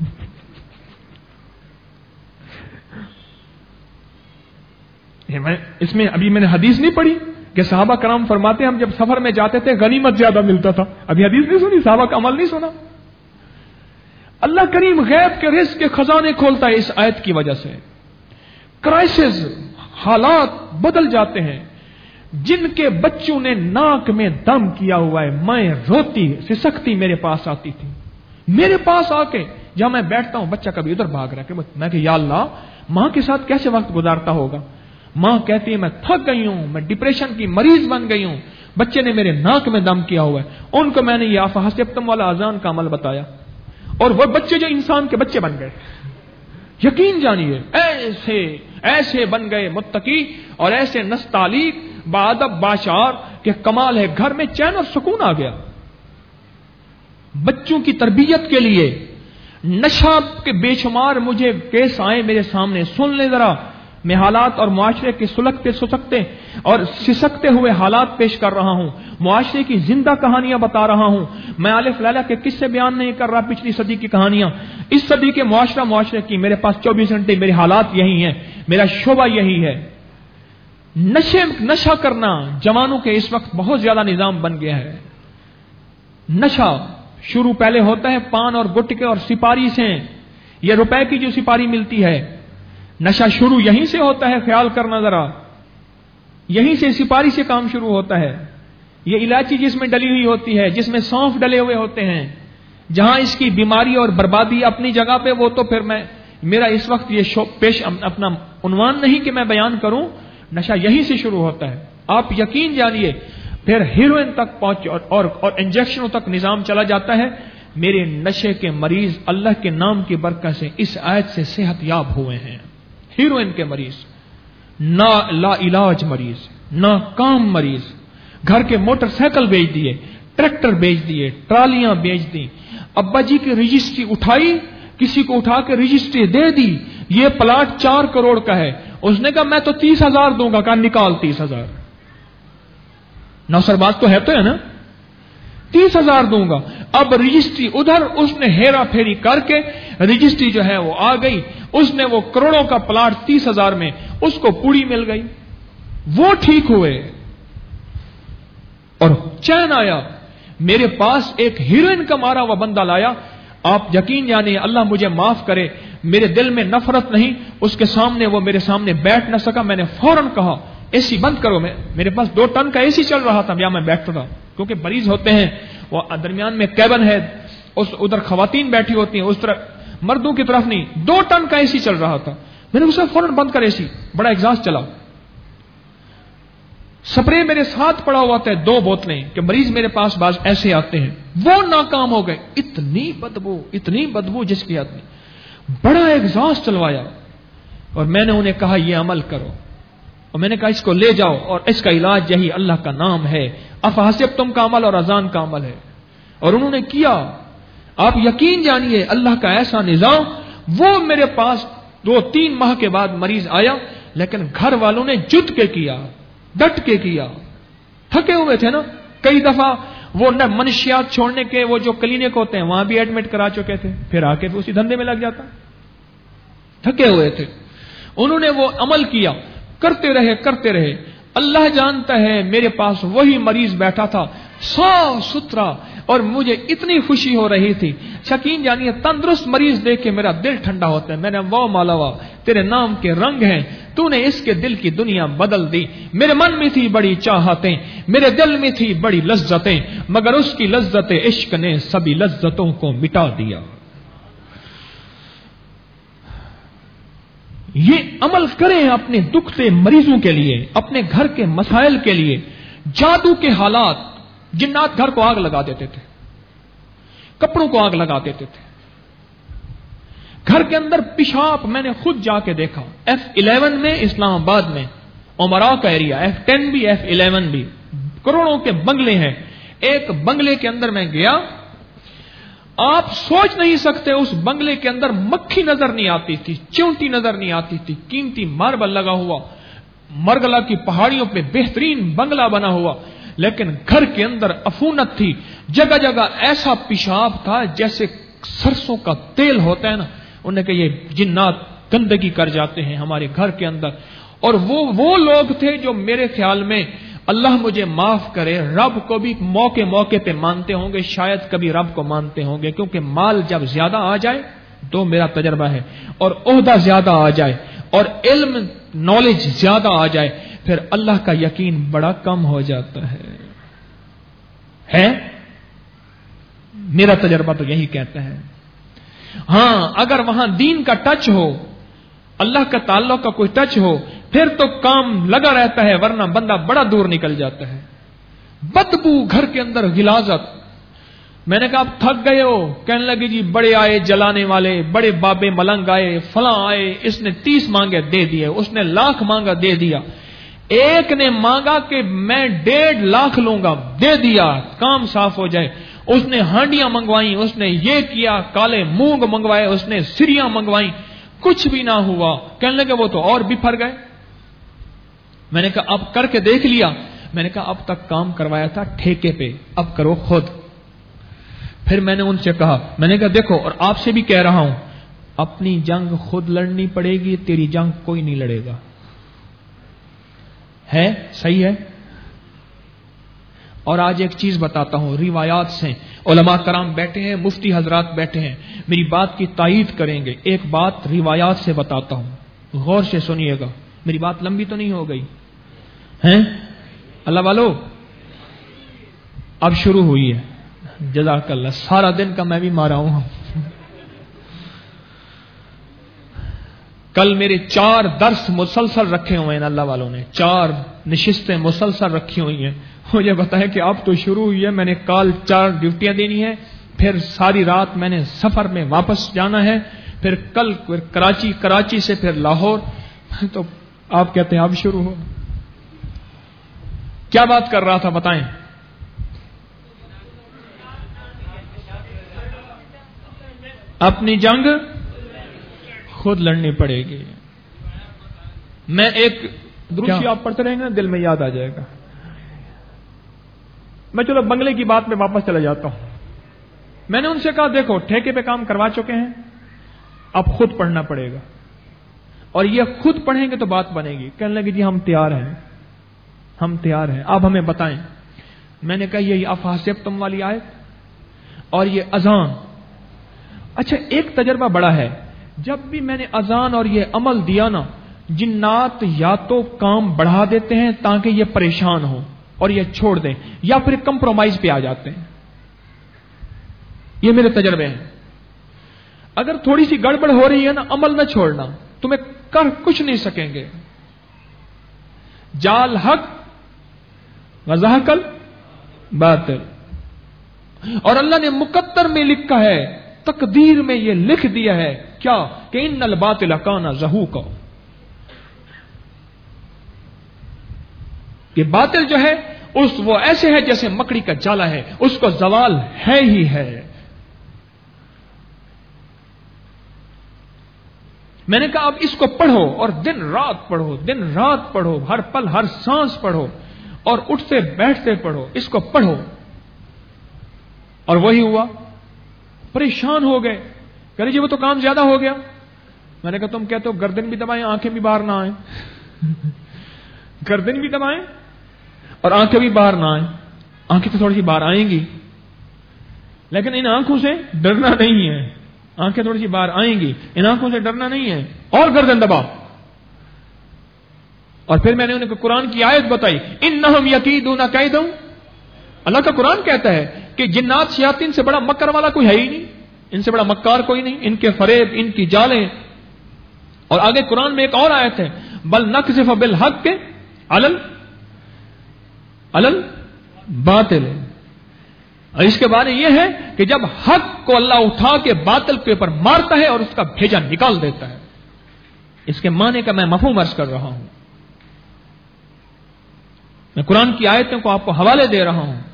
میں اس میں ابھی میں نے حدیث نہیں پڑھی کہ صحابہ کرام فرماتے ہیں ہم جب سفر میں جاتے تھے غنیمت زیادہ ملتا تھا. ابھی حدیث نہیں سنی, صحابہ کا عمل نہیں سنا. اللہ کریم غیب کے رزق کے خزانے کھولتا ہے اس آیت کی وجہ سے. کرائسس, حالات بدل جاتے ہیں. جن کے بچوں نے ناک میں دم کیا ہوا ہے, میں روتی سسکتی میرے پاس آتی تھی. میرے پاس آ کے جہاں میں بیٹھتا ہوں بچہ کبھی ادھر بھاگ رہا ہے, میں کہ یا اللہ ماں کے ساتھ کیسے وقت گزارتا ہوگا. ماں کہتی ہے میں تھک گئی ہوں, میں ڈپریشن کی مریض بن گئی ہوں, بچے نے میرے ناک میں دم کیا ہوا ہے. ان کو میں نے یہ افحسبتم والا اذان کا عمل بتایا اور وہ بچے جو انسان کے بچے بن گئے. یقین جانیے ایسے ایسے بن گئے متقی اور ایسے نستعلیق بادب باشعار کہ کمال ہے. گھر میں چین اور سکون آ گیا. بچوں کی تربیت کے لیے نشہ کے بے شمار مجھے کیس آئے میرے سامنے, سن لیں ذرا. میں حالات اور معاشرے کے سلگتے سسکتے اور سسکتے ہوئے حالات پیش کر رہا ہوں, معاشرے کی زندہ کہانیاں بتا رہا ہوں. میں الف لیلہ کے قصے بیان نہیں کر رہا, پچھلی صدی کی کہانیاں, اس صدی کے معاشرہ معاشرے کی. میرے پاس چوبیس گھنٹے میرے حالات یہی ہیں, میرا شعبہ یہی ہے. نشے نشہ کرنا جوانوں کے اس وقت بہت زیادہ نظام بن گیا ہے. نشہ شروع پہلے ہوتا ہے پان اور گٹکے اور سپاری سے, یہ روپے کی جو سپاری ملتی ہے, نشہ شروع یہیں سے ہوتا ہے. خیال کرنا ذرا, یہیں سے سپاری سے کام شروع ہوتا ہے. یہ الائچی جس میں ڈلی ہوئی ہوتی ہے, جس میں سونف ڈلے ہوئے ہوتے ہیں, جہاں اس کی بیماری اور بربادی اپنی جگہ پہ, وہ تو پھر میں میرا اس وقت یہ پیش اپنا عنوان نہیں کہ میں بیان کروں. نشہ یہیں سے شروع ہوتا ہے. آپ یقین جانیے پھر ہیروئن تک پہنچ اور, اور, اور انجیکشنوں تک نظام چلا جاتا ہے. میرے نشے کے مریض اللہ کے نام کی برکت سے اس آیت سے صحت یاب ہوئے ہیں. ہیروئن کے مریض نا لا علاج مریض، ناکام مریض، گھر کے موٹر سائیکل بیچ دیے، ٹریکٹر بیچ دیے، ٹرالیاں بیچ دی، ابا جی کی رجسٹری اٹھائی، کسی کو اٹھا کے رجسٹری دے دی، یہ پلاٹ چار کروڑ کا ہے، اس نے کہا میں تو تیس ہزار دوں گا، کہا نکال تیس ہزار، نوسر بات تو ہے تو ہے نا، تیس ہزار دوں گا۔ اب رجسٹری ادھر اس نے ہیرا پھیری کر کے رجسٹری جو ہے وہ آ گئی، اس نے وہ کروڑوں کا پلاٹ تیس ہزار میں اس کو پوڑی مل گئی، وہ ٹھیک ہوئے اور چین آیا۔ میرے پاس ایک ہیروئن کا مارا ہوا بندہ لایا، آپ یقین جانے اللہ مجھے معاف کرے، میرے دل میں نفرت نہیں، اس کے سامنے وہ میرے سامنے بیٹھ نہ سکا، میں نے فوراً کہا اے سی بند کرو، میں میرے پاس دو ٹن کا اے سی چل رہا تھا، یا میں بیٹھتا تھا کیونکہ مریض ہوتے ہیں، وہ درمیان میں کیبن ہے، اس ادھر خواتین بیٹھی ہوتی ہیں، اس طرف مردوں کی طرف نہیں، دو ٹن کا اے سی چل رہا تھا، میں نے اسے فوراً بند کر اے سی، بڑا ایگزاسٹ چلا، سپرے میرے ساتھ پڑا ہوا تھا، دو بوتلیں، کہ مریض میرے پاس بعض ایسے آتے ہیں، وہ ناکام ہو گئے، اتنی بدبو اتنی بدبو جس کی آدمی، بڑا ایگزاسٹ چلوایا، اور میں نے انہیں کہا یہ عمل کرو، اور میں نے کہا اس کو لے جاؤ، اور اس کا علاج یہی اللہ کا نام ہے، افحسبتم کا عمل اور اذان کا عمل ہے، اور انہوں نے کیا۔ آپ یقین جانیے اللہ کا ایسا نظام، وہ میرے پاس دو تین ماہ کے بعد مریض آیا، لیکن گھر والوں نے جت کے کیا، ڈٹ کے کیا، تھکے ہوئے تھے نا، کئی دفعہ وہ نہ منشیات چھوڑنے کے وہ جو کلینک ہوتے ہیں وہاں بھی ایڈمٹ کرا چکے تھے، پھر آ کے اسی دھندے میں لگ جاتا، تھکے ہوئے تھے، انہوں نے وہ عمل کیا، کرتے رہے کرتے رہے، اللہ جانتا ہے میرے پاس وہی مریض بیٹھا تھا صاف ستھرا، اور مجھے اتنی خوشی ہو رہی تھی، یقین جانیے تندرست مریض دیکھ کے میرا دل ٹھنڈا ہوتا ہے، میں نے وہ مالوا تیرے نام کے رنگ ہیں، تو نے اس کے دل کی دنیا بدل دی، میرے من میں تھی بڑی چاہتیں، میرے دل میں تھی بڑی لذتیں، مگر اس کی لذت عشق نے سبھی لذتوں کو مٹا دیا۔ یہ عمل کریں اپنے دکھتے مریضوں کے لیے، اپنے گھر کے مسائل کے لیے۔ جادو کے حالات، جنات گھر کو آگ لگا دیتے تھے، کپڑوں کو آگ لگا دیتے تھے، گھر کے اندر پیشاب میں نے خود جا کے دیکھا، ایف الیون میں اسلام آباد میں عمرا کا ایریا، ایف ٹین بھی ایف الیون بھی، کروڑوں کے بنگلے ہیں، ایک بنگلے کے اندر میں گیا، آپ سوچ نہیں سکتے اس بنگلے کے اندر مکھی نظر نہیں آتی تھی، چونٹی نظر نہیں آتی تھی، قیمتی ماربل لگا ہوا، مرگلا کی پہاڑیوں پہ بہترین بنگلہ بنا ہوا، لیکن گھر کے اندر عفونت تھی، جگہ جگہ ایسا پیشاب تھا جیسے سرسوں کا تیل ہوتا ہے نا، انہوں نے کہا یہ جنات گندگی کر جاتے ہیں ہمارے گھر کے اندر، اور وہ وہ لوگ تھے جو میرے خیال میں اللہ مجھے معاف کرے رب کو بھی موقع موقع پہ مانتے ہوں گے، شاید کبھی رب کو مانتے ہوں گے، کیونکہ مال جب زیادہ آ جائے تو میرا تجربہ ہے، اور عہدہ زیادہ آ جائے اور علم نالج زیادہ آ جائے، پھر اللہ کا یقین بڑا کم ہو جاتا ہے ہے میرا تجربہ تو یہی کہتا ہے۔ ہاں اگر وہاں دین کا ٹچ ہو، اللہ کا تعلق کا کوئی ٹچ ہو، پھر تو کام لگا رہتا ہے، ورنہ بندہ بڑا دور نکل جاتا ہے۔ بدبو گھر کے اندر، غلاظت، میں نے کہا آپ تھک گئے ہو، کہنے لگے جی بڑے آئے جلانے والے، بڑے بابے ملنگ آئے، فلاں آئے، اس نے تیس مانگے دے دیے، اس نے لاکھ مانگا دے دیا، ایک نے مانگا کہ میں ڈیڑھ لاکھ لوں گا، دے دیا، کام صاف ہو جائے، اس نے ہانڈیاں منگوائیں، اس نے یہ کیا، کالے مونگ منگوائے، اس نے سریاں منگوائیں، کچھ بھی نہ ہوا، کہنے لگے وہ تو اور بھی پھر گئے۔ میں نے کہا اب کر کے دیکھ لیا، میں نے کہا اب تک کام کروایا تھا ٹھیکے پہ، اب کرو خود۔ پھر میں نے ان سے کہا، میں نے کہا دیکھو، اور آپ سے بھی کہہ رہا ہوں، اپنی جنگ خود لڑنی پڑے گی، تیری جنگ کوئی نہیں لڑے گا، ہے صحیح ہے۔ اور آج ایک چیز بتاتا ہوں، روایات سے علماء کرام بیٹھے ہیں، مفتی حضرات بیٹھے ہیں، میری بات کی تائید کریں گے، ایک بات روایات سے بتاتا ہوں، غور سے سنیے گا، میری بات لمبی تو نہیں ہو گئی ہیں اللہ والو؟ اب شروع ہوئی ہے، جزاک اللہ، سارا دن کا میں بھی مارا ہوں۔ کل میرے چار درس مسلسل رکھے ہوئے ہیں اللہ والوں نے، چار نشستیں مسلسل رکھی ہوئی ہیں، مجھے بتایا کہ اب تو شروع ہوئی ہے، میں نے کال چار ڈیوٹیاں دینی ہے، پھر ساری رات میں نے سفر میں واپس جانا ہے، پھر کل کراچی، کراچی سے پھر لاہور، تو آپ کہتے ہیں اب شروع ہو. کیا بات کر رہا تھا بتائیں؟ اپنی جنگ خود لڑنی پڑے گی. میں ایک درود آپ پڑھتے رہیں گے دل میں یاد آ جائے گا. میں چلو بنگلے کی بات میں واپس چلا جاتا ہوں. میں نے ان سے کہا دیکھو ٹھیکے پہ کام کروا چکے ہیں, اب خود پڑھنا پڑے گا, اور یہ خود پڑھیں گے تو بات بنے گی. کہنے لگے جی ہم تیار ہیں, ہم تیار ہیں, آپ ہمیں بتائیں. میں نے کہا یہ افحسبتم والی آیت اور یہ اذان. اچھا ایک تجربہ بڑا ہے, جب بھی میں نے اذان اور یہ عمل دیا نا, جنات یا تو کام بڑھا دیتے ہیں تاکہ یہ پریشان ہو اور یہ چھوڑ دیں, یا پھر کمپرومائز پہ آ جاتے ہیں. یہ میرے تجربے ہیں. اگر تھوڑی سی گڑبڑ ہو رہی ہے نا, عمل نہ چھوڑنا, تمہیں کر کچھ نہیں سکیں گے. جال حق وزحق الباطل. اور اللہ نے مقدر میں لکھا ہے, تقدیر میں یہ لکھ دیا ہے کیا کہ ان الباطل کان زہوقا, کہ باطل جو ہے اس وہ ایسے ہے جیسے مکڑی کا جالا ہے, اس کو زوال ہے ہی ہے. میں نے کہا اب اس کو پڑھو اور دن رات پڑھو, دن رات پڑھو, ہر پل ہر سانس پڑھو, اور اٹھتے بیٹھتے پڑھو, اس کو پڑھو. اور وہی ہوا, پریشان ہو گئے. کہہ رہے جی وہ تو کام زیادہ ہو گیا. میں نے کہا تم کہتے ہو گردن بھی دبائیں آنکھیں بھی باہر نہ آئیں. گردن بھی دبائیں اور آنکھیں بھی باہر نہ آئیں. آنکھیں تو تھوڑی سی باہر آئیں گی, لیکن ان آنکھوں سے ڈرنا نہیں ہے. آنکھیں تھوڑی سی باہر آئیں گی, ان آنکھوں سے ڈرنا نہیں ہے. اور گردن دبا. اور پھر میں نے انہیں قرآن کی آیت بتائی, انہم یکیدون کیدا. اللہ کا قرآن کہتا ہے کہ جنات شیاطین سے بڑا مکر والا کوئی ہے ہی نہیں, ان سے بڑا مکار کوئی نہیں. ان کے فریب, ان کی جالیں. اور آگے قرآن میں ایک اور آیت ہے, بل نقذف بالحق علل علل باطل. اور اس کے بارے یہ ہے کہ جب حق کو اللہ اٹھا کے باطل کے اوپر مارتا ہے اور اس کا بھیجا نکال دیتا ہے. اس کے معنی کا میں مفہوم عرض کر رہا ہوں. میں قرآن کی آیتوں کو آپ کو حوالے دے رہا ہوں.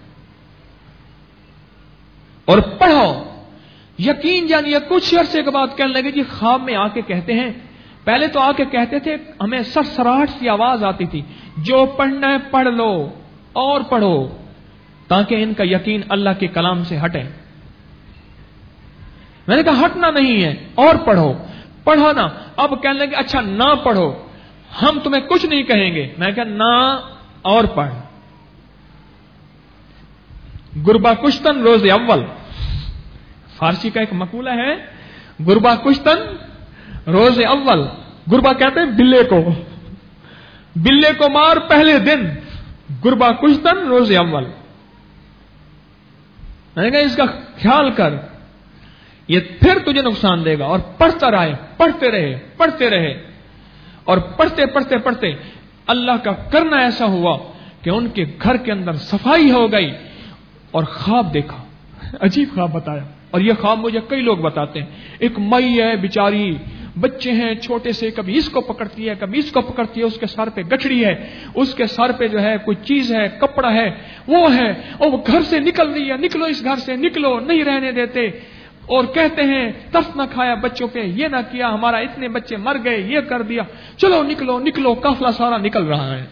اور پڑھو. یقین جانیے کچھ عرصے کے بعد کہنے لگے جی خواب میں آ کے کہتے ہیں, پہلے تو آ کے کہتے تھے, ہمیں سرسراہٹ سی آواز آتی تھی, جو پڑھنا ہے پڑھ لو اور پڑھو, تاکہ ان کا یقین اللہ کے کلام سے ہٹے. میں نے کہا ہٹنا نہیں ہے, اور پڑھو. پڑھو نا. اب کہنے لگے اچھا نہ پڑھو, ہم تمہیں کچھ نہیں کہیں گے. میں کہا نہ اور پڑھ. گربا کشتن روز اول, فارسی کا ایک مقولہ ہے, گربا کشتن روز اول. گربا کہتے ہیں بلے کو, بلے کو مار پہلے دن, گربا کشتن روز اول. میں نے کہا اس کا خیال کر, یہ پھر تجھے نقصان دے گا. اور پڑھتا رہے, پڑھتے رہے, پڑھتے رہے. اور پڑھتے پڑھتے پڑھتے اللہ کا کرنا ایسا ہوا کہ ان کے گھر کے اندر صفائی ہو گئی, اور خواب دیکھا. عجیب خواب بتایا, اور یہ خواب مجھے کئی لوگ بتاتے ہیں. ایک مئی ہے بیچاری, بچے ہیں چھوٹے سے, کبھی اس کو پکڑتی ہے کبھی اس کو پکڑتی ہے, اس کے سر پہ گٹھڑی ہے, اس کے سر پہ جو ہے کوئی چیز ہے, کپڑا ہے, وہ ہے, اور وہ گھر سے نکل رہی ہے, نکلو اس گھر سے نکلو, نہیں رہنے دیتے. اور کہتے ہیں تف نہ کھایا بچوں پہ, یہ نہ کیا, ہمارا اتنے بچے مر گئے, یہ کر دیا, چلو نکلو نکلو. قافلہ سارا نکل رہا ہے.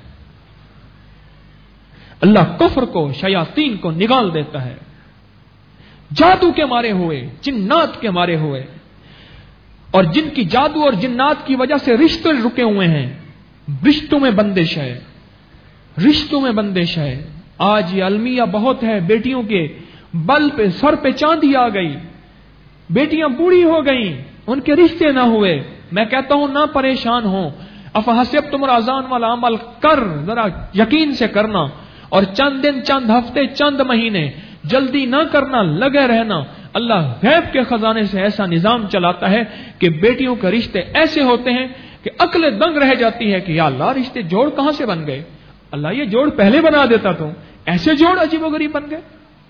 اللہ کفر کو, شیاطین کو نگال دیتا ہے. جادو کے مارے ہوئے, جنات کے مارے ہوئے, اور جن کی جادو اور جنات کی وجہ سے رشتے رکے ہوئے ہیں, رشتوں میں بندش ہے, رشتوں میں بندش ہے. آج یہ المیہ بہت ہے, بیٹیوں کے بل پہ سر پہ چاندی آ گئی, بیٹیاں بوڑھی ہو گئیں, ان کے رشتے نہ ہوئے. میں کہتا ہوں نہ پریشان ہو, افحسبتم الاذان والا عمل کر, ذرا یقین سے کرنا, اور چند دن, چند ہفتے, چند مہینے جلدی نہ کرنا, لگے رہنا. اللہ غیب کے خزانے سے ایسا نظام چلاتا ہے کہ بیٹیوں کے رشتے ایسے ہوتے ہیں کہ عقل دنگ رہ جاتی ہے کہ یا اللہ رشتے جوڑ کہاں سے بن گئے, اللہ یہ جوڑ پہلے بنا دیتا تو, ایسے جوڑ عجیب و غریب بن گئے.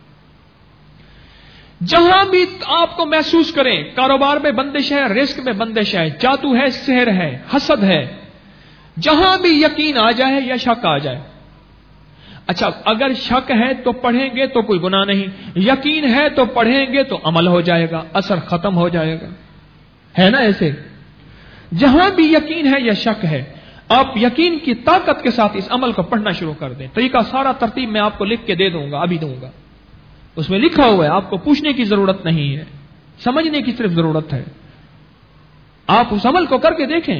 جہاں بھی آپ کو محسوس کریں کاروبار میں بندش ہے, رزق میں بندش ہے, جادو ہے, سحر ہے, حسد ہے, جہاں بھی یقین آ جائے یا شک آ جائے. اچھا اگر شک ہے تو پڑھیں گے تو کوئی گناہ نہیں, یقین ہے تو پڑھیں گے تو عمل ہو جائے گا, اثر ختم ہو جائے گا, ہے نا ایسے. جہاں بھی یقین ہے یا شک ہے, آپ یقین کی طاقت کے ساتھ اس عمل کو پڑھنا شروع کر دیں. طریقہ سارا ترتیب میں آپ کو لکھ کے دے دوں گا, ابھی دوں گا, اس میں لکھا ہوا ہے, آپ کو پوچھنے کی ضرورت نہیں ہے, سمجھنے کی صرف ضرورت ہے. آپ اس عمل کو کر کے دیکھیں.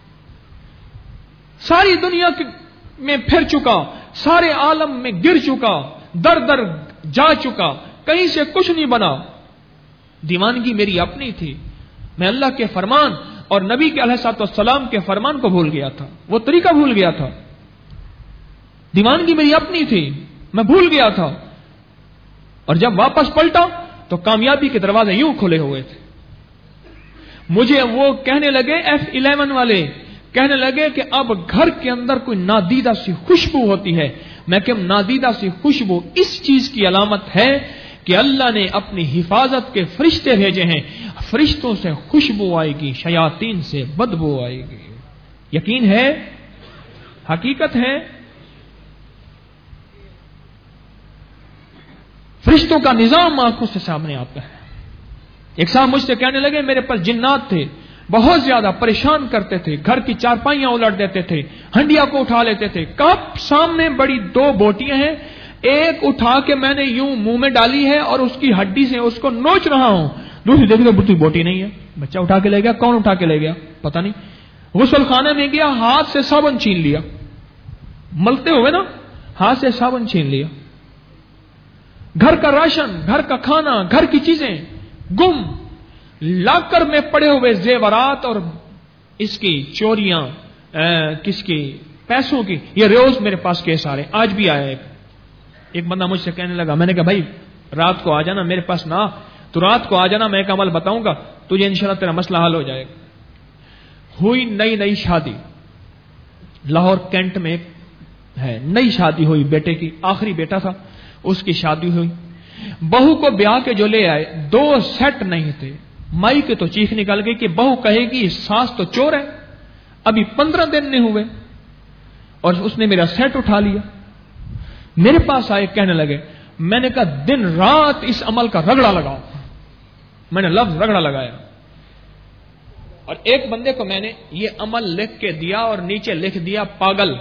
ساری دنیا میں پھر چکا, سارے عالم میں گر چکا, در در جا چکا, کہیں سے کچھ نہیں بنا. دیوانگی میری اپنی تھی, میں اللہ کے فرمان اور نبی کے علیہ الصلوۃ والسلام کے فرمان کو بھول گیا تھا, وہ طریقہ بھول گیا تھا. دیوانگی میری اپنی تھی, میں بھول گیا تھا. اور جب واپس پلٹا تو کامیابی کے دروازے یوں کھلے ہوئے تھے. مجھے وہ کہنے لگے, ایف الیون والے کہنے لگے کہ اب گھر کے اندر کوئی نادیدہ سی خوشبو ہوتی ہے. میں کہ نادیدہ سی خوشبو اس چیز کی علامت ہے کہ اللہ نے اپنی حفاظت کے فرشتے بھیجے ہیں, فرشتوں سے خوشبو آئے گی, شیاطین سے بدبو آئے گی. یقین ہے, حقیقت ہے. فرشتوں کا نظام آنکھوں سے سامنے آتا ہے. ایک صاحب مجھ سے کہنے لگے میرے پاس جنات تھے, بہت زیادہ پریشان کرتے تھے, گھر کی چارپائیاں الٹ دیتے تھے, ہنڈیا کو اٹھا لیتے تھے. کب سامنے بڑی دو بوٹیاں ہیں, ایک اٹھا کے میں نے یوں منہ میں ڈالی ہے اور اس کی ہڈی سے اس کو نوچ رہا ہوں, دوسری دیکھ تو بڑی بوٹی نہیں ہے. بچہ اٹھا کے لے گیا, کون اٹھا کے لے گیا پتہ نہیں. غسل خانے میں گیا, ہاتھ سے صابن چھین لیا, ملتے ہوئے نا, ہاتھ سے صابن چھین لیا. گھر کا راشن, گھر کا کھانا, گھر کی چیزیں گم, لاکر میں پڑے ہوئے زیورات اور اس کی چوریاں, کس کی, پیسوں کی. یہ روز میرے پاس کیس آ رہے. آج بھی آیا ایک ایک بندہ مجھ سے کہنے لگا, میں نے کہا بھائی رات کو آ جانا میرے پاس, نہ تو رات کو آ جانا, میں ایک عمل بتاؤں گا تجھے انشاءاللہ تیرا مسئلہ حل ہو جائے گا. ہوئی نئی نئی شادی, لاہور کینٹ میں ہے, نئی شادی ہوئی بیٹے کی, آخری بیٹا تھا, اس کی شادی ہوئی. بہو کو بیاہ کے جو لے آئے, دو سیٹ نہیں تھے. مائی کے تو چیخ نکل گئی کہ بہو کہے گی ساس تو چور ہے, ابھی پندرہ دن نہیں ہوئے اور اس نے میرا سیٹ اٹھا لیا. میرے پاس آئے, کہنے لگے, میں نے کہا دن رات اس عمل کا رگڑا لگاؤ. میں نے لفظ رگڑا لگایا اور ایک بندے کو میں نے یہ عمل لکھ کے دیا اور نیچے لکھ دیا پاگل.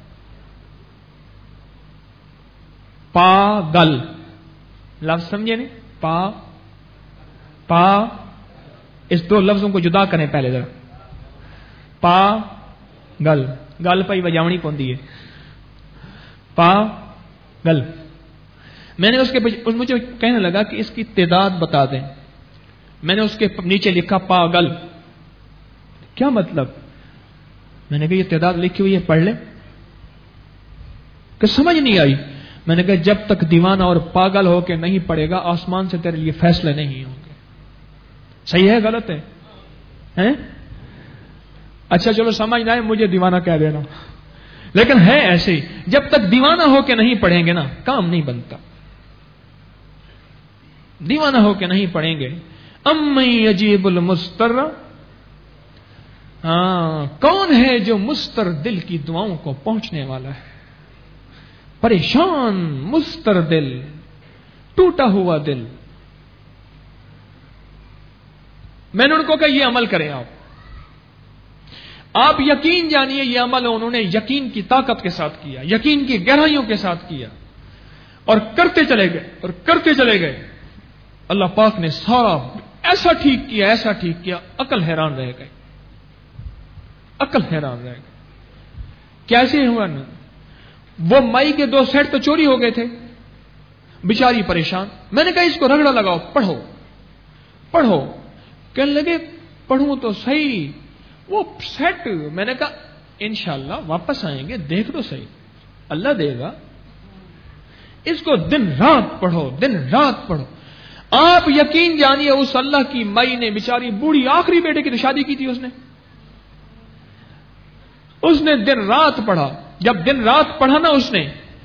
پاگل لفظ سمجھے نہیں, پا پا اس دو لفظوں کو جدا کریں پہلے ذرا. پا گل, گل پائی بجاونی پوندی ہے, پا گل. میں نے اس کے مجھے کہنے لگا کہ اس کی تعداد بتا دیں. میں نے اس کے نیچے لکھا پاگل. کیا مطلب؟ میں نے کہا یہ تعداد لکھی ہوئی ہے, پڑھ لے. کہ سمجھ نہیں آئی. میں نے کہا جب تک دیوانہ اور پاگل ہو کے نہیں پڑے گا آسمان سے تیرے لیے فیصلے نہیں ہوں گے. صحیح ہے غلط ہے؟ ہیں؟ اچھا چلو سمجھ نہ آئے مجھے دیوانہ کہہ دینا, لیکن ہے ایسے ہی. جب تک دیوانہ ہو کے نہیں پڑھیں گے نا کام نہیں بنتا. دیوانہ ہو کے نہیں پڑھیں گے. امی یجیب المستر, ہاں کون ہے جو مستر دل کی دعاؤں کو پہنچنے والا ہے. پریشان مستر دل, ٹوٹا ہوا دل. میں نے ان کو کہا یہ عمل کریں آپ. آپ یقین جانیے یہ عمل انہوں نے یقین کی طاقت کے ساتھ کیا, یقین کی گہرائیوں کے ساتھ کیا اور کرتے چلے گئے اور کرتے چلے گئے. اللہ پاک نے سارا ایسا ٹھیک کیا, ایسا ٹھیک کیا, عقل حیران رہ گئی, عقل حیران رہ گئی. کیسے ہوا نا, وہ مائی کے دو سیٹ تو چوری ہو گئے تھے, بیچاری پریشان. میں نے کہا اس کو رگڑا لگاؤ, پڑھو پڑھو. کہنے لگے پڑھوں تو صحیح وہ سیٹ. میں نے کہا انشاءاللہ واپس آئیں گے, دیکھ لو صحیح, اللہ دے گا. اس کو دن رات پڑھو, دن رات پڑھو. آپ یقین جانیے اس اللہ کی مائی نے, بیچاری بوڑھی, آخری بیٹے کی تو شادی کی تھی اس نے, اس نے دن رات پڑھا. جب دن رات پڑھا نا اس نے,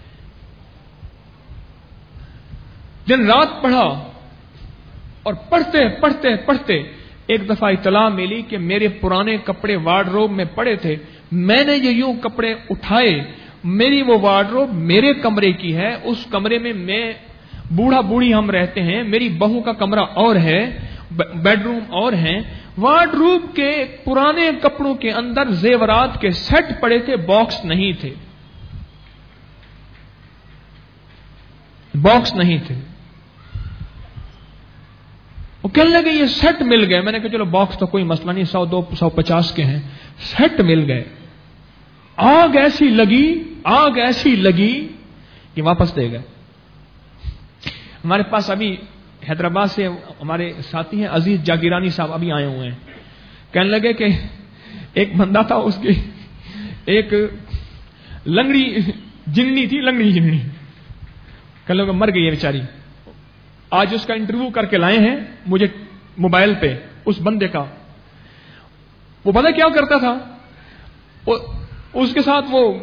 دن رات پڑھا اور پڑھتے پڑھتے پڑھتے ایک دفعہ اطلاع ملی کہ میرے پرانے کپڑے وارڈروب میں پڑے تھے, میں نے یہ یوں کپڑے اٹھائے، میری وہ وارڈروب میرے کمرے کی ہے، اس کمرے میں میں بوڑھا بوڑھی ہم رہتے ہیں، میری بہو کا کمرہ اور ہے، بیڈ روم اور ہیں، وارڈروب کے پرانے کپڑوں کے اندر زیورات کے سیٹ پڑے تھے، باکس نہیں تھے، باکس نہیں تھے۔ وہ کہنے لگے یہ سیٹ مل گئے۔ میں نے کہا چلو باکس تو کوئی مسئلہ نہیں، سو دو سو پچاس کے ہیں، سیٹ مل گئے۔ آگ ایسی لگی آگ ایسی لگی کہ واپس دے گئے۔ ہمارے پاس ابھی حیدرآباد سے ہمارے ساتھی ہیں عزیز جاگیرانی صاحب، ابھی آئے ہوئے ہیں۔ کہنے لگے کہ ایک بندہ تھا، اس کی ایک لنگڑی جننی تھی، لنگڑی جننی، کہنے لگے مر گئی ہے بیچاری۔ آج اس کا انٹرویو کر کے لائے ہیں مجھے موبائل پہ، اس بندے کا۔ وہ پتہ کیا کرتا تھا، اس کے ساتھ وہ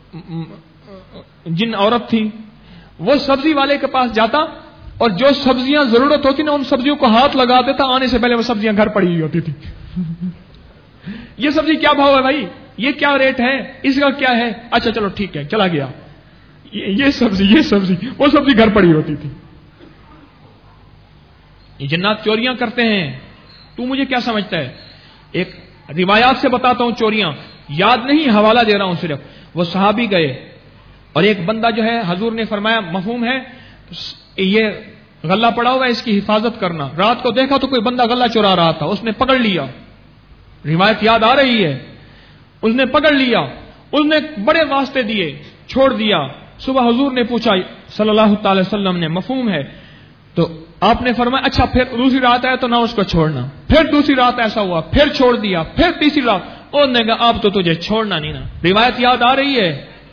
جن عورت تھی، وہ سبزی والے کے پاس جاتا اور جو سبزیاں ضرورت ہوتی نا ان سبزیوں کو ہاتھ لگا دیتا، آنے سے پہلے وہ سبزیاں گھر پڑی ہوئی ہوتی تھی۔ یہ سبزی کیا بھاؤ ہے بھائی، یہ کیا ریٹ ہے، اس کا کیا ہے، اچھا چلو ٹھیک ہے، چلا گیا۔ یہ سبزی یہ سبزی وہ سبزی گھر پڑی ہوتی تھی۔ یہ جنات چوریاں کرتے ہیں، تو مجھے کیا سمجھتا ہے؟ ایک روایات سے بتاتا ہوں چوریاں، یاد نہیں، حوالہ دے رہا ہوں صرف۔ وہ صحابی گئے اور ایک بندہ جو ہے حضور نے فرمایا مفہوم ہے یہ غلہ پڑا ہوا ہے، اس کی حفاظت کرنا۔ رات کو دیکھا تو کوئی بندہ غلہ چورا رہا تھا، اس نے پکڑ لیا، روایت یاد آ رہی ہے، اس نے پکڑ لیا، اس نے بڑے واسطے دیے، چھوڑ دیا۔ صبح حضور نے پوچھا صلی اللہ تعالی وسلم نے مفہوم ہے، تو آپ نے فرمایا اچھا پھر دوسری رات آئے تو نہ اس کو چھوڑنا، پھر دوسری رات ایسا ہوا، پھر چھوڑ دیا، پھر تیسری رات، اور نے کہا اب تو تجھے چھوڑنا نہیں نا۔ روایت یاد آ رہی ہے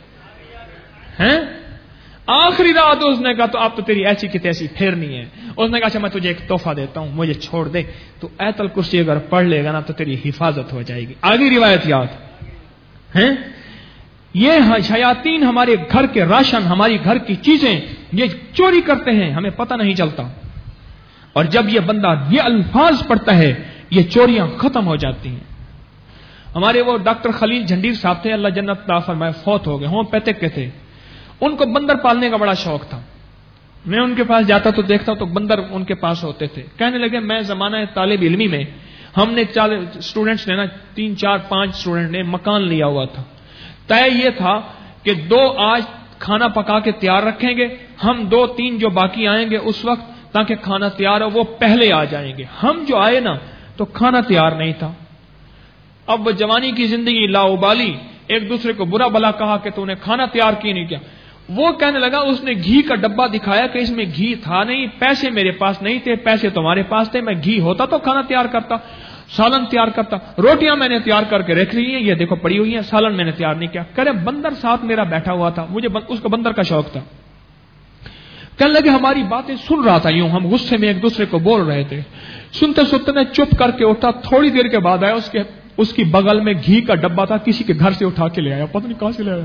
ہیں؟ آخری رات اس نے کہا تو اب تو تیری ایسی کی تیسی پھیرنی ہے۔ اس نے کہا اچھا میں تجھے ایک تحفہ دیتا ہوں، مجھے چھوڑ دے، تو ایت الکرسی اگر پڑھ لے گا نا تو تیری حفاظت ہو جائے گی۔ آگے روایت یاد ہیں؟ یہ شیاطین ہمارے گھر کے راشن، ہماری گھر کی چیزیں یہ چوری کرتے ہیں، ہمیں پتہ نہیں چلتا، اور جب یہ بندہ یہ الفاظ پڑھتا ہے یہ چوریاں ختم ہو جاتی ہیں۔ ہمارے وہ ڈاکٹر خلیل جھنڈیر صاحب تھے، اللہ جنت عطا فرمائے، فوت ہو گئے، ہومیوپیتھک کے تھے۔ ان کو بندر پالنے کا بڑا شوق تھا، میں ان کے پاس جاتا تو دیکھتا تو بندر ان کے پاس ہوتے تھے۔ کہنے لگے میں زمانہ طالب علمی میں، ہم نے اسٹوڈنٹس نے نا تین چار پانچ اسٹوڈنٹ نے مکان لیا ہوا تھا، طے یہ تھا کہ دو آج کھانا پکا کے تیار رکھیں گے، ہم دو تین جو باقی آئیں گے اس وقت تاکہ کھانا تیار ہو وہ پہلے آ جائیں گے۔ ہم جو آئے نا تو کھانا تیار نہیں تھا۔ اب وہ جوانی کی زندگی لاؤبالی، ایک دوسرے کو برا بلا کہا کہ تو نے کھانا تیار کی نہیں کیا۔ وہ کہنے لگا اس نے گھی کا ڈبہ دکھایا کہ اس میں گھی تھا نہیں، پیسے میرے پاس نہیں تھے، پیسے تمہارے پاس تھے، میں گھی ہوتا تو کھانا تیار کرتا، سالن تیار کرتا، روٹیاں میں نے تیار کر کے رکھ لی ہیں، یہ دیکھو پڑی ہوئی ہیں، سالن میں نے تیار نہیں کیا۔ کہہ رہے بندر ساتھ میرا بیٹھا ہوا تھا، مجھے اس کو بندر کا شوق تھا۔ کہنے لگے ہماری باتیں سن رہا تھا، یوں ہم غصے میں ایک دوسرے کو بول رہے تھے، سنتے سنتے میں چپ کر کے اٹھا، تھوڑی دیر کے بعد آیا، اس کے اس کی بغل میں گھی کا ڈبہ تھا، کسی کے گھر سے اٹھا کے لے آیا، پتہ نہیں کہاں سے لے آیا۔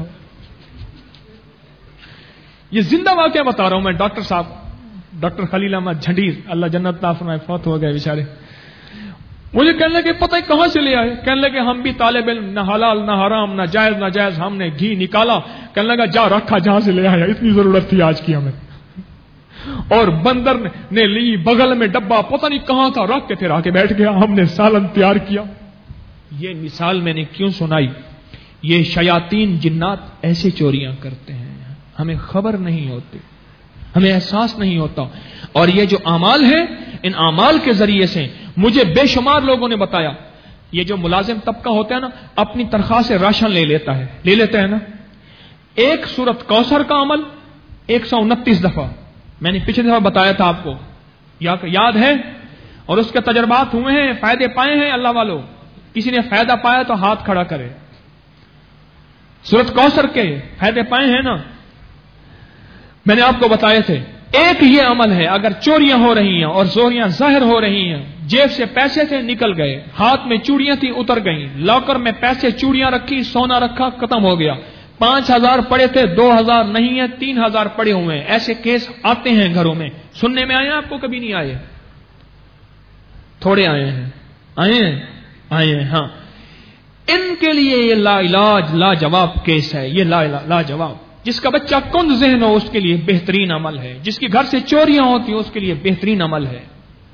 یہ زندہ واقعہ بتا رہا ہوں میں، ڈاکٹر صاحب ڈاکٹر خلیل احمد جھنڈیر اللہ جنت عطا فرمائے، فوت ہو گئے بیچارے۔ مجھے کہنے لگے پتہ کہاں سے لے آئے؟ کہنے لگے ہم بھی طالب علم، نہ حلال نہ حرام نہ جائز نہ جائز، ہم نے گھی نکالا، کہنے لگا جا رکھا جہاں سے لے آیا، اتنی ضرورت تھی آج کی ہمیں۔ اور بندر نے لی بغل میں ڈبہ، پتہ نہیں کہاں تھا، رکھ کے پھر آ کے بیٹھ گیا، ہم نے سالن تیار کیا۔ یہ مثال میں نے کیوں سنائی؟ یہ شیاطین جنات ایسے چوریاں کرتے ہیں، ہمیں خبر نہیں ہوتی، ہمیں احساس نہیں ہوتا۔ اور یہ جو اعمال ہیں، ان اعمال کے ذریعے سے مجھے بے شمار لوگوں نے بتایا، یہ جو ملازم طبقہ ہوتا ہے نا، اپنی تنخواہ سے راشن لے لیتا ہے، لے لیتے ہیں نا، ایک سورت کوثر کا عمل ایک سو انتیس دفعہ، میں نے پچھلے دفعہ بتایا تھا آپ کو، یاد ہے؟ اور اس کے تجربات ہوئے ہیں، فائدے پائے ہیں اللہ والوں۔ کسی نے فائدہ پایا تو ہاتھ کھڑا کرے۔ سورت کوثر کے فائدے پائے ہیں نا، میں نے آپ کو بتائے تھے۔ ایک یہ عمل ہے، اگر چوریاں ہو رہی ہیں اور چوریاں ظاہر ہو رہی ہیں، جیب سے پیسے تھے نکل گئے، ہاتھ میں چوڑیاں تھیں اتر گئیں، لاکر میں پیسے چوڑیاں رکھی، سونا رکھا، ختم ہو گیا، پانچ ہزار پڑے تھے دو ہزار نہیں ہے، تین ہزار پڑے ہوئے ہیں۔ ایسے کیس آتے ہیں گھروں میں، سننے میں آئے ہیں آپ کو؟ کبھی نہیں آئے؟ تھوڑے آئے ہیں، آئے ہیں آئے ہیں ہاں۔ ان کے لیے یہ لا علاج لاجواب کیس ہے. یہ لا لاجواب. جس کا بچہ کند ذہن ہو اس کے لیے بہترین عمل ہے. جس کے گھر سے چوریاں ہوتی ہیں اس کے لیے بہترین عمل ہے.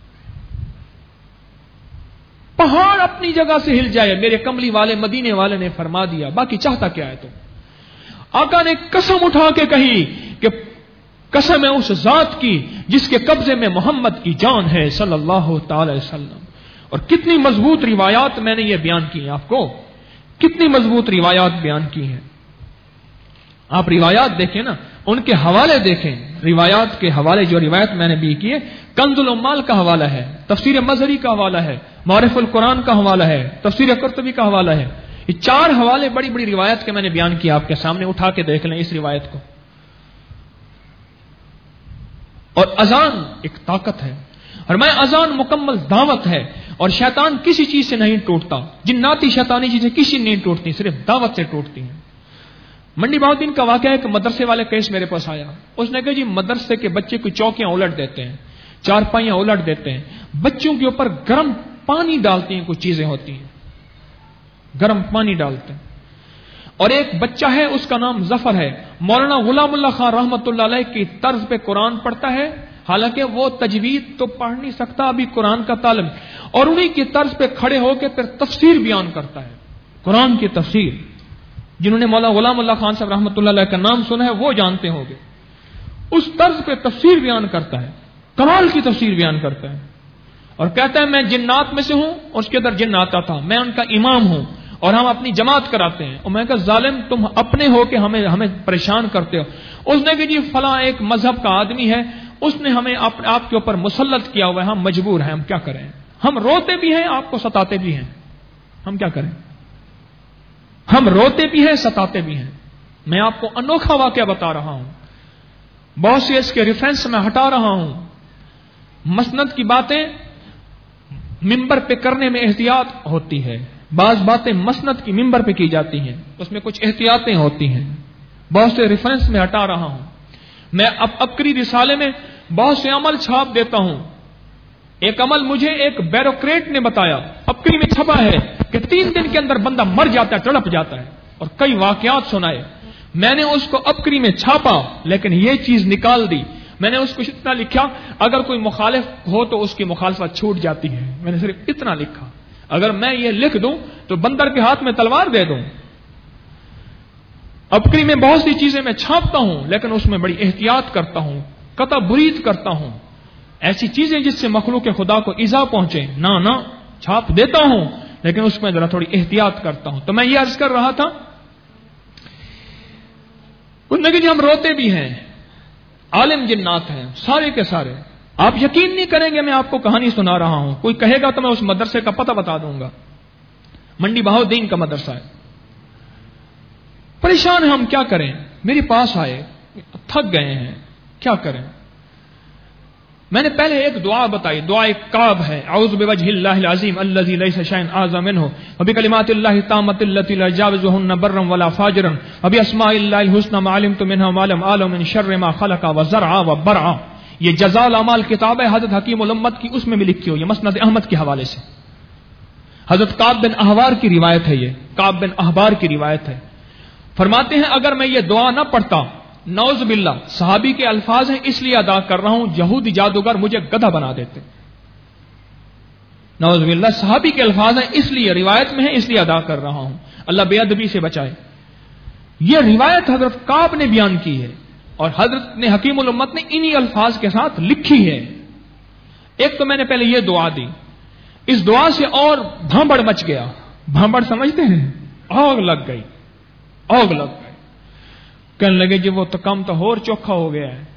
پہاڑ اپنی جگہ سے ہل جائے. میرے کملی والے مدینے والے نے فرما دیا. باقی چاہتا کیا ہے؟ تو آقا نے قسم اٹھا کے کہی کہ قسم ہے اس ذات کی جس کے قبضے میں محمد کی جان ہے صلی اللہ تعالی وسلم. اور کتنی مضبوط روایات میں نے یہ بیان کی ہیں آپ کو. کتنی مضبوط روایات بیان کی ہیں. آپ روایات دیکھیں نا, ان کے حوالے دیکھیں. روایات کے حوالے جو روایت میں نے بھی کی ہے, کنز العمال کا حوالہ ہے, تفسیر مظہری کا حوالہ ہے, معرف القرآن کا حوالہ ہے, تفسیر قرطبی کا حوالہ ہے. یہ چار حوالے بڑی بڑی روایت کے میں نے بیان کیا, آپ کے سامنے اٹھا کے دیکھ لیں اس روایت کو. اور اذان ایک طاقت ہے, اور میں اذان مکمل دعوت ہے, اور شیطان کسی چیز سے نہیں ٹوٹتا. جناتی شیطانی چیزیں کسی نہیں ٹوٹتی, صرف دعوت سے ٹوٹتی ہیں. منڈی بہاؤدین کا واقعہ ہے کہ مدرسے والے کیس میرے پاس آیا. اس نے کہا جی مدرسے کے بچے کوئی چوکیاں الٹ دیتے ہیں, چارپائیاں الٹ دیتے ہیں, بچوں کے اوپر گرم پانی ڈالتے ہیں, کچھ چیزیں ہوتی ہیں گرم پانی ڈالتے ہیں. اور ایک بچہ ہے اس کا نام ظفر ہے, مولانا غلام اللہ خان رحمت اللہ علیہ کی طرز پہ قرآن پڑھتا ہے. حالانکہ وہ تجوید تو پڑھ نہیں سکتا, ابھی قرآن کا طالب, اور انہی کی طرز پہ کھڑے ہو کے پھر تفسیر بیان کرتا ہے, قرآن کی تفسیر. جنہوں نے مولانا غلام اللہ خان صاحب رحمۃ اللہ علیہ کا نام سنا ہے وہ جانتے ہوں گے. اس طرز پہ تفسیر بیان کرتا ہے, کمال کی تفسیر بیان کرتا ہے, اور کہتا ہے میں جنات میں سے ہوں. اور اس کے اندر جن آتا تھا, میں ان کا امام ہوں, اور ہم اپنی جماعت کراتے ہیں. اور میں کہا ظالم تم اپنے ہو کہ ہمیں ہمیں پریشان کرتے ہو. اس نے کہ جی فلاں ایک مذہب کا آدمی ہے, اس نے ہمیں آپ کے اوپر مسلط کیا ہوا ہے, ہم مجبور ہیں, ہم کیا کریں, ہم روتے بھی ہیں آپ کو ستاتے بھی ہیں, ہم کیا کریں, ہم روتے بھی ہیں ستاتے بھی ہیں. میں آپ کو انوکھا واقعہ بتا رہا ہوں, بہت سے اس کے ریفرنس میں ہٹا رہا ہوں. مسند کی باتیں ممبر پہ کرنے میں احتیاط ہوتی ہے, بعض باتیں مسند کی ممبر پہ کی جاتی ہیں, اس میں کچھ احتیاطیں ہوتی ہیں. بہت سے ریفرنس میں ہٹا رہا ہوں. میں اب اکری رسالے میں بہت سے عمل چھاپ دیتا ہوں. ایک عمل مجھے ایک بیروکریٹ نے بتایا, اکری میں چھپا ہے, کہ تین دن کے اندر بندہ مر جاتا ہے, تڑپ جاتا ہے, اور کئی واقعات سنائے. میں نے اس کو اکری میں چھاپا, لیکن یہ چیز نکال دی. میں نے اس کو اتنا لکھا, اگر کوئی مخالف ہو تو اس کی مخالفت چھوٹ جاتی ہے. میں نے صرف اتنا لکھا. اگر میں یہ لکھ دوں تو بندر کے ہاتھ میں تلوار دے دوں. اکری میں بہت سی چیزیں میں چھاپتا ہوں, لیکن اس میں بڑی احتیاط کرتا ہوں, قطع برید کرتا ہوں. ایسی چیزیں جس سے مخلوق خدا کو ایذا پہنچے نہ نہ چھاپ دیتا ہوں, لیکن اس میں ذرا تھوڑی احتیاط کرتا ہوں. تو میں یہ عرض کر رہا تھا, ان میں کہ جی ہم روتے بھی ہیں, عالم جنات ہیں سارے کے سارے. آپ یقین نہیں کریں گے, میں آپ کو کہانی سنا رہا ہوں. کوئی کہے گا تو میں اس مدرسے کا پتہ بتا دوں گا. منڈی بہاؤدین کا مدرسہ ہے. پریشان ہیں ہم, کیا کریں. میرے پاس آئے, تھک گئے ہیں, کیا کریں. میں نے پہلے ایک دعا بتائی, دعا ایک کعب ہے, اعوذ بوجہ اللہ العظیم الذی لیس شیء اعظم منہ وبکلمات اللہ التامۃ التی لا یجاوزہن برا ولا فاجرا وباسماء اللہ الحسنی ما علمت منها ما لم اعلم من شر ما خلق وزرع وبرع. یہ جزاء الاعمال کتاب ہے حضرت حکیم الامت کی, اس میں بھی لکھی ہو, یہ مسند احمد کے حوالے سے. حضرت کعب بن احبار کی روایت ہے, یہ کعب بن احبار کی روایت ہے. فرماتے ہیں اگر میں یہ دعا نہ پڑھتا, نعوذ باللہ, صحابی کے الفاظ ہیں اس لیے ادا کر رہا ہوں, یہودی جادوگر مجھے گدھا بنا دیتے. نعوذ باللہ, صحابی کے الفاظ ہیں اس لیے, روایت میں ہے اس لیے ادا کر رہا ہوں. اللہ بے ادبی سے بچائے. یہ روایت حضرت کعب نے بیان کی ہے, اور حضرت نے حکیم الامت نے انہی الفاظ کے ساتھ لکھی ہے. ایک تو میں نے پہلے یہ دعا دی, اس دعا سے اور بھانبڑ مچ گیا. بھانبڑ سمجھتے ہیں, آگ لگ گئی, آگ لگ گئی. کہنے لگے جی وہ تو کم تو اور چوکھا ہو گیا ہے.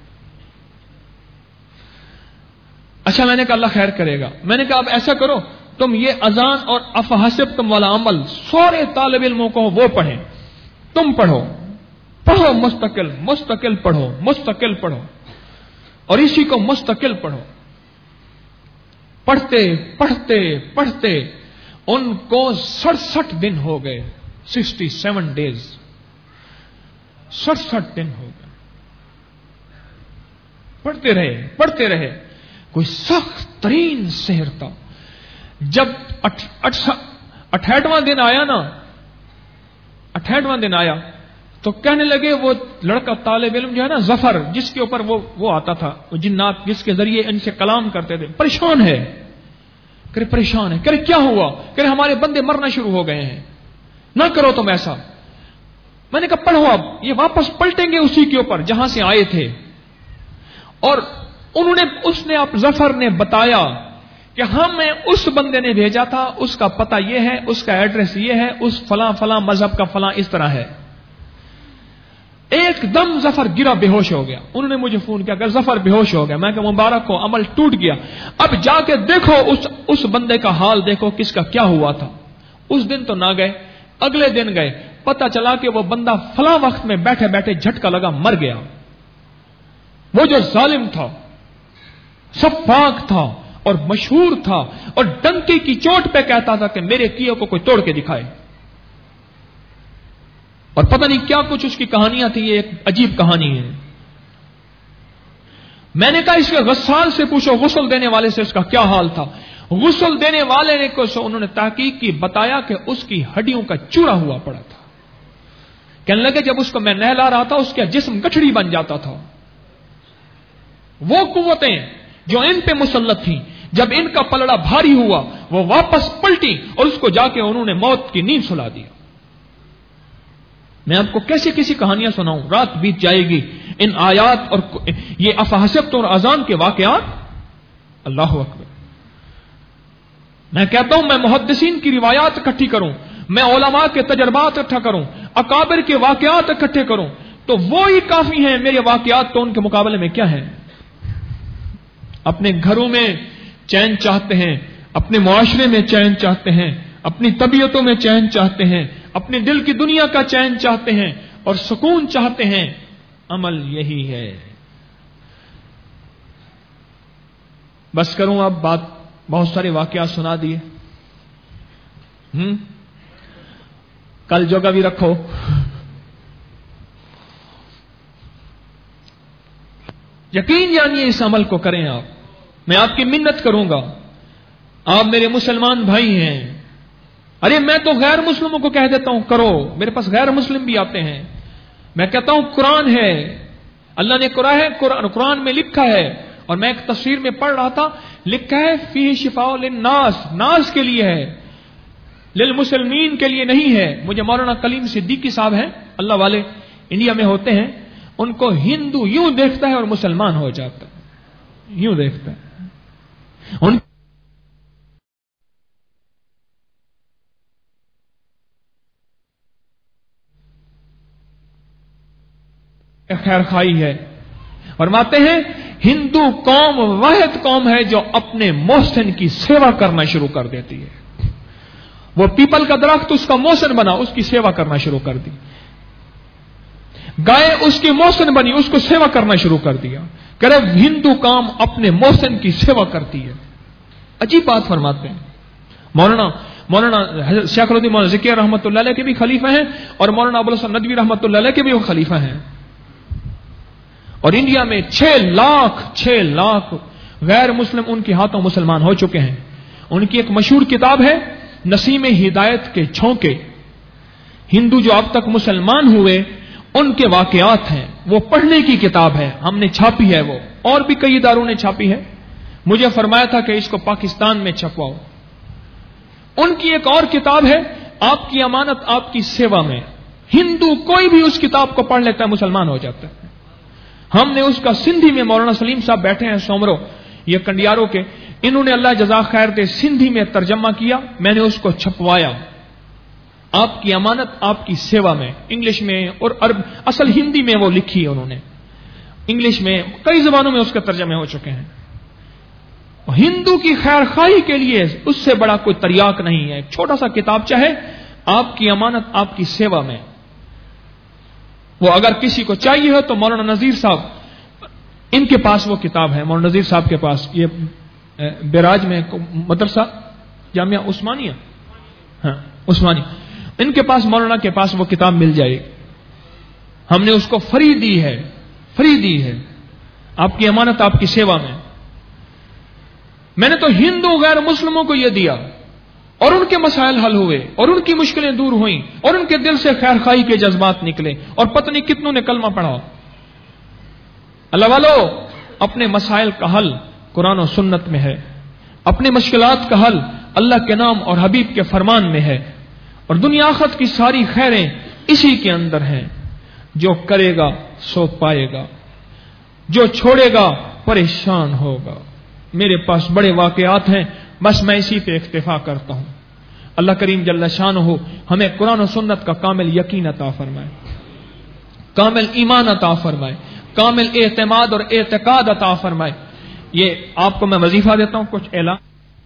اچھا, میں نے کہا اللہ خیر کرے گا. میں نے کہا اب ایسا کرو, تم یہ اذان اور افحسبتم والا عمل سورے طالب علموں کو وہ پڑھیں, تم پڑھو پڑھو مستقل مستقل پڑھو مستقل پڑھو اور اسی کو مستقل پڑھو. پڑھتے پڑھتے پڑھتے ان کو سڑسٹھ دن ہو گئے, سکسٹی سیون ڈیز, سڑسٹھ دن ہو گئے. پڑھتے رہے پڑھتے رہے. کوئی سخت ترین سحر تھا. جب اٹھائیسواں دن آیا نا, अठाईसवां दिन आया तो कहने लगे वो लड़का तालिब इल्म जो है ना जफर, जिसके ऊपर वो वो आता था, वो जिन्नात जिसके जरिए इनसे कलाम करते थे, परेशान है। करे परेशान है, करे क्या हुआ? करे हमारे बंदे मरना शुरू हो गए हैं, ना करो तुम ऐसा। मैंने कहा पढ़ो, अब ये वापस पलटेंगे उसी के ऊपर जहां से आए थे। और उन्होंने उसने आप जफर ने बताया कि हमें उस बंदे ने भेजा था, उसका पता यह है, उसका एड्रेस यह है, उस फलां फलां मजहब का फलां इस तरह है। एकदम जफर गिरा, बेहोश हो गया। उन्होंने मुझे फोन किया कि जफर बेहोश हो गया। मैं कहा मुबारक हो, अमल टूट गया। अब जाके देखो उस उस बंदे का हाल, देखो किसका क्या हुआ था। उस दिन तो ना गए, अगले दिन गए, पता चला कि वो बंदा फला वक्त में बैठे बैठे झटका लगा, मर गया। वो जो जालिम था, सफाक था और मशहूर था, और डंके की चोट पे कहता था कि मेरे किए को कोई तोड़ के दिखाए। और पता नहीं क्या कुछ उसकी कहानियां थी, ये एक अजीब कहानी है। मैंने कहा इसके गस्साल से पूछो, गुस्ल देने वाले से उसका क्या हाल था। गुस्ल देने वाले ने को उन्होंने तहकीक की, बताया कि उसकी हड्डियों का चूरा हुआ पड़ा था। कहने लगे जब उसको मैं नहला रहा था उसका जिस्म गठड़ी बन जाता था। वो कुव्वतें जो इन पे मुसल्लत थी, जब इनका पलड़ा भारी हुआ वो वापस पलटी और उसको जाके उन्होंने मौत की नींद सुला दी। मैं आपको कैसे किसी कहानियां सुनाऊं, रात बीत जाएगी। इन आयात और ये अफहसब्तुम और अजान के वाकयात, अल्लाह अकबर। मैं कहता हूं मैं मुहद्दिसीन की रिवायात इकट्ठी करूं, मैं उलमा के तजर्बात इकट्ठा करूं, अकाबिर के वाकयात इकट्ठे करूं, तो वो ही काफी हैं। मेरे वाकयात तो उनके मुकाबले में क्या है। अपने घरों में चैन चाहते हैं, अपने मुआशरे में चैन चाहते हैं, अपनी तबीयतों में चैन चाहते हैं, अपने दिल की दुनिया का चैन चाहते हैं और सुकून चाहते हैं। अमल यही है। बस करूं अब बात, बहुत सारे वाकयात सुना दिए। हम्म कल जोगा भी रखो। यकीन जानिए इस अमल को करें आप। मैं आपकी मिन्नत करूंगा, आप मेरे मुसलमान भाई हैं। अरे मैं तो गैर मुस्लिमों को कह देता हूं करो, मेरे पास गैर मुस्लिम भी आते हैं। मैं कहता हूं कुरान है, अल्लाह ने कुरान है, कुरान कुरान में लिखा है। और मैं एक तफसीर में पढ़ रहा था, लिखा है फीह शिफाउ लिन्नास, नास के लिए है, लिल मुसलमीन के लिए नहीं है। मुझे मौलाना कलीम सिद्दीकी साहब हैं, अल्लाह वाले, इंडिया में होते हैं। उनको हिंदू यूं देखता है और मुसलमान हो जाता है, यूं देखता है। उन खैर खाई है। और मानते हैं हिंदू कौम वाहिद कौम है जो अपने मोहसिन की सेवा करना शुरू कर देती है। वो पीपल का दरख्त उसका मोहसिन बना, उसकी सेवा करना शुरू कर दी। गाय उसकी मोहसिन बनी, उसको सेवा करना शुरू कर दिया। करे हिंदू कौम अपने मोहसिन की सेवा करती है। अजीब बात फरमाते हैं। मौलाना मौलाना शेखुद्दीन मौलाना ज़किया रहमतुल्लाह अलैह के भी खलीफा हैं और मौलाना अबुल हसन नदवी रहमतुल्लाह अलैह के भी वो खलीफा हैं। और इंडिया में छह लाख छह लाख गैर मुस्लिम उनके हाथों मुसलमान हो चुके हैं। उनकी एक मशहूर किताब है नसीम हिदायत के छौंके। हिंदू जो अब तक मुसलमान हुए उनके वाकयात हैं, वो पढ़ने की किताब है, हमने छापी है वो, और भी कई इदारों ने छापी है। मुझे फरमाया था कि इसको पाकिस्तान में छपवाओ। उनकी एक और किताब है आपकी अमानत आपकी सेवा में। हिंदू कोई भी उस किताब को पढ़ लेता है, मुसलमान हो जाता है। हमने उसका सिंधी में, मौलाना सलीम साहब बैठे हैं सोमरो, ये कंडियारों के, इन्होंने अल्लाह जज़ा खैर दे सिंधी में तर्जमा किया, मैंने उसको छपवाया। आपकी अमानत आपकी सेवा में, इंग्लिश में और अरब, असल हिंदी में वो लिखी है उन्होंने, इंग्लिश में कई जबानों में उसके तर्जमे हो चुके हैं। हिंदू की खैर खाई के लिए उससे बड़ा कोई तरियाक नहीं है। छोटा सा किताबचा है, आपकी अमानत आपकी सेवा में। वो अगर किसी को चाहिए हो तो मौलाना नजीर साहब, इनके पास वो किताब है, मौलाना नजीर साहब के पास, ये बेराज में मदरसा जामिया उस्मानिया, हाँ उस्मानिया, इनके पास मौलाना के पास वो किताब मिल जाएगी। हमने उसको फ्री दी है, फ्री दी है, आपकी अमानत आपकी सेवा में। मैंने तो हिंदू गैर मुस्लिमों को यह दिया اور ان کے مسائل حل ہوئے اور ان کی مشکلیں دور ہوئیں اور ان کے دل سے خیر خواہی کے جذبات نکلے اور پتہ نہیں کتنوں نے کلمہ پڑھا. اللہ والو، اپنے مسائل کا حل قرآن و سنت میں ہے، اپنے مشکلات کا حل اللہ کے نام اور حبیب کے فرمان میں ہے، اور دنیا آخرت کی ساری خیریں اسی کے اندر ہیں. جو کرے گا سو پائے گا، جو چھوڑے گا پریشان ہوگا. میرے پاس بڑے واقعات ہیں، بس میں اسی پہ اکتفا کرتا ہوں. اللہ کریم جل شانہ ہمیں قرآن و سنت کا کامل یقین عطا فرمائے، کامل ایمان عطا فرمائے، کامل اعتماد اور اعتقاد عطا فرمائے. یہ آپ کو میں وظیفہ دیتا ہوں، کچھ اعلان.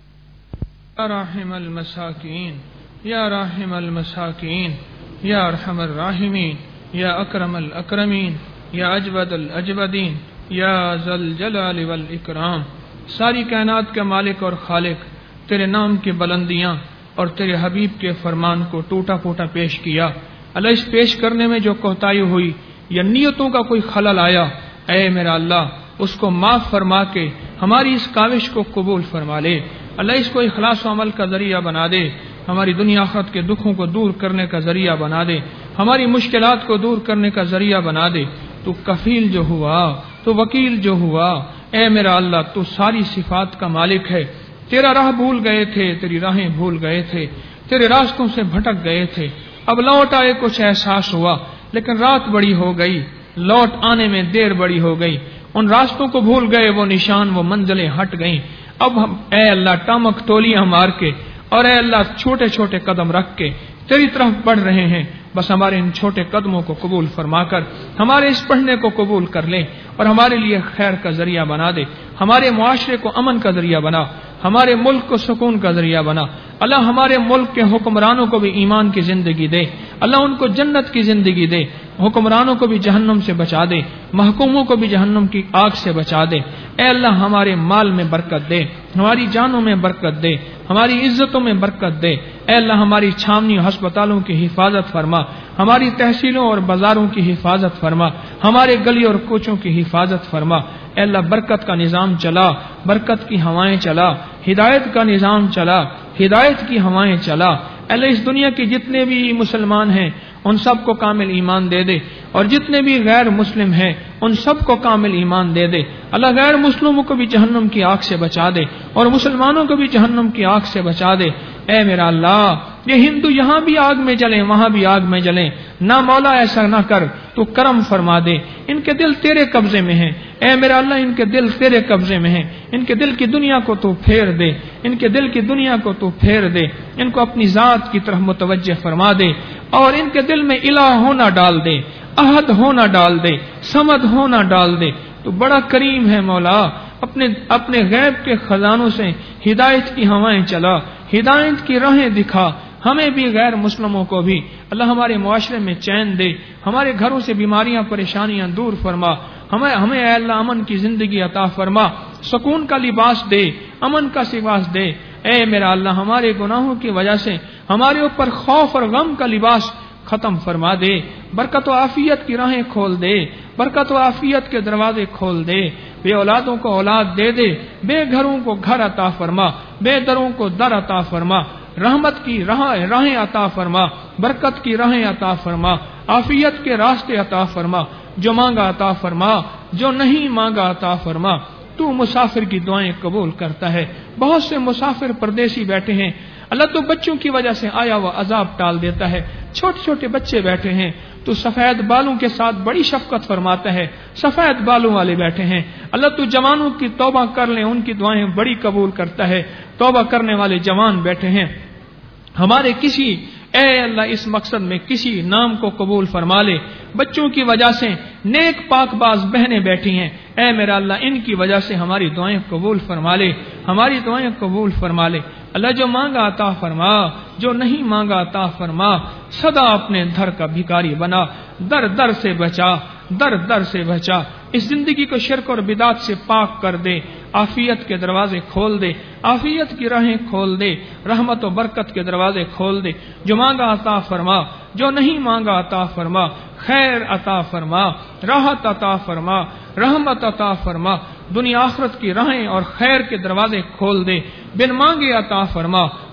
یا راحم المساکین، یا راحم المساکین، یا ارحم الراحمین، یا اکرم الاکرمین، یا اجود الاجودین، یا ذا الجلال والاکرام. ساری کائنات کے مالک اور خالق، تیرے نام کی بلندیاں اور تیرے حبیب کے فرمان کو ٹوٹا پھوٹا پیش کیا. اللہ، اس پیش کرنے میں جو کوتاہی ہوئی یا نیتوں کا کوئی خلل آیا، اے میرا اللہ اس کو معاف فرما کے ہماری اس کاوش کو قبول فرما لے. اللہ، اس کو اخلاص و عمل کا ذریعہ بنا دے، ہماری دنیا آخرت کے دکھوں کو دور کرنے کا ذریعہ بنا دے، ہماری مشکلات کو دور کرنے کا ذریعہ بنا دے. تو کفیل جو ہوا، تو وکیل جو ہوا، اے میرا اللہ تو ساری صفات کا مالک ہے. تیرا راہ بھول گئے تھے، تیری راہیں بھول گئے تھے، تیرے راستوں سے بھٹک گئے تھے. اب لوٹ آئے، کچھ احساس ہوا، لیکن رات بڑی ہو گئی، لوٹ آنے میں دیر بڑی ہو گئی. ان راستوں کو بھول گئے، وہ نشان، وہ منزلیں ہٹ گئیں. اب ہم اے اللہ ٹامک تولیاں مار کے اور اے اللہ چھوٹے چھوٹے قدم رکھ کے تیری طرف بڑھ رہے ہیں. بس ہمارے ان چھوٹے قدموں کو قبول فرما کر ہمارے اس پڑھنے کو قبول کر لے اور ہمارے لیے خیر کا ذریعہ بنا دے. ہمارے معاشرے کو امن کا ذریعہ بنا، ہمارے ملک کو سکون کا ذریعہ بنا. اللہ، ہمارے ملک کے حکمرانوں کو بھی ایمان کی زندگی دے. اللہ، ان کو جنت کی زندگی دے. حکمرانوں کو بھی جہنم سے بچا دے، محکوموں کو بھی جہنم کی آگ سے بچا دے. اے اللہ، ہمارے مال میں برکت دے، ہماری جانوں میں برکت دے، ہماری عزتوں میں برکت دے. اے اللہ، ہماری چھاونی ہسپتالوں کی حفاظت فرما، ہماری تحصیلوں اور بازاروں کی حفاظت فرما، ہمارے گلی اور کوچوں کی حفاظت فرما. اے اللہ، برکت کا نظام چلا، برکت کی ہوائیں چلا، ہدایت کا نظام چلا، ہدایت کی ہوائیں چلا. اے اللہ، اس دنیا کے جتنے بھی مسلمان ہیں ان سب کو کامل ایمان دے دے، اور جتنے بھی غیر مسلم ہیں ان سب کو کامل ایمان دے دے. اللہ، غیر مسلموں کو بھی جہنم کی آگ سے بچا دے اور مسلمانوں کو بھی جہنم کی آگ سے بچا دے. اے میرا اللہ، یہ ہندو یہاں بھی آگ میں جلیں، وہاں بھی آگ میں جلیں، نہ مولا ایسا نہ کر، تو کرم فرما دے. ان کے دل تیرے قبضے میں ہیں. اے میرا اللہ، ان کے دل تیرے قبضے میں ہیں. ان کے دل کی دنیا کو تو پھیر دے، ان کے دل کی دنیا کو تو پھیر دے، ان کو اپنی ذات کی طرف متوجہ فرما دے، اور ان کے دل میں الہ ہونا ڈال دے، احد ہونا ڈال دے، سمد ہونا ڈال دے. تو بڑا کریم ہے مولا، اپنے اپنے غیب کے خزانوں سے ہدایت کی ہوائیں چلا، ہدایت کی راہیں دکھا. ہمیں بھی غیر مسلموں کو بھی اللہ ہمارے معاشرے میں چین دے، ہمارے گھروں سے بیماریاں پریشانیاں دور فرما. ہمیں ہمیں اے اللہ امن کی زندگی عطا فرما، سکون کا لباس دے، امن کا لباس دے. اے میرا اللہ، ہمارے گناہوں کی وجہ سے ہمارے اوپر خوف اور غم کا لباس ختم فرما دے. برکت و عافیت کی راہیں کھول دے، برکت و عافیت کے دروازے کھول دے. بے اولادوں کو اولاد دے دے، بے گھروں کو گھر عطا فرما، بے دروں کو در عطا فرما. رحمت کی راہیں عطا فرما، برکت کی راہیں عطا فرما، عافیت کے راستے عطا فرما. جو مانگا عطا فرما، جو نہیں مانگا عطا فرما. تو مسافر کی دعائیں قبول کرتا ہے. بہت سے مسافر پردیسی بیٹھے ہیں، اللہ تو بچوں کی وجہ سے آیا ہوا عذاب ٹال دیتا ہے. چھوٹے چھوٹے بچے بیٹھے ہیں، تو سفید بالوں کے ساتھ بڑی شفقت فرماتا ہے. سفید بالوں والے بیٹھے ہیں، اللہ تو جوانوں کی توبہ کر لیں، ان کی دعائیں بڑی قبول کرتا ہے. توبہ کرنے والے جوان بیٹھے ہیں. ہمارے کسی اے اللہ اس مقصد میں کسی نام کو قبول فرما لے. بچوں کی وجہ سے نیک پاک باز بہنیں بیٹھی ہیں، اے میرا اللہ ان کی وجہ سے ہماری دعائیں قبول فرما لے، ہماری دعائیں قبول فرما لے. اللہ جو مانگا عطا فرما، جو نہیں مانگا عطا فرما. سدا اپنے دھر کا بھکاری بنا، در در سے بچا، در در سے بچا. اس زندگی کو شرک اور بدعت سے پاک کر دے. عافیت کے دروازے کھول دے، عافیت کی راہیں کھول دے، رحمت و برکت کے دروازے کھول دے. جو مانگا عطا فرما، جو نہیں مانگا عطا فرما. خیر عطا فرما، راحت عطا فرما، رحمت عطا فرما. دنیا آخرت کی راہیں اور خیر کے دروازے کھول دے. بن مانگے عطا فرما،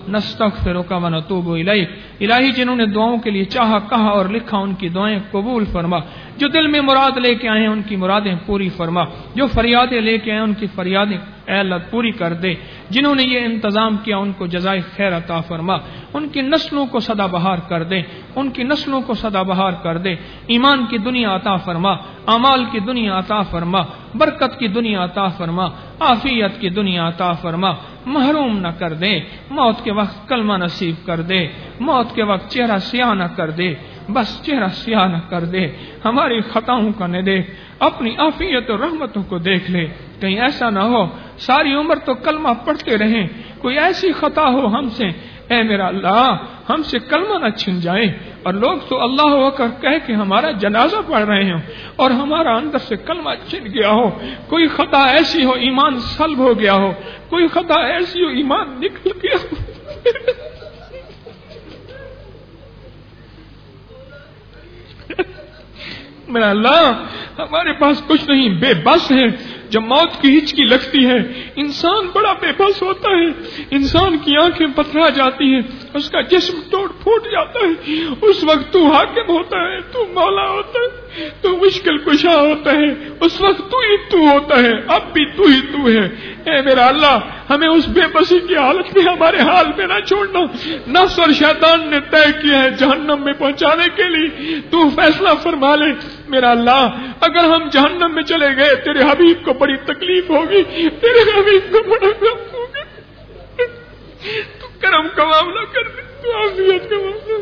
نستغفرک ونتوب الیک۔ الہی جنہوں نے دعاؤں کے لیے چاہا کہا اور لکھا ان کی دعائیں قبول فرما، جو دل میں مراد لے کے آئے ہیں ان کی مرادیں پوری فرما، جو فریادیں لے کے آئے ان کی فریادیں اے اللہ پوری کر دے، جنہوں نے یہ انتظام کیا ان کو جزائے خیر عطا فرما، ان کی نسلوں کو سدا بہار کر دے، ان کی نسلوں کو سدا بہار کر دے، ایمان کی دنیا عطا فرما، اعمال کی دنیا عطا فرما، برکت کی دنیا عطا فرما، عافیت کی دنیا عطا فرما، محروم نہ کر دے، موت کے وقت کلمہ نصیب کر دے، موت کے وقت چہرہ سیاہ نہ کر دے، بس چہرہ سیاہ نہ کر دے، ہماری خطاؤں کا نہ دیکھ، اپنی عافیت اور رحمتوں کو دیکھ لے، کہیں ایسا نہ ہو ساری عمر تو کلمہ پڑھتے رہیں، کوئی ایسی خطا ہو ہم سے، اے میرا اللہ ہم سے کلمہ نہ چھن جائے اور لوگ تو اللہ اکبر کہہ کے ہمارا جنازہ پڑھ رہے ہوں اور ہمارا اندر سے کلمہ چھن گیا ہو، کوئی خطا ایسی ہو ایمان سلب ہو گیا ہو، کوئی خطا ایسی ہو ایمان نکل گیا ہو۔ میرا اللہ ہمارے پاس کچھ نہیں، بے بس ہے، جب موت کی ہچکی لگتی ہے انسان بڑا بے بس ہوتا ہے، انسان کی آنکھیں پتھرا جاتی ہیں، اس کا جسم ٹوٹ پھوٹ جاتا ہے، اس وقت تو حاکم ہوتا ہے، تو مولا ہوتا ہے، تو مشکل کشا ہوتا ہے، اس وقت تو ہی تو ہوتا ہے، اب بھی تو ہی تو ہے۔ اے میرا اللہ ہمیں اس بے بسی کی حالت میں ہمارے حال میں نہ چھوڑنا، نفس اور شیطان نے طے کیا ہے جہنم میں پہنچانے کے لیے، تو فیصلہ فرما لے میرا اللہ، اگر ہم جہنم میں چلے گئے تیرے حبیب کو بڑی تکلیف ہوگی، تیرے حبیب کو بڑا غم ہوگا، تو کرم کا معاملہ کر دے، تو عافیت کا معاملہ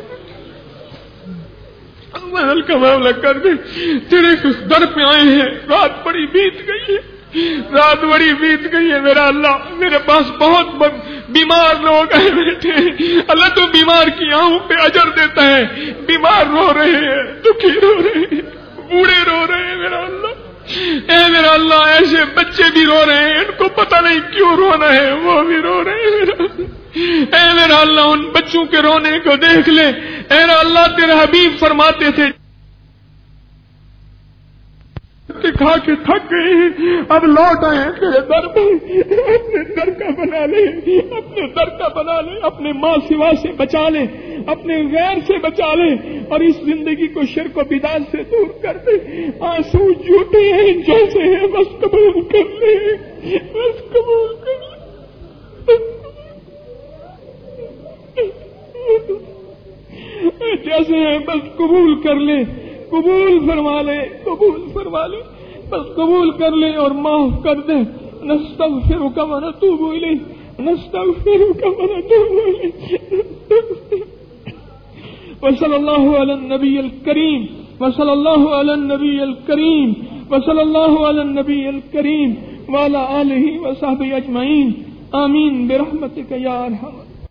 محل کا معاملہ کر دے، تیرے در پہ آئے ہیں، رات بڑی بیت گئی ہے، رات بڑی بیت گئی ہے میرا اللہ، میرے پاس بہت بیمار لوگ آئے بیٹھے ہیں، اللہ تو بیمار کی آنکھوں پہ اجر دیتا ہے، بیمار رو رہے ہیں، دکھی رو رہے ہیں، بوڑھے رو رہے ہیں میرا اللہ، اے میرا اللہ ایسے بچے بھی رو رہے ہیں، ان کو پتہ نہیں کیوں رونا ہے، وہ بھی رو رہے ہیں میرا اللہ، اے میرا اللہ ان بچوں کے رونے کو دیکھ لے، اے میرا اللہ تیرے حبیب فرماتے تھے کھا کے تھک گئے ہیں، اب لوٹ آئے ہیں تیرے در پہ، اپنے در کا بنا لے، اپنے در کا بنا لے، اپنے ماں سوا سے بچا لے، اپنے غیر سے بچا لے، اور اس زندگی کو شرک و بدعت سے دور کر دے، آنسو جھوٹے ہیں جیسے ہیں بس قبول کر لے، بس قبول کر لے، جیسے ہیں بس قبول کر لے، قبول فرما لے، قبول فرما لے، بس قبول کر لے اور معاف کر دے۔ نستغفرک ونتوب الیک، نستغفرک ونتوب الیک۔ وصلی اللہ علی النبی الکریم، وصلی اللہ علی النبی الکریم، وصلی اللہ علی النبی الکریم وعلی آلہ وصحبہ اجمعین، آمین برحمتک یا ارحم۔